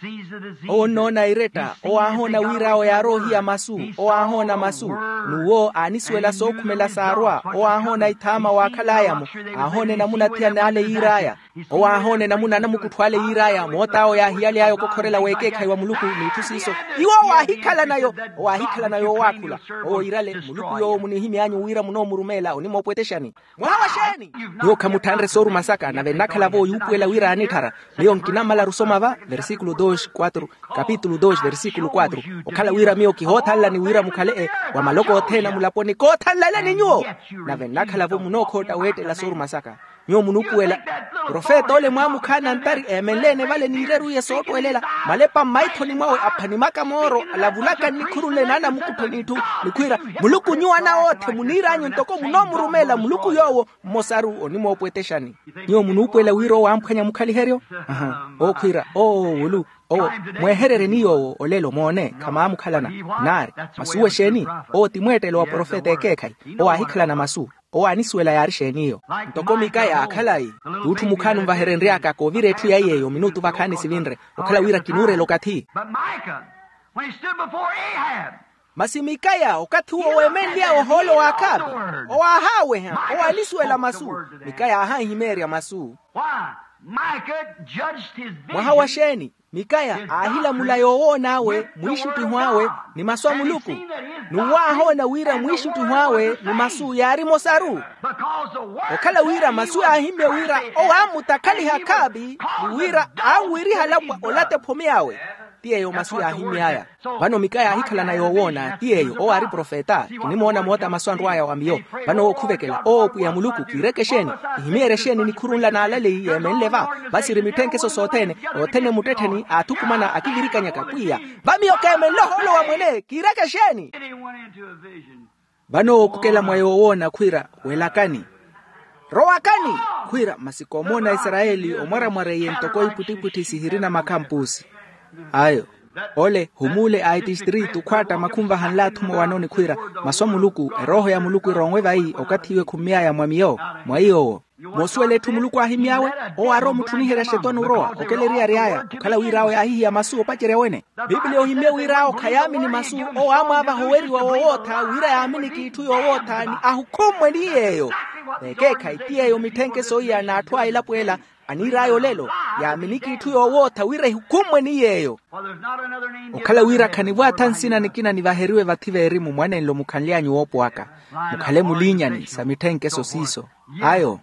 O nona ireta, o ahona wirao ya rohi ya masu, o ahona masu, nuo anisuela sokumela sarwa, o ahona itama wakalayamu, ahone namuna tia nale iraya, o ahone namuna namukutwale iraya, mota o ya hiali ayo kokorela weke kaiwa muluku ni tusiso, iwa wahikala nayo, o wahikala nayo wakula, o irale, muluku yo munihimi anyu wira muno murumela, onimo pweteshani. Mwawa sheni! Yo kamutandre soru masaka, na venakala vo yupuela wira anitara, Leon kinamala rusoma va, versículo dos, cuatro, capítulo dos, versículo cuatro. Okala wira mio kihota la ni wira mukale, wa maloko tena mulaponi kota la ni nyuo. Na venakala vo munoko ta wete la soru masaka. Mio munukuela. Profeta ole mwamu kana ntari emelene vale ni reru ye soto elela. Malepa maito ni mwawe apanimaka moro, alavulaka ni kurule nana mukutonitu, nikwira. Muluku nyua na ote, munira anyo ntoko muno murumela, muluku yowo, mosaru, onimo opweteshani. Mio munukuela wiro wa amkanya mukali herio. Aha. O kwira, o ulu, o mweherere niyo olelo mwone, kama amukalana, nari, masuwe sheni, o timwete lo wa profeta ekekai, o ahikala na masu, o anisuela yari sheniyo. Ntoko mikaya akalai, utu mukanu mvaherenri aka kovire tu ya yeyo, minutu vakani sivinre, okala wira kinure lokati. But Micah, when he stood before Ahab, Masi Mikaya, okati uo wemendia oholo wa akabi, o ahawe ha, o anisuela masu, Mikaya aha himeria masu. why? Micah judged his vision. Mwahawa sheni, Mikaya ahila mulayo o nawe, mwishu tuhuawe, ni maswa muluku. Nuwaho na wira mwishu tuhuawe, ni masu yari mosaru. Because the word Okala wira masu ahime wira, o amu takali hakabi, ni wira awiri halapwa olate pomeawe. Tiyeyo masu ahime haya. Bano Mikaya ahikala na yowona, tiyeyo, o ari profeta, kinimona mwota maswanruaya wambiyo. Bano o kuvekela, o puya muluku kireke sheni, ihimere sheni ni kurunla na alale iye menleva. Basi rimitenke so sotene, otene muteteni, atukumana akigirika nyaka kuya. Bami okeme loholo wa mwene, kireke sheni. he went into a vision. Vano kukela mwayo wona kwira welakani. Rowakani kwira masikomona Israeli omwara mware yentoko iputiputi sihirina makampusi. Ayo. Ole humule I T three tukwata makumva hanla tumo wanoni kwira maswa muluku roho ya muluku irongwe vai okatiwe kumia ya mwamio mwaiyo moswele tumuluku ahimiawe o aro mutunihera shetani uroa okeleria riaya kala wirao ya hihi ya masu opachere wene Biblia ohimia wirao kayami ni masu o ama ava howeri wa wowota wira ya amini kitu yowota ni ahukumwe niyeyo eke kaitia yo mitenke soya na atwa ilapwela anirayo lelo ya aminiki tu yowota wira hukumwe niyeyo okala wira kanibwa tansina nikina nivaheriwe vative erimu mwane nlo mukanlianyu wopo waka mukale mulinyani samitenke sosiso ayo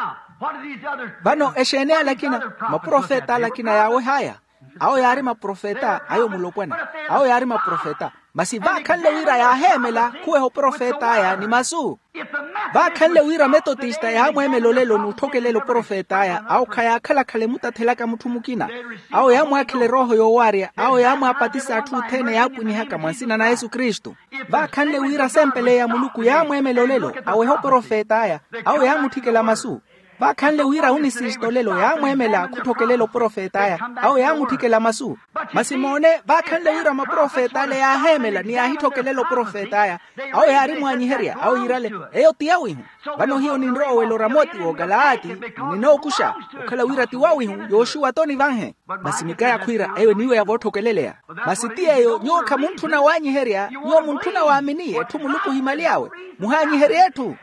bano eshenea lakina maprofeta lakina yawe haya ao yari maprofeta ayo mulopwana ao yari maprofeta masi vakanle wira ya hemela kuwe ho profeta ya ni masu vakanle wira metodista ya mwemelo lelo nutokelelo profeta ya au kaya kala kale mutatelaka mutumukina au ya mwakile roho yowaria au ya mwapatisa atu tene ya puni haka mwansina na Yesu Kristo vakanle wira sempele ya muluku ya mwemelo lelo au ho profeta ya au ya mutikela masu vakanle wira unisisto lelo ya mwemela kutokelelo profeta ya au ya mutikela masu masimone vakanle wira maprofeta le ya hemela ni ya hitokelelo profeta ya au ya rimwanyi heria au irale eyo tiawihu vano hiyo ni nrowe welo ramoti o galaati nino kusha ukala wira tiwawihu Yoshua toni vanhe masimikaya kwira eyo niwe ya votokelelea masitia eyo nyoka muntu na wanyi heria nyo muntu na waaminie tumuluku himaliawe muhanyi heria yetu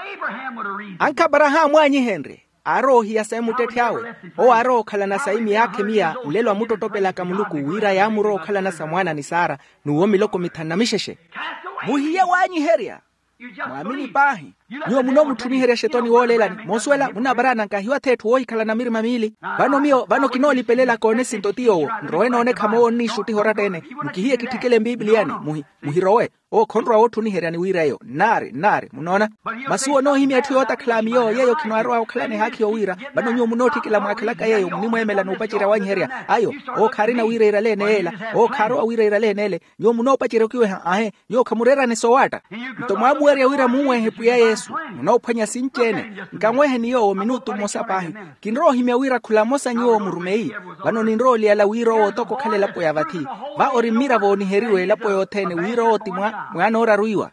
anka Abrahamu wanyi henry aro hiya semu tetiawe o aro kala na saimi yake mia ulelo wa muto topela kamuluku wira ya muro kala na samwana ni Sara nuomi loko mitanamisheshe muhiya wanyi heria mwamini pahi nyo muno mutuni heria shetani wolela ni moswela muna barana nkahiwa tetu woi kala na mirima mili bano mio bano kinoli pelela kone sintotio nroeno one kamo ni shuti horatene mkihie kitikele Bibliani muhi muhirowe o konro wotu ni heria ni wirayo nare nare munona masuo no himi atuyota klamio yeyo kinwarwa oklane haki o wira bano nyo munoti kila mwakalaka yeyo nimwemela no pachira wanyi heria ayo o karina wira irale neela o karo wira irale nele nyo muno pachira kiwe ahe yo kamurera ne sowata mtomwamu area wira muwe hepu ya Yesu unaopanya sinchene nkamwehe niyo minutu mosapahi kinro himya wira kulamosa nyo murumei bano ninro liala wiro otoko kale lapo ya vati va orimira vo ni heriwe lapo yotene wiro otimwa mwana ora ruiwa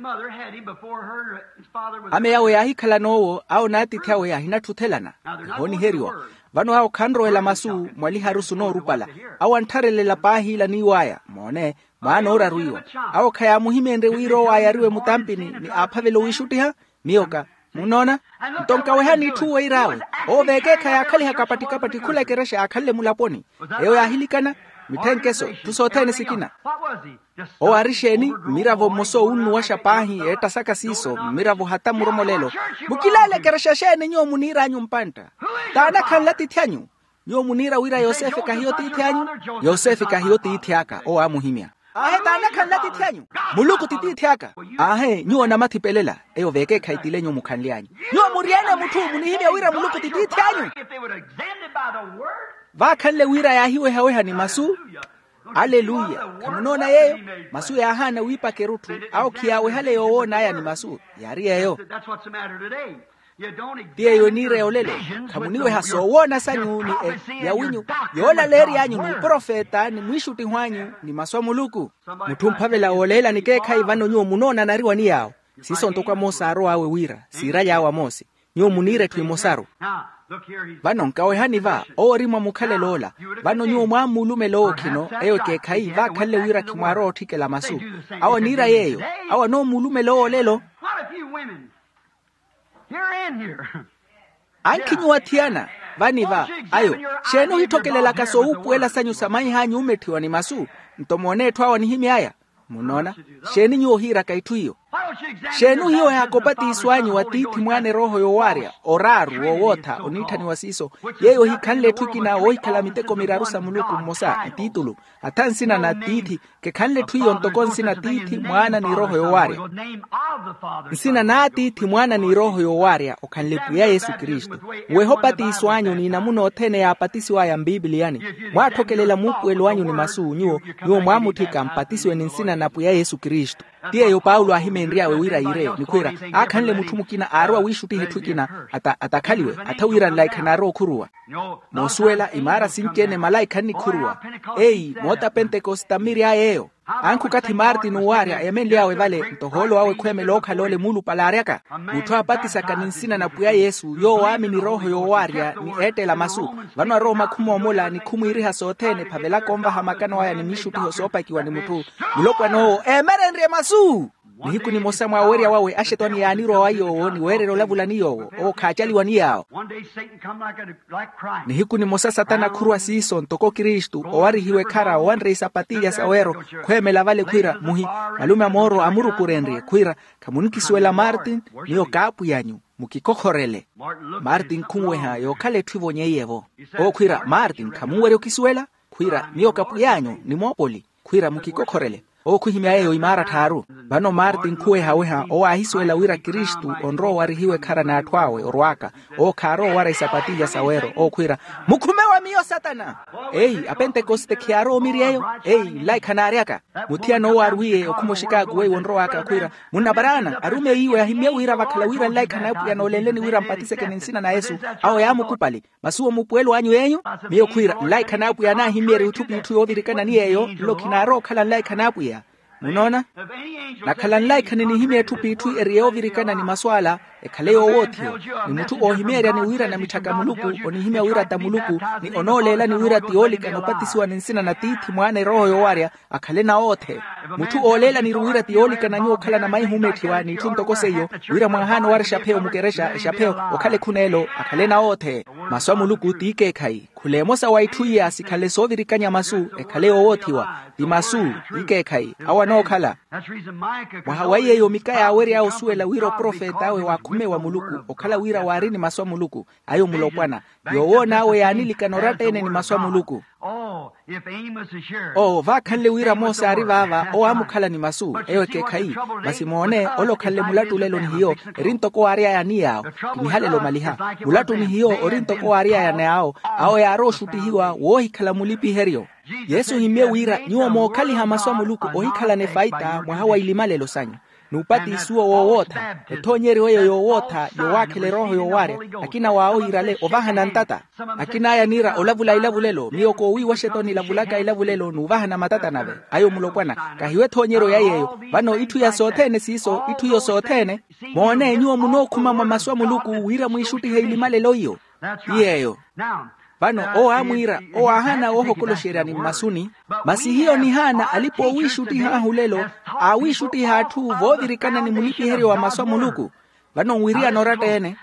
ame yawe ya hikala nowo au nati tiawe ya hinatutelana honi heriwa vano hao kanro ela masu mwali harusu no rupala au antarele la pahi la niwaya mone mwana ora ruiwa au kaya muhimende wiro wayariwe mutampini ni apavelo wishutiha mioka munona mtonka wehani tuwe irawe o veke kaya kali hakapatika patikula keresha akalle mulaponi eyo ya hilikana mitenkeso tusotene sikina o arisheni miravo moso unu washa pahi eta saka siso miravo hata muromolelo mukilale keresha shene nyo munira nyumpanta tana kanlati tyanyu nyo munira wira Yosefe kahiyoti tyanyu Yosefe kahiyoti itiaka o amuhimia ahe tana kanlati tyanyu muluku titi itiaka ahe nyo na matipelela eyo veke kaitile nyo mukanlianyu nyo muriene mutu munihimia wira muluku titi tyanyu vakanle wira ya hiwe haweha ni masu haleluya kamunona yeyo masu ya hana wipa kerutu au kiawe hale yowona ya ni masu yari yeyo Diye yonire olele kamuniwe haso wona sanyu ni e, ya winyu yola leri yanyu ni profeta ni mwishuti hwanyu ni maswa muluku mutumpavela olela ni keka ivano nyo munona nariwa ni yao siso ntokwa mosaro awe wira sira yawa mosi nyo munire tui mosaro vano nkawe haniva orima mukale lola vano nyo mwamulume loo kino eyo keka iva kale wira kimwaro otike la masu awa nira yeyo awa no mulume loo lelo ankinyu watiana vaniva ayo shenu hitokelela kaso upu ela sanyu samai hanyu umetiwa ni masu mtomone twawa ni himi haya munona sheni nyu hira kaituyo shenu hiyo hakopati iswanyu watiti mwane roho yowaria oraru wowota onita ni wasiso yeyo hikanle tukina oi kalamiteko mirarusa muluku mosa titulu atansina na titi ke kanle tuyo ntokonsina titi mwana ni roho yowaria nsina na titi mwana ni roho yowaria okanlepu ya Yesu Kristo wehopati iswanyu ni namuno otene ya apatisi wa ya Bibliani mwatokelela mupu elwanyu ni masu nyuo nyuo mwamutika mpatisi we ninsina napu ya Yesu Kristo tiyeyo Paulo ahimenriawe wira ire nikwira akhanle muthu mukina arwa wishuti hetwikina ata atakhaliwe athawira like naro khurua mosuela imara sinkene malaika ni khurua ei mota pentecosta miria yeyo anku kathi Martin uwaria emenliawe vale ntoholo awe khweme lokha lole mulu palariaka muthu apatisa kaninsina na puya Yesu yo wami ni roho yo waria ni etela masu vano Roma khumomola ni khumwiriha sothene phavela komva hamakano waya ni mishuti hosopa kiwa ni muthu milokwa no emerenre masu nihiku ni mosamwa weria wawe ashetani ya niro wayo ni werero lavulani yo o khachali wani yao nihiku ni mosa satana khurwa siso ntoko Kristu owari hiwe khara wanre isapatilla sawero khwemela vale khwira muhi malume amoro amuru kurenre khwira kamunikiswela Martin niyo kapu yanyu mukikokhorele Martin khumweha yo khale thwivonye yevo o khwira Martin kamuwere ukiswela khwira niyo kapu yanyu ni mopoli khwira mukikokhorele o kuhimya yeyo imara tharu bano Martin khuweha weha o ahiswela wira Kristu onro warihiwe khara na athwawe orwaka o kharo wara isapatilla sawero o khwira mukhumewa miyo satana ei apentecoste khiaro miriyeyo ei like hanariaka muthiano warwiye okhumoshikago we onro waka khwira munabarana arume iwe ahimya wira vakhala wira like hanapu yanoleleni wira mpatise kenensina na Yesu awo yamukupali masuo mupuelo anyu yenyu miyo khwira like hanapu yana himyeri uthupi uthu yovirikana niyeyo lokhinaro khala like hanapu ya munona nakhala like nini himye thupitu eriyo virikana ni maswala ekhaleyo wothio ni muthu ohimera ni wira na mithaka muluku oni himya wira ta muluku ni onolela ni wira tiolika no patisiwa ninsina na tithi mwana roho yo waria akhale na othe muthu olela ni wira tiolika na nyo khala na mai humethiwa ni thuntokoseyo wira mwahano wari shapheo mukeresha shapheo okhale khunelo akhale na othe maswa muluku tike khai khulemosa waithuya sikhale sovirikanya masu ekhaleyo wothiwa di masu ike khai awana okhala wahawaye yo mikaya aweri ao suela wiro profeta awe wakhume wa muluku okhala wira warini maswa muluku ayo mulokwana yowona awe yanilikanora ene ni maswa muluku oh vakhanle wira mosa arivava o amukhala ni masu ewe kekhai basi muone olokhalle mulatu lelo ni hiyo rintoko aria yani yao nihalelo maliha mulatu ni hiyo orintoko aria yani yao ao yaro shuti hiwa wo hikhala mulipi herio Yesu himye wira nyuo mokhali hamaswa muluku ohikhala ne faita mwahawa ilimalelo sanyu nupati isuo wowota etonyeri weyo yowota yowakhele roho yoware akina wao irale ovahana ntata akina ya nira olavula ilavulelo miyoko wi washetoni lavulaka ilavulelo nuvahana matata nave ayo mulokwana kahiwe thonyero ya yeyo bano itu ya sothene siso itu yo sothene mone nyuo muno khumama maswa muluku wira mwishuti heilimalelo iyo yeyo bano o amwira o ahana oho kolosherani masuni basi hiyo ni hana alipo wishuti ha hulelo a wishuti hatu vovirikana ni mulipi heri wa maswa muluku bano wiria norata ene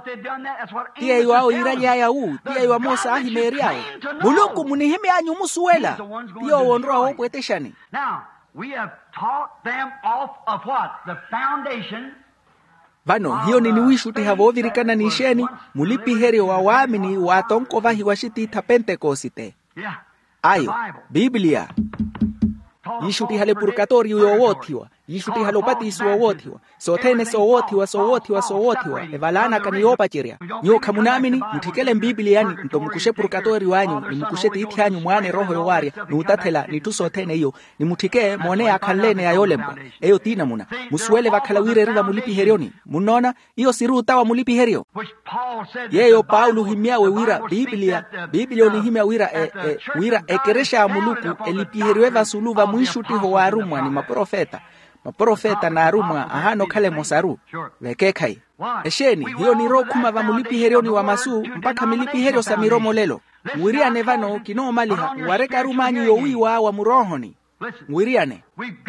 tiye yuao iraja ya u tiye yuwa mosa ahi meri yao muluku munihime anyu musuwela tiyo wonroa wopweteshani Now, we have taught them off of what? The foundation. Vano hiyo ni wishuti havovirikana nisheni mulipi heri wa waamini wa tonkova hiwashiti ta Pentekosite. Ayo, Biblia. Yishuti hale purgatorio yo wotiwa. Yishuti halo patisi wo wotiwa. Sotene so wotiwa so wotiwa so wotiwa. Evalana kaniopa chiria. Nyo kamunamini mutikele Biblia yani nto mukushe purgatorio wanyu ni mukushe tiiti hanyu mwane roho yo waria ni utatela ni tu sotene iyo ni mutike mwone akalene ya yolembo. Eyo tina muna. Musuele vakalawire riva mulipi herioni. Munona iyo siru utawa mulipi herio. Yeyo Paulo himiawe wira Biblia. Biblia ni himia wira e, e, wira ekeresha muluku elipi heriweva suluva mwishuti ho warumwa ni maprofeta. Maprofeta na arumwa ahano kale mosaru vekekai esheni hiyo ni ro kuma va mulipi herioni wa masu mpaka milipi herio sa miromo lelo mwiriane vano kino maliha wareka rumanyu yowi wa wa murohoni mwiriane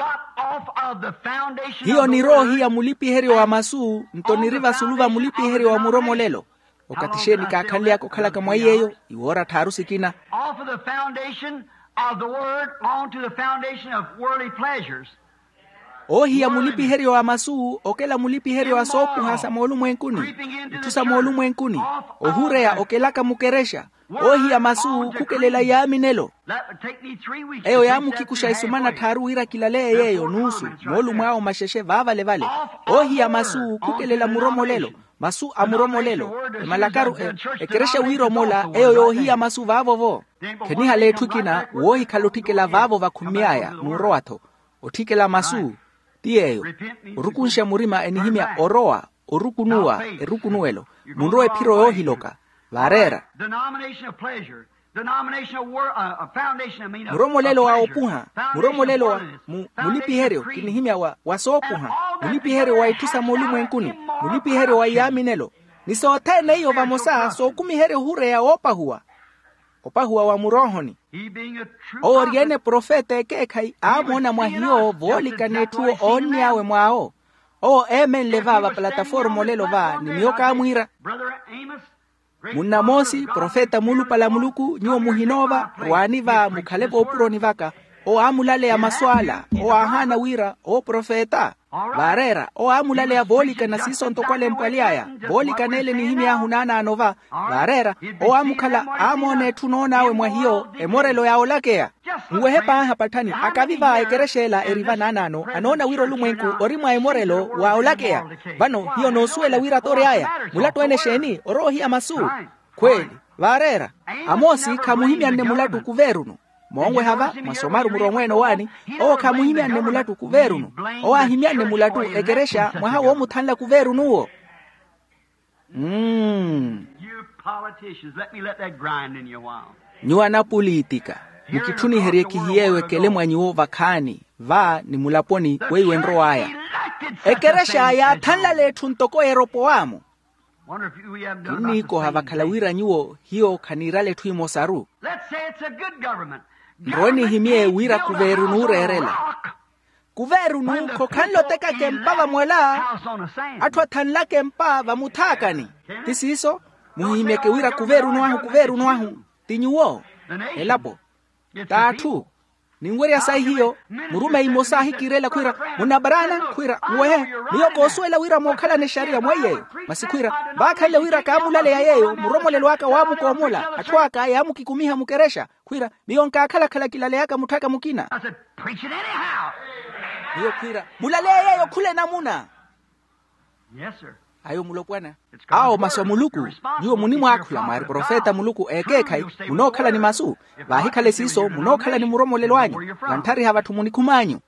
hiyo ni rohi ya mulipi herio wa masu ntoniriva suluva mulipi herio wa muromo lelo okatisheni kakali yako kala kama yeyo iwora tarusi kina Off of the foundation of the word onto the foundation of worldly pleasures. Ohi ya mulipi herio wa masu, okela mulipi herio wa sopu hasa molu mwenkuni. Itusa molu mwenkuni. Ohure ya okelaka mukeresha. Ohi ya masu kukelela ya minelo. Eyo ya mukikusha isumana taru ira kilale yeyo nusu. Molu mwao masheshe vava levale. Ohi ya masu kukelela muromo lelo. Masu amuromo lelo. Malakaru e, ekeresha wiro mola eyo yohi ya masu vavo vo. Keni hale tukina wohi kalutikela vavo va kumiaya nuroato. Otikela masu. Tiyeyo, urukunsha murima enihimia oroa, urukunua, erukunuelo, munroe piro yohiloka, varera. Muromo lelo wa opuha, muromo lelo wa mulipi hereo, kinihimia wa wasopuha, mulipi hereo wa itusa molumu enkuni, mulipi hereo wa iaminelo. Nisotene iyo vamosa, so kumi hereo hure ya opa hua. Opa hua wa murohoni. Oriene profete kekai amona mwahio volika netuo onyawe mwao. O emen levava plataformo lelo va ni mioka amuira. Munamosi profeta mulu pala muluku nyuo muhinova wani va mukalebo opuro nivaka. O amulale ya maswala, o ahana wira, o profeta. Varera, o amulale ya volika na sison tokwale mpaliaya. Volika nele ni himi ahunana anova. Varera, o amukala amone tunonawe mwahio emorelo ya olakea. Mwehepa hapatani, akaviva ekereshela eriva nanano, anona wiro lumwenku orimwa emorelo wa olakea. Vano, hiyo nosuela wira toreaya. Mulatu ene sheni, orohi amasu. Kweli, varera. Amosi kamuhimi ane mulatu kuveruno. Mongwe hava, masomaru muromweno wani, o kamuhimi ane mulatu kuveruno. O ahimi ane mulatu egeresha, mwaha womu tanla kuverunuo. Mmm. Nyuana politika. Mukituni herieki hiyewe kele mwanyiwo vakani. Va ni mulaponi wewe nro aya. Egeresha ya tanla le tuntoko eropo wamo. Niko havakalawira nyuo hiyo kanirale tuimo saru. Nroni himie wira kuverunu rerela. Kuverunu kokanlo teka kempava mwela. Atwa tanla kempava mutakani. Tisi iso, muhimie ke wira kuverunu ahu kuverunu ahu. Tinyuo, elapo. Tatu, ningweri ya sahi hiyo, murume imosahi kirela kuira, munabarana kuira, mwehe, niyo kosuela wira mwokala ne sharia mweye, masi kuira, baka ile wira kaamulale ya yeyo, muromo lelo waka wamu kwa mula, atuaka ya amu kikumiha mukeresha, kuira, niyo nkakala kala kilale yaka mutaka mukina. Niyo kuira, mulale ya yeyo kule namuna. Yes, sir. Ayo mulokwana. Ao maswa muluku, niyo munimu akula, mari profeta muluku ekekai, munokala ni masu, vahikale siso, munokala ni muromo lelwanyo, lantari havatu munikumanyo.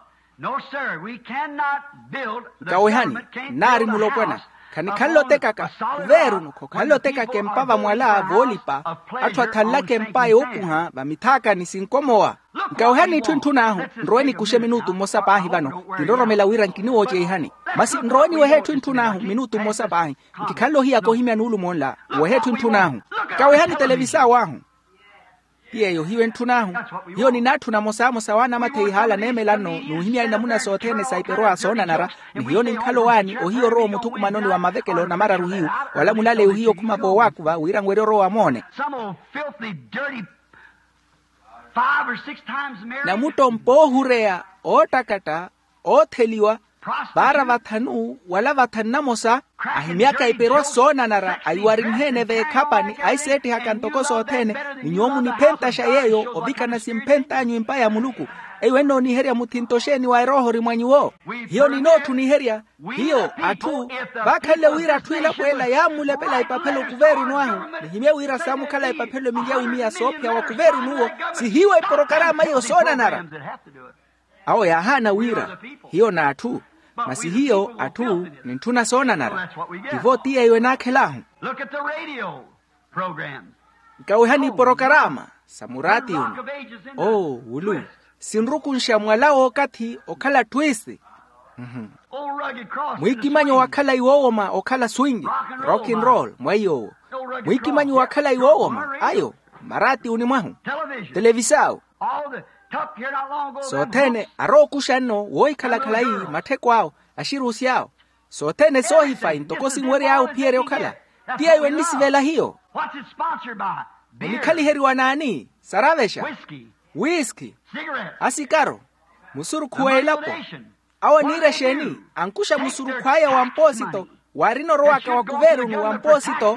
Kawehani, nari mulokwana, kanikalo tekaka, kuveru, kokalo teka kempava mwala volipa, atwa tala kempaye okuha, vamitaka ni sinkomoa. Nkauhani twintunahu, nroeni kushe minutu mosa pahi vano, tindoro melawira nkini oje ihani. Masi nroeni wehe twintunahu, minutu mosa pahi, nkikalo hiya kohimia nulu monla, wehe twintunahu. Nkauhani televisa wahu. Yeyo hiyo ntunahu, hiyo ni natu na mosa mosa wana mate ihala nemelano, nuhimia inamuna sotene saiperoa sona nara, ni hiyo ni nkalo wani, o hiyo roho mutuku manoni wa mavekelo na mara ruhiu, wala mulale uhiyo kumapo wakuva, uirangwere roho wa mone. Five or six times married. Na muto mpo hurea, o takata, o teliwa, bara vatanu, wala vatanamosa, ahimiaka iperwa sona nara, ayuarinhene ve kapani, aiseti hakantoko sotene, ninyomu ni penta shayeyo, obika na simpenta anyu impaya muluku. Eweno ni heria mutintosheni wa eroho rimwanyiwo. Hiyo ni notu ni heria, hiyo atu, baka le wira tuila kwela ya mule pela ipapelo kuveru nuahu, nihimia wira samu kala ipapelo mingia wimia sopya wa kuveru nuo, si hiyo iporokarama hiyo sona nara. Awo ya hana wira, hiyo na atu, masi hiyo atu, nintuna sona nara. Kivoti ya iwe nakelahu. Look at the radio program. Kawehani iporokarama, samurati unu. Oh, ulu. Sinruku nshamwalao kati okala twisi. Mhm. Mwikimanyo wakala iwowoma okala swing, rock and roll, mwayo. Mwikimanyo wakala iwowoma, ayo, marati unimwahu. Televisao. Sotene, arokusha no, woi kala kalai, matekwao, ashirusiao. Sotene sohifa, intokosi mwere au piere okala. Tia iwe nisi vela hiyo. Unikali heri wanani, saravesha. Whiskey. Whisky, Cigarette, asikaro, musuru kuwa ilapo. Awa nire sheni, ankusha musuru kwaya wamposito, warino roaka wakuveru ni wamposito.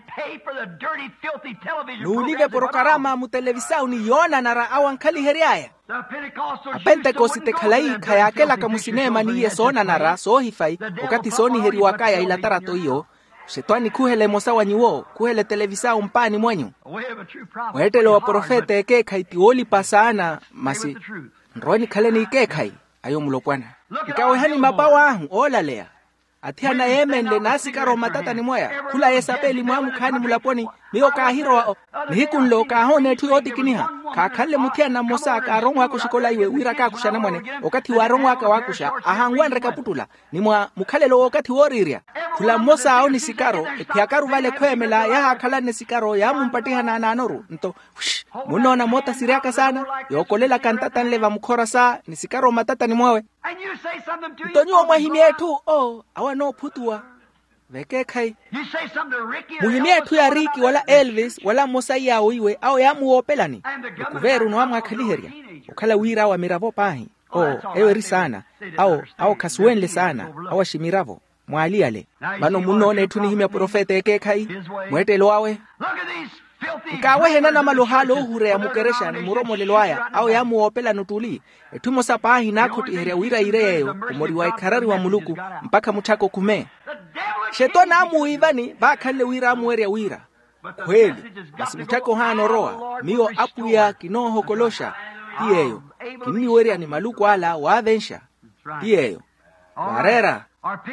Nuulive porokarama mutelevisau ni yona nara awankali heriaya. Pentecoste kalai kaya kela kamusinema ni yesona nara sohifai, wakati soni heri wakaya ilatarato iyo. Shetwani kuhele mosa wanyiwo, kuhele televisau mpani mwenyu. Wetele wa profete eke kai tioli pasana, masi nroeni kaleni ike kai, ayo mulokwana. ikawehani mabawa ahu olalea atiana yemenle nasikaro matata ni moya kula yesapeli mwamu kani mulaponi miyo kahiro nihikunlo kahone tu yotikiniha kakhalle mutiana mosa karongwa kushikola iwe wira kakusha namone okati warongwa ka wakusha ahangwan rekaputula nimwa mukhalelo okati woriria kula mosa aoni sikaro etiakaru vale kwemela ya hakhala ne sikaro ya mumpatiha na nanoru nto munona mota siriaka sana yokolela kantata nleva mkhora sa ni sikaro matata ni mwawe tonyo mwahimi yetu oh awano putua veke kai muhimi yetu ya Ricky wala Elvis wala Mosa ya uiwe au ya muopelani kuveru no amwa kaliheria ukala wira wa miravo pahi oh ewe risana au au kaswenle sana au shimiravo mwali ale bano munone tu ni himi profeta eke kai mwete loawe ikawe hena na malohalo hure ya mukeresha ni muromo lelwaya au ya muopela nutuli etumo sapahi nakuti heria wira ireyo umori wa ikarari wa muluku mpaka mutako kume shetona amuivani bakhalle wira amueria wira kweli basi mutako hano roa miyo apu ya kinoho kolosha iyeyo kini weria ni maluku ala wavensha iyeyo warera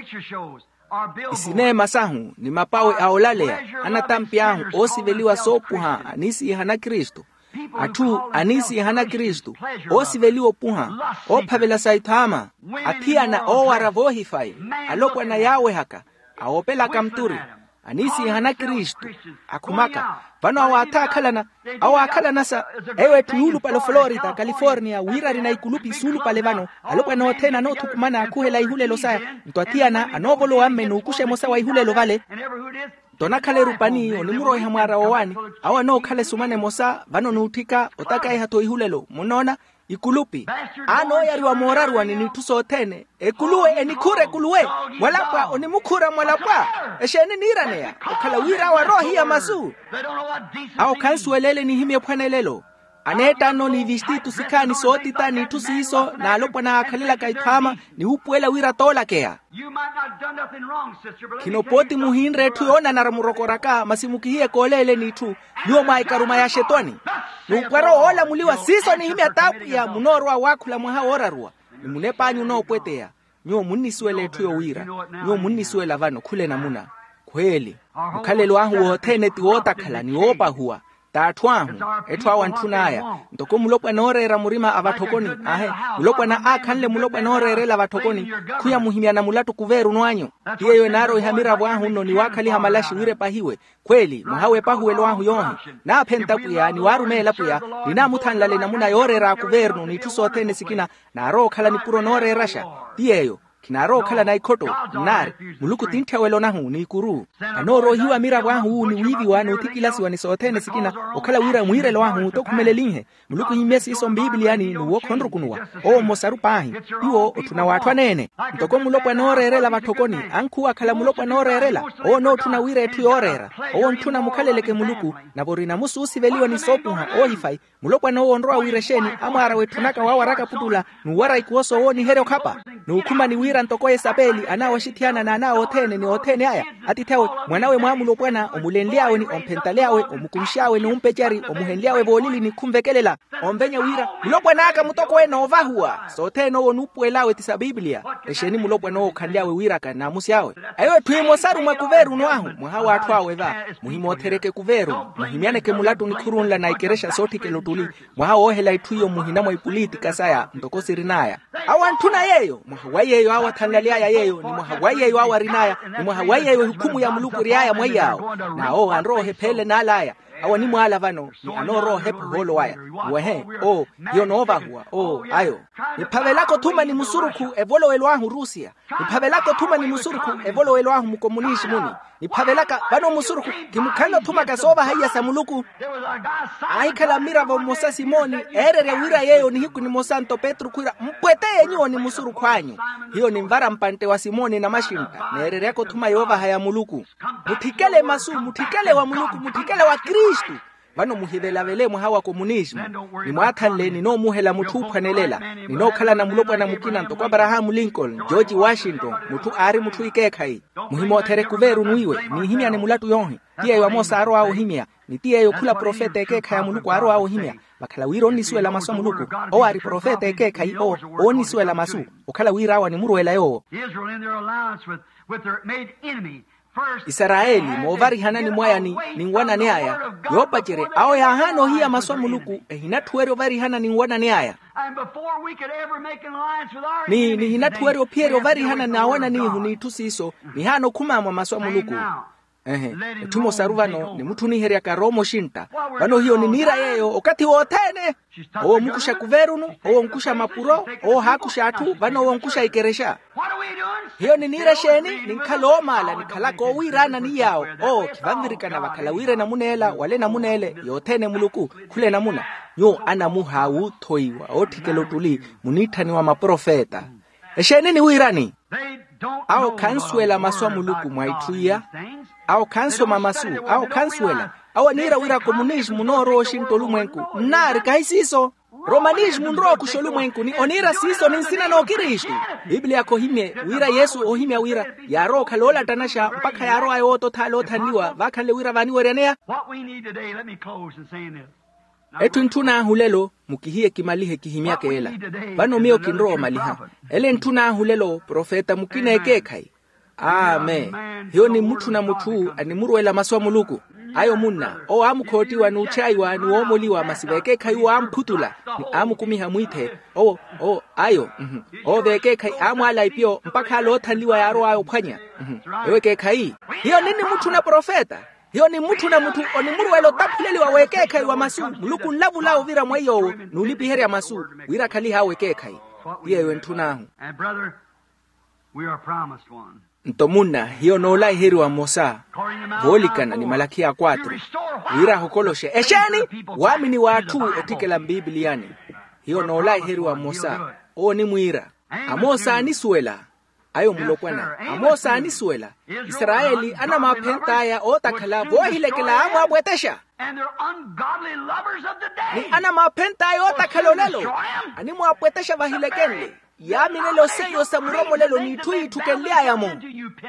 isine masahu ni mapawe aolalea anatampiahu osiveliwa sopuha anisi hana Kristo atu anisi hana Kristo osiveliwa puha opavela saitama atiana owaravohifai alokwa na yawe haka aopela kamturi anisi hana Kristo akumaka vano awatakhalana awakhalana sa ewe tuyulu palo Florida California wira rina ikulupi sulu pale vano alokwa no tena no tukumana akuhela ihulelo saya ntwatiana anovolo wamenu ukushe mosa wa ihulelo vale dona khale rupani onimuro ihamara wani awa no khale sumane mosa vano nutika otaka ihato ihulelo munona ikulupi ano yari wa moraru wani nituso tene ekuluwe enikure kuluwe walapa onimukura mwalapa esheni niranea okala wira wa rohi ya masu au kansuelele ni himi pwanelelo aneta no ni vistitu sikani soti tani tusiso na alopo na akhalila kaitama ni hupuela wira tola kea kinopoti muhinre tuyona naramurokoraka masimukihiye kolele ni tu niyo maikaruma ya shetoni nukwaro ola muliwa siso ni himi atapu ya munorwa wakula mwaha orarua ni munepanyu no pwetea niyo muniswele tuyo wira niyo muniswela vano kule na muna kweli mkhalelo wangu wohotene tiwota khala ni opa huwa tatwahu etwa wantunaya ndoko mulopwa norera murima avatokoni ahe mulopwa na akhanle mulopwa norerela avatokoni kuya muhimiana mulatu kuveru nwanyo iyeyo naro ihamira bwahu no ni wakhali hamalashi wire pahiwe kweli muhawe pahuwe lwahu yohe na phenta puya ni warumela puya lina muthanlale namuna yorera kuveru ni tusotene sikina naro khala ni puro norerasha iyeyo kinaro khala na ikoto nare muluku tinthawelo nahu ni kuru anoro hiwa mira bwahu ni wivi wanu tikilasi wani sotene sikina okhala wira muire lwahu to kumelelinhe muluku himesi iso biblia ni nuwo khondro kunwa o mosaru pahi iwo otuna watwa nene ntoko mulopwa norerela batokoni anku akhala mulopwa norerela o no tuna wire etu yorera o ntuna mukhaleleke muluku naborina mususi veliwa ni sopuha o hifai mulopwa no ondroa wire sheni amara wetunaka wawaraka putula nuwara ikuoso woni hero kapa nukuma ni wira ntoko esapeli anawashitiana na anao otene ni otene haya atitewe mwanawe mwamulo bwana omulenliawe ni ompentaleawe omukumshawe ni umpechari omuhenliawe bolili ni kumvekelela ombenya wira mulopwana aka mutoko we nova huwa sote no onupwelawe tisa biblia esheni mulopwa no khanliawe wira kana musiawe ayo twimo saru mwakuveru nwahu muhawa atwawe va muhimo tereke kuveru muhimiane ke mulatu ni kurunla na ikeresha soti ke lotuli muhawa ohela ituyo muhinamo ipolitika saya ntoko sirinaya awantuna yeyo muhawa yeyo awa thanlalia ya yeyo ni muhawa yeyo awa rinaya ni muhawa yeyo hukumu ya muluku riaya mwayao na o anro hepele na alaya awa ni mwala vano ni anoro hepo holo waya wehe o yo nova huwa o ayo ni pavelako tuma ni musuruku evolo elwahu Rusia ni pavelako tuma ni musuruku evolo elwahu mukomunishi muni ni pavelaka vano musuruku kimukano tuma kasova haya samuluku aikala mira vo Mosa Simoni erere wira yeyo ni hiku ni Mosanto Petru kuira mpwete yenyo ni musuruku hanyu hiyo ni mvara mpante wa Simoni na mashinta na erere yako tuma yova haya muluku mutikele masu mutikele wa muluku mutikele wa Kristu vano muhivela vele mwahawa komunismu ni mwathanle nino muhela muthu uphanelela nino khala na mulopwa na mukina nto kwa Abraham Lincoln George Washington muthu ari muthu ikekhai muhimo there kuveru nuiwe ni himya ni mulatu yonhi tiye yo Mosa aro awo himya ni tiye yo khula profeta ekekha ya muluku aro awo himya bakhala wiro niswela maso muluku o ari profeta ekekha i o o niswela masu okhala wira awa ni murwela yo Israel in their alliance with, with their made enemy. Israeli movari hanani mwayani ningwana ni aya yopa chere ao ya hano hiya maswa muluku eh, hinatuwero vari hana ningwana ni aya ni ni hinatuwero piero vari hana na wana ni huni tusiso ni hano kumamwa maswa muluku ehe tumo saruvano ni mtu ni heria karomo shinta vano hiyo ni nira yeyo okati wotene o mkusha kuverunu o mkusha mapuro o hakusha atu vano o mkusha ikeresha hiyo ni nira sheni ni nkalo mala ni kalako wirana ni yao o kivambirika na wakala wire na munela wale na munele yotene muluku kule na muna nyo ana muhawu toiwa o tikelo tuli munitani wa maprofeta sheni ni wirani au kanswela maswa muluku mwaituya au kanso mamasu au kanswela au nira wira komunismu no ro shinto lumwenku nari kaisiso romanismu nro kusholu mwenku ni onira siso ni sina no Kristo Biblia ko himye wira Yesu o himya wira yaro khalola tanasha mpaka yaro ayo to thalo thaniwa vakhanle wira vani werenea What we need today, let me close in saying this. etu ntuna hulelo mukihie kimalihe kihimya keela vano mio kinro maliha ele ntuna hulelo profeta mukine ekekai amen hiyo ni mtu na mtu animurwela maswa muluku ayo munna o amukhoti wa nuchaiwa ni omoliwa masiveke kai wa amputula ni amukumiha mwithe o o ayo mhm o veke kai amwala ipio mpaka lo thaliwa yaro ayo phanya mhm eweke kai hiyo nini mtu na profeta hiyo ni mtu na mtu onimurwelo taphuleli wa weke kai wa masu muluku nlavula uvira mwayo nulipi heri ya masu wira khali ha weke kai hiyo wentunahu And brother, we are promised one. ntomuna hiyo nola heri wa Mosa volikana ni Malakia kwatro wira hokoloshe esheni wamini watu etikela Bibliani hiyo nola heri wa Mosa o ni mwira Amosa aniswela ayo mulokwana Amosa aniswela Israeli ana mapenta ya otakhala vohilekela amwa bwetesha And they're ungodly lovers of the day. ni ana mapenta ya otakhalolelo ani mwapwetesha vahilekenle yami lelo seyo samuromo lelo ni tui tukenlia ya mo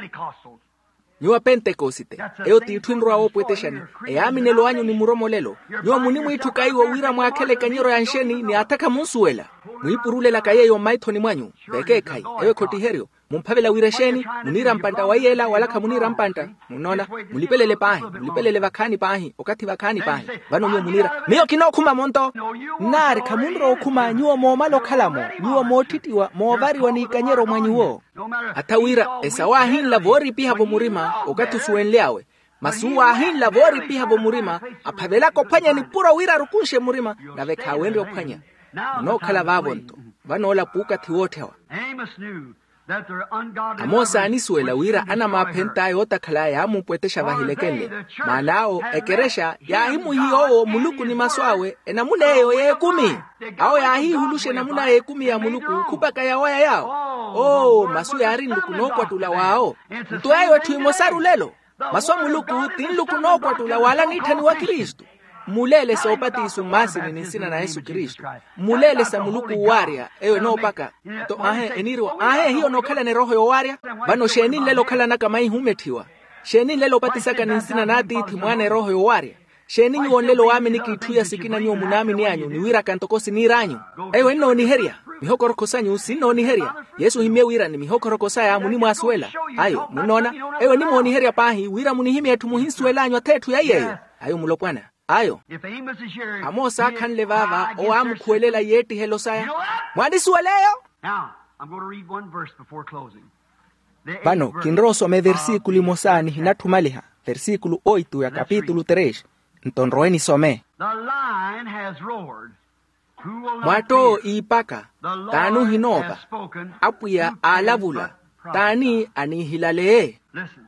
niwa pentekosite eyo titwinro awo pweteshani yami lelo anyu ni muromo lelo niwa munimu itukaiwa wira mwakele kanyero ya nsheni ni ataka munsuela muipurule la kayeyo maithoni mwanyu beke kai ewe kotiherio mumpavela wiresheni munira mpanta wayela walaka munira mpanta munona mulipelele pahi mulipelele vakani pahi okati vakani pahi vano myo munira miyo kinokuma monto nari kamunro okuma nyuo mo malo kalamo nyuo mo titiwa mo vari wani kanyero mwanyuo atawira esawa hinla vori piha bomurima okati suenleawe masuwa hinla vori piha bomurima apavela kopanya ni pura wira rukunshe murima na veka wende opanya no kala vavonto vano la puka tiwotewa Amos knew that their ungodly Amosa lovers aniswela would wira soon ana destroy mapenta her. yota kala ya mupwetesha vahilekele manao ekeresha ya himu hiyo muluku ni maswawe ena muneyo ye kumi ao ya hii hulushe na muna ye kumi ya muluku kupaka ya waya yao oh masu ya rindu kunokwa tula wao mtuayo tuimosaru lelo maswa muluku tinlu kunokwa tula wala nitani wa Kristo mulele sa opati isumasi ni nisina na Yesu Kristo mulele sa muluku waria ewe no paka to ahe eniro ahe hiyo no kala ne roho yo waria bano sheni lelo kala na kama humetiwa sheni lelo pati saka nisina na titi mwane roho yo waria sheni nyo lelo wame nikituya sikina nyo munami ni anyu ni wira kantokosi ni ranyu ewe no ni heria mihokoro kosanyu sino ni heria Yesu himye wira ni mihokoro kosaya muni mwaswela ayo munona ewe ni moni heria pahi wira muni himye tumuhinswela anyo tetu ya yeye ayo mulopwana ayo If Amos is here, Amosa he kan is levava high o against am their kuelela yeti helosaya mwandisi waleyo Now, I'm going to read one verse before closing. The eighth bano verse kinroso me of versículo the mosani chapter. hinatumaliha versículo oito ya capítulo tres ntonroeni some The lion has roared. Who will not mwato fear? ipaka The Lord tanu has hinova spoken. apuya Who can alavula but tani anihilalee Listen.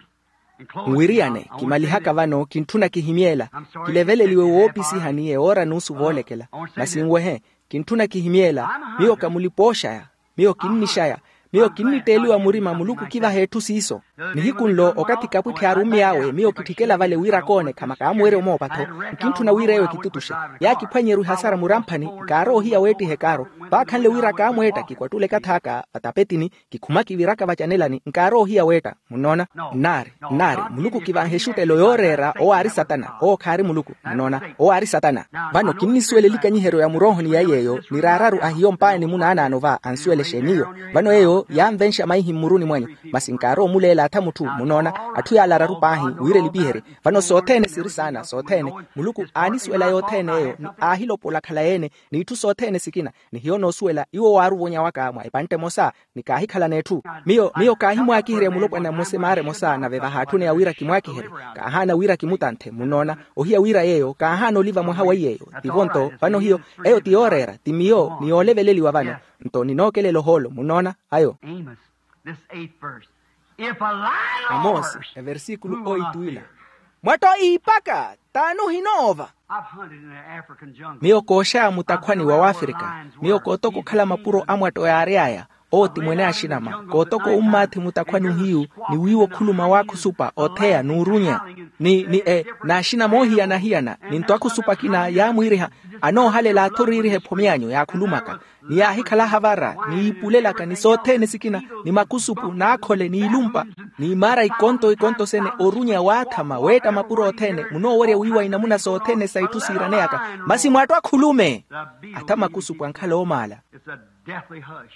In closing, mwiriane I want to kimalihaka say this. vano kintuna kihimiela I'm sorry, kilevele liwe fifty and a wopisi half hours. haniye ora nusu volekela I want to say this. masingwehe kintuna kihimiela I'm a miyo hunter. kamuliposhaya miyo kinnishaya miyo kinniteliwa murima muluku kiva hetu siso nihikunlo okatika puthi arumi yawe miyo kitikela vale wira kone kama kamwere omopato kintu na wira ewe kitutushe yaki pwanyeru hasara murampani karo hiya weti hekaro bakhanle wira kamweta kikwatule kathaka patapetini kikhumaki viraka vachanelani nkaro hiya weta munona nare nare muluku kivanheshute loyorera o ari satana o khari muluku munona o ari satana vano kinniswele likanyihero ya murohoni ya yeyo nirararu ahiyo mpani munana anova answele sheniyo vano eyo yamvensha maihi muruni mwenye masinkaro mulela atamutu munona atu ya lararu pahi uire libihere vano sotene siri sana sotene muluku aniswela yotene eyo ni ahilo pola kalaene ni itu sotene sikina ni hiyo no swela iwo waru vonya waka mwa ipante mosa ni kahi kala netu miyo miyo kahi mwa kihere mulopo na mose mare mosa na veva hatune ya wira kimwa kihere kahana wira kimutante munona ohia wira yeyo kahana oliva mwa hawa yeyo tivonto vano hiyo eyo tiorera timiyo ni oleveleli wa vano nto ninokele loholo munona ayo Amos, this eighth verse. If a lion Amos roars, e versikulo who will not oituila fear? mwato ipaka tanu hinova I've hunted in the African jungle. miyo kosha mutakwani wa Afrika miyo kotoko kala mapuro amwato ya areaya oti mwene ashinama kotoko umati mutakwani hiyu ni wiwo kuluma waku supa otea nurunya ni ni e na ashina mohi ana hiana ni ntwaku supa kina ya mwiriha ano hale la toririhe pomyanyo ya kulumaka ni ya hikala havara ni ipulela ka ni sote ni sikina ni makusupu na akole ni ilumpa ni mara ikonto ikonto sene orunya watama weta mapuro otene muno wore wiwa inamuna sotene saitusiraneka masi mwatu akulume ata makusupu ankala omala It's a deathly hush.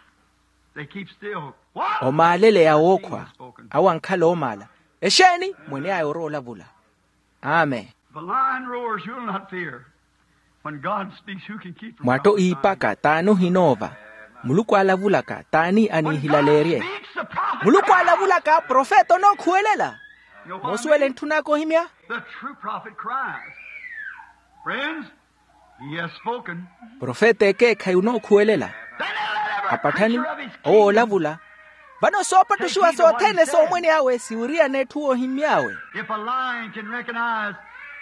They keep still. What? omalele ya wokwa awankala omala esheni mwene ayorola vula amen If a lion roars, you will not fear. When God speaks, who can keep from mwato prophesying? ipaka tanu hinova muluku alavulaka tani When God anihilalerie speaks, the prophet muluku cries. alavulaka profeto no kuelela You know what I mosuele mean? ntunako himya The true prophet cries. Friends, he has spoken. profete ekekha yuno kuelela Then let every apatani creature of his o kingdom. olavula vano sopa tushiwa sotene so mwene yawe siuria netuo himyawe If a lion can recognize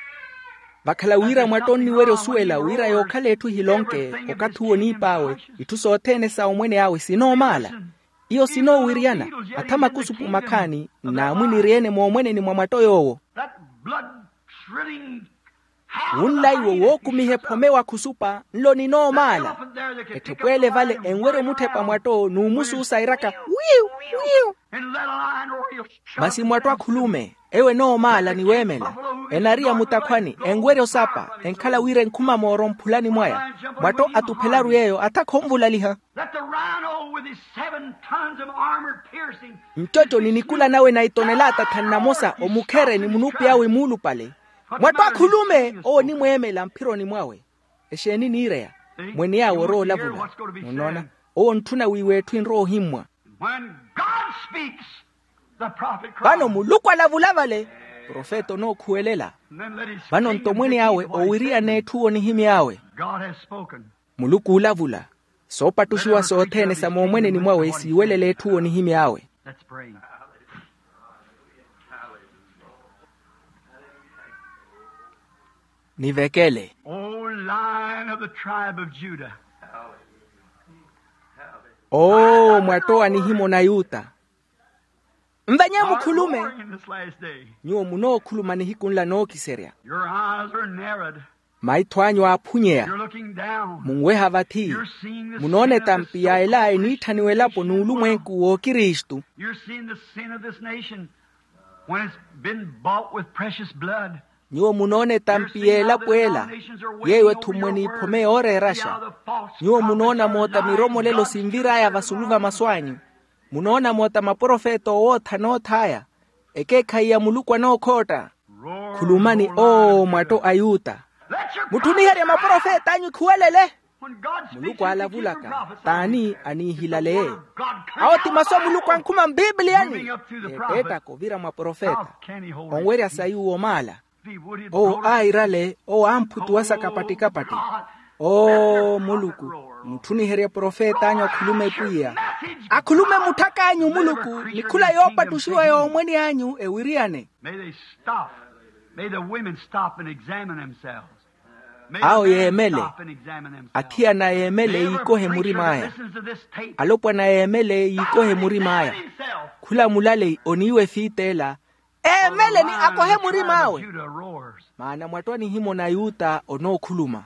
vakhala wira mwatoni were osuela wira yokhaletu hilonke okathuo nipawe itusotene sa omwene yawe sinomala iyo sino wiriana ata makusupu makani na mwiniriene mwomwene ni mwamwato yowo that blood shrilling howl unlaiwo of a wokumihe pomewa kusupa nlo ninomala etepwele vale enwere mutepa mwato numusu usairaka wiu wiu and let a lion roar, he'll shout masi mwato akhulume ewe nomala ni wemela enaria mutakwani engwere osapa enkhala wire nkuma moro mphulani mwaya mwato atuphelaru yeyo atakhomvulaliha Let the rhino with his seven tons of armor piercing mtoto ninikula nawe na itonelata thannamosa omukhere ni munupi yawe mulu pale mwato akhulume o ni mwemela mphironi mwawe esheni niireya mwene yawo ro lavula munona o nthuna wiwethu inro himwa when God speaks, the prophet cries. vano muluku alavula vale profeto no khuelela And then let his vano kingdom ntomwene take yawe heed what he owiria says. nethu oni himi yawe God has spoken. muluku ulavula sopa tushiwa sothene sa momwene ni mwawe siwelele ethu oni himi yawe Let's pray. nivekele O Lion of the tribe of Judah, o mwatoa ni himo na yuta mvanye art mukhulume roaring in this last day. nyuo muno khuluma ni hikunla no kiseria Your eyes are narrowed. maithwanyo aphunyea You're looking down. mungweha vathi You're seeing the munone sin of tampi this ya so-called elaye Christian niithaniwelapo nation. nuulumwenku wo kiristu You're seeing the sin of this nation when it's been bought with precious blood. nyuo munone tampi yelapo ela yewe thumweni iphome orerasha nyuo munona mota miromo lelo simviraya vasuluva maswanyu munona mota maprofeto wotha nothaya ekekhaiya mulukwa nokhota khulumani o mwato ayuta muthuniherya maprofeta anyu khuwelele muluku alavulaka tani anihilaleye awoti maso muluku ankhuma mbibliani eteta kovira maprofeta onwerya sayiwo mala o airale o amphutu wasakapatikapati o muluku muthuniherya profeta anyu akhulume puya akhulume muthaka anyu muluku nikhula yopa tushiwa yomweni anyu ewiriane May they stop. May the women stop and examine themselves. ao yeemele athia na yeemele yikohe murimaya alopwa na yeemele yikohe murimaya khula mulale oniwe fitela emele ni akohe murimawe maana mwatwani himo na yuta onokhuluma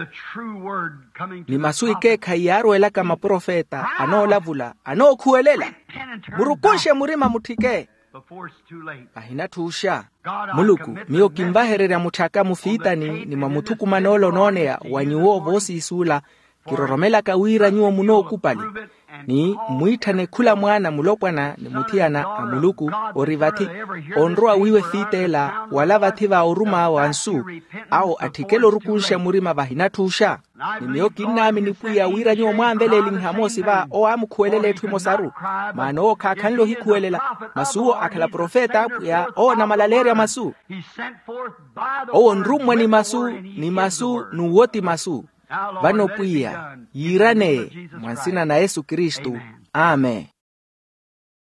ni masuike khayarwela kama profeta anolavula anokhuelela murukushe murima muthike ahina thusha muluku miyo kimbaherera muthaka mufitani ni mamuthuku nolo noneya wanyuwo vosi isula kiroromela kawira nyuwo muno kupali ni muithane khula mwana mulopwana ni muthiana amuluku orivati onroa wiwe fitela wala vathi va oruma wansu ao athikelo rukusha murima bahina thusha ni miyo kinami ni puya wira nyuwo mwambeleli nhamosi va o amukhuelele thwimo saru mano khakhanlo hikhuelela masuo akhala profeta ya o na malaleria masu o nrumwe ni masu ni masu nuwoti masu vanopuya yirane mwansina na Yesu Kristu. Amen.